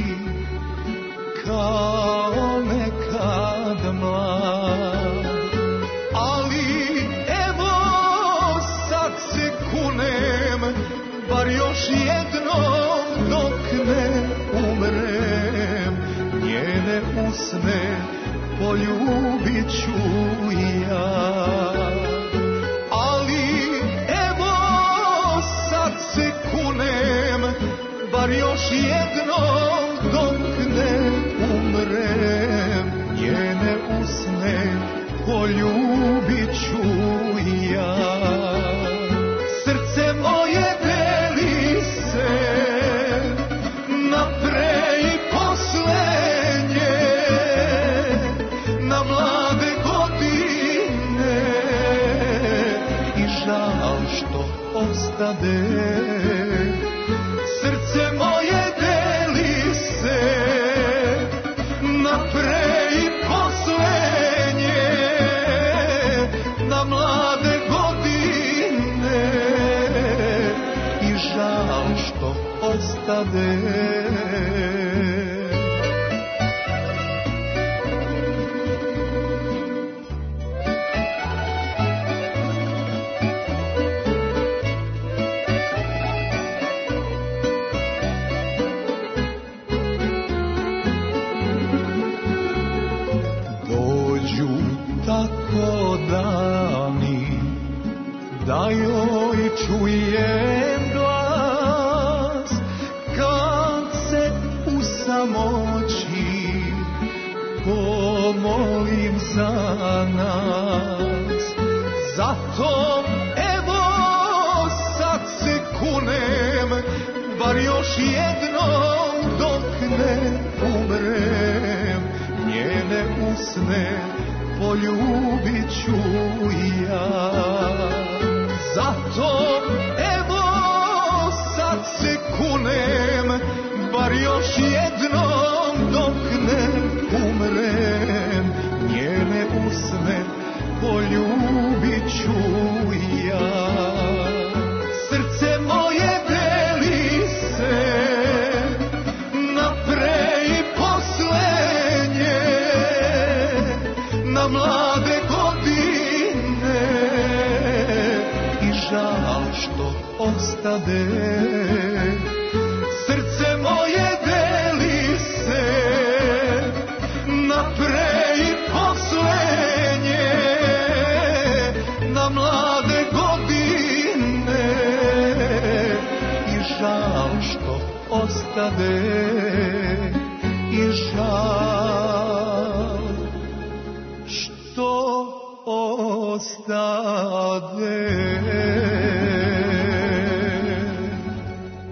kao nekad mlad, ali evo sad se kunem, bar još jednom dok ne umrem, njene usne poljubit ću ja. Bar još jednom dok ne umrem, njene usne poljubit ću ja. Srce moje deli se na pre i posle nje, na mlade godine i žal što ostade. Srce moje deli se na pre i posle nje, na mlade godine i žal što ostade. Da joj čujem glas kad se u samoći pomolim za nas, Zato evo sad se kunem, bar još jednom dok ne umrem, njene usne poljubit ću ja. Zato evo sad se kunem, bar još jednom dok ne umrem, njene usne poljubit ću ja. Srce moje deli se na pre i poslednje, na mlade godine i žal što ostade. Srce moje deli se na pre i poslednje, na mlade godine i žal što ostade, i žal što ostade.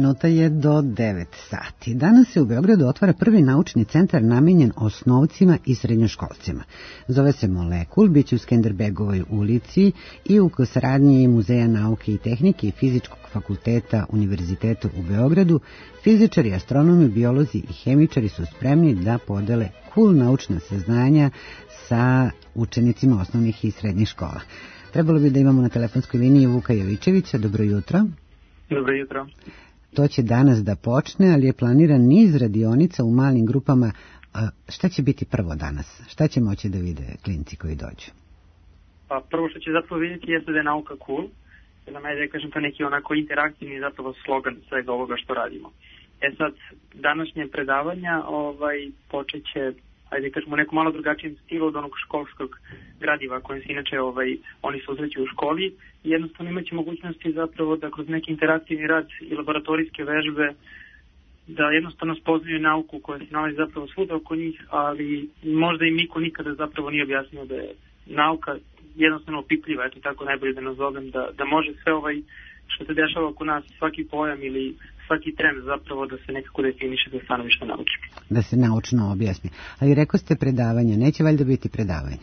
minuta je do devet sati. Danas se u Beogradu otvara prvi naučni centar namenjen osnovcima i srednjoškolcima. Zove se Molekul, bit će u Skenderbegovoj ulici i u saradnji Muzeja nauke i tehnike i Fizičkog fakulteta Univerziteta u Beogradu. Fizičari, astronomi, biolozi i hemičari su spremni da podele cool naučna saznanja sa učenicima osnovnih i srednjih škola. Trebalo bi da imamo na telefonskoj liniji Vuka Jovičevića. Dobro jutro. Dobro jutro. To će danas da počne, ali je planiran niz radionica u malim grupama. Šta će biti prvo danas? Šta će moći da vide klinci koji dođu? Pa prvo što će zapravo vidjeti jeste da je nauka cool. Za mene, da kažem, to neki onako interaktivni zapravo slogan svega ovoga što radimo. E sad, današnje predavanja ovaj, počet će, ajde kažemo, u nekom malo drugačijem stilu od onog školskog gradiva koje se inače ovaj, oni susreću u školi. I jednostavno imaće mogućnosti zapravo da kroz neki interaktivni rad i laboratorijske vežbe da jednostavno spoznaju nauku koja se nalazi zapravo svuda oko njih, ali možda im niko nikada zapravo nije objasnio da je nauka jednostavno opipljiva, eto tako najbolje da nazovem, da, da može sve ovaj što se dešava oko nas, svaki pojam ili svaki trend zapravo da se nekako definiše da stanovišta nauke. Da se naučno objasni. Ali rekao ste predavanja, neće valjda biti predavanja?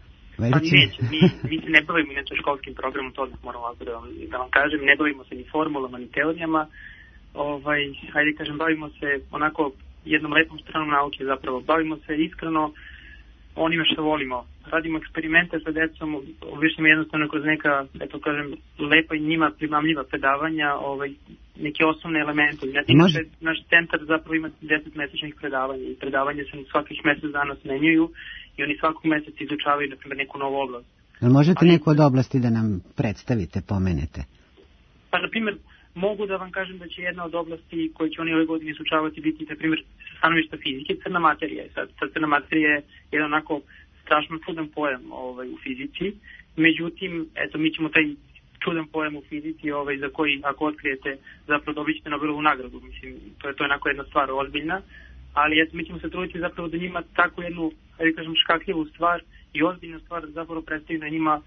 Pa neće, mi, mi se ne bavimo inače školskim programom, to moram ovako da vam, da vam kažem, ne bavimo se ni formulama, ni teorijama, ovaj, hajde kažem, bavimo se onako jednom lepom stranom nauke zapravo, bavimo se iskreno onime što volimo. Radimo eksperimente sa decom, obično jednostavno kroz neka, eto kažem, lepa i njima primamljiva predavanja, ovaj, neke osnovne elemente. Može... Naš centar zapravo ima deset mesečnih predavanja i predavanja se svakih mesec dana smenjuju i oni svakog meseca izučavaju, na primjer, neku novu oblast. Ali možete Ali... neku od oblasti da nam predstavite, pomenete? Pa, na primjer, mogu da vam kažem da će jedna od oblasti koje će oni ove godine izučavati biti, na primjer, stanovišta fizike, crna materija. Sad, sad crna materija je jedan onako strašno čudan pojam ovaj, u fizici. Međutim, eto, mi ćemo taj čudan pojam u fizici ovaj, za koji, ako otkrijete, zapravo dobit ćete Nobelovu nagradu. Mislim, to je, to je onako jedna stvar ozbiljna. Ali eto, mi ćemo se truditi zapravo da njima takvu jednu, da kažem, škakljivu stvar i ozbiljnu stvar zapravo predstaviti na njima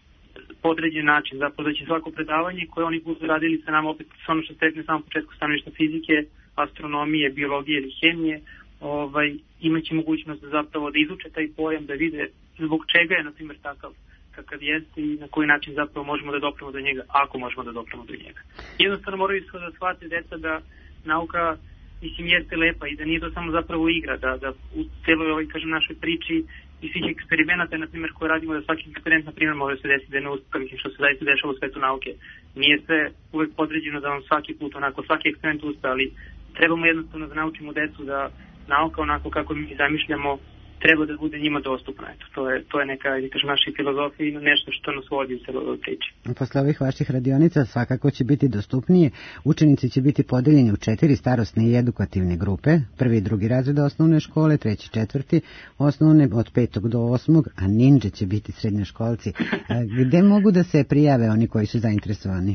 podređen način, zapravo da će svako predavanje koje oni budu radili sa nama, opet sa ono što stekne samo početku stanovišta fizike, astronomije, biologije ili hemije, ovaj, imaće mogućnost da zapravo da izuče taj pojam, da vide zbog čega je, na primjer, takav kakav jeste i na koji način zapravo možemo da dopremo do njega, ako možemo da dopremo do njega. Jednostavno moraju da shvate deca da nauka, mislim, jeste lepa i da nije to samo zapravo igra, da, da u celoj ovoj, kažem, našoj priči i svih eksperimenata, na primjer, koje radimo, da svaki eksperiment, na primjer, može se desiti da je neuspeh, mislim, što se zaista dešava u svetu nauke. Nije sve uvek podređeno da vam svaki put, onako, svaki eksperiment uspe, ali trebamo jednostavno da naučimo decu da nauka, onako kako mi zamišljamo, treba da bude njima dostupna. Eto, to je, to je neka, da kažem, naša filozofija i nešto što nas vodi u celoj priči. Posle ovih vaših radionica svakako će biti dostupnije. Učenici će biti podeljeni u četiri starosne i edukativne grupe. Prvi i drugi razred osnovne škole, treći, četvrti osnovne, od petog do osmog, a ninja će biti srednjoškolci. Gde mogu da se prijave oni koji su zainteresovani?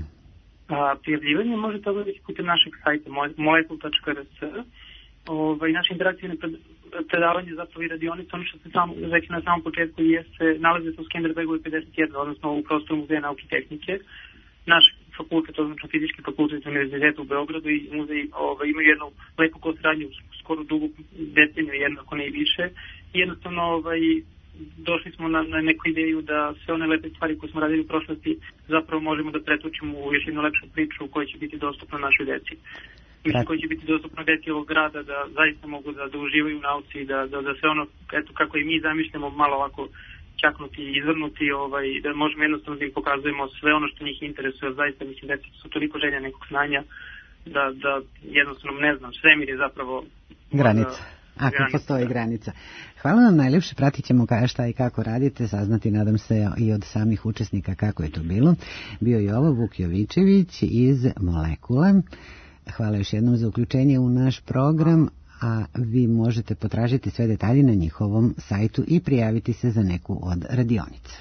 A, prijavljivanje možete obaviti putem našeg sajta molekul tačka r s. Ovaj, naše interaktivne predavanje zapravo i radionice, ono što se samo, rekli na samom početku, jeste, nalaze se u Skenderbegovoj pedeset jedan, odnosno u prostoru Muzeja nauke i tehnike. Naš fakultet, odnosno fizički fakultet Univerziteta u Beogradu i muzej ovaj, imaju jednu lepu kosradnju, skoro dugu deceniju, jedno ako ne i više. I jednostavno ovaj, došli smo na, na neku ideju da sve one lepe stvari koje smo radili u prošlosti zapravo možemo da pretočimo u još jednu lepšu priču koja će biti dostupna našoj deci. Mislim, koji će biti dostupno deci ovog grada, da zaista mogu da, da uživaju u nauci, da, da, da sve ono, eto, kako i mi zamišljamo, malo ovako čaknuti i izvrnuti, ovaj, da možemo jednostavno da im pokazujemo sve ono što njih interesuje, zaista mislim, deci su toliko želja nekog znanja, da, da jednostavno, ne znam, svemir je zapravo granica. Ako granica. Postoji granica. Hvala vam najljepše, pratit ćemo šta i kako radite, saznati, nadam se, i od samih učesnika kako je to bilo. Bio je ovo Vuk Jovičević iz Molekule. Hvala još jednom za uključenje u naš program, a vi možete potražiti sve detalje na njihovom sajtu i prijaviti se za neku od radionica.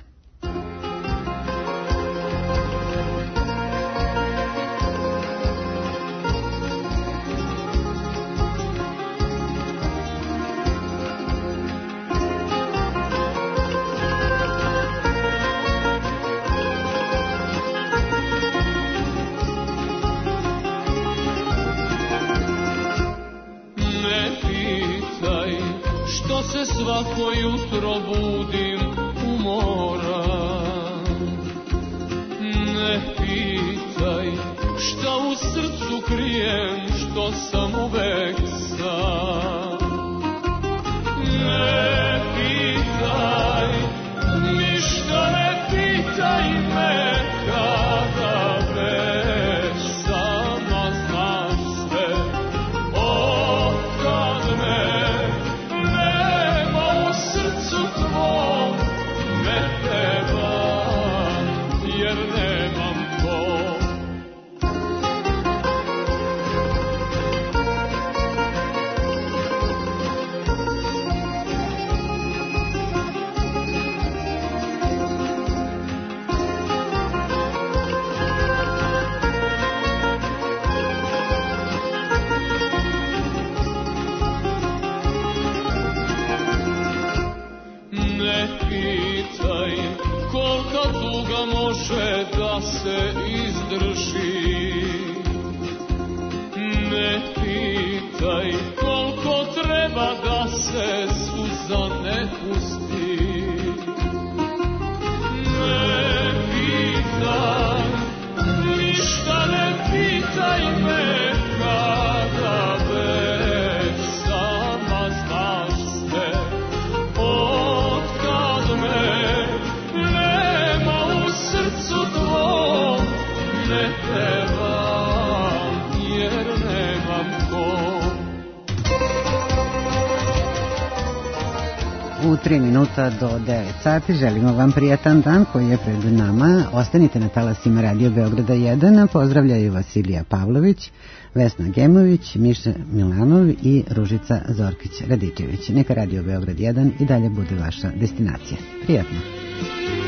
se svako jutro budim umoran. Ne pitaj šta u srcu krijem, što sam uvek sam. Ne pitaj, ništa ne pitaj me kada već sama znaš sve. Otkad me nema u srcu tvom, ne trebam, jer nemam ko. Kolika tuga može da se izdrži? Ne pitaj koliko treba da se suza ne pusti. Ne pitaj, ništa ne pitaj me kada već sama znaš sve. Otkad me ne trebam, jer nemam ko. U tri minuta do devet sati želimo vam prijatan dan koji je pred nama. Ostanite na talasima Radio Beograda jedan. Pozdravljaju vas Ilija Pavlović, Vesna Gemović, Miša Milanov i Ružica Zorkić-Radičević. Neka Radio Beograd jedan i dalje bude vaša destinacija. Prijatno.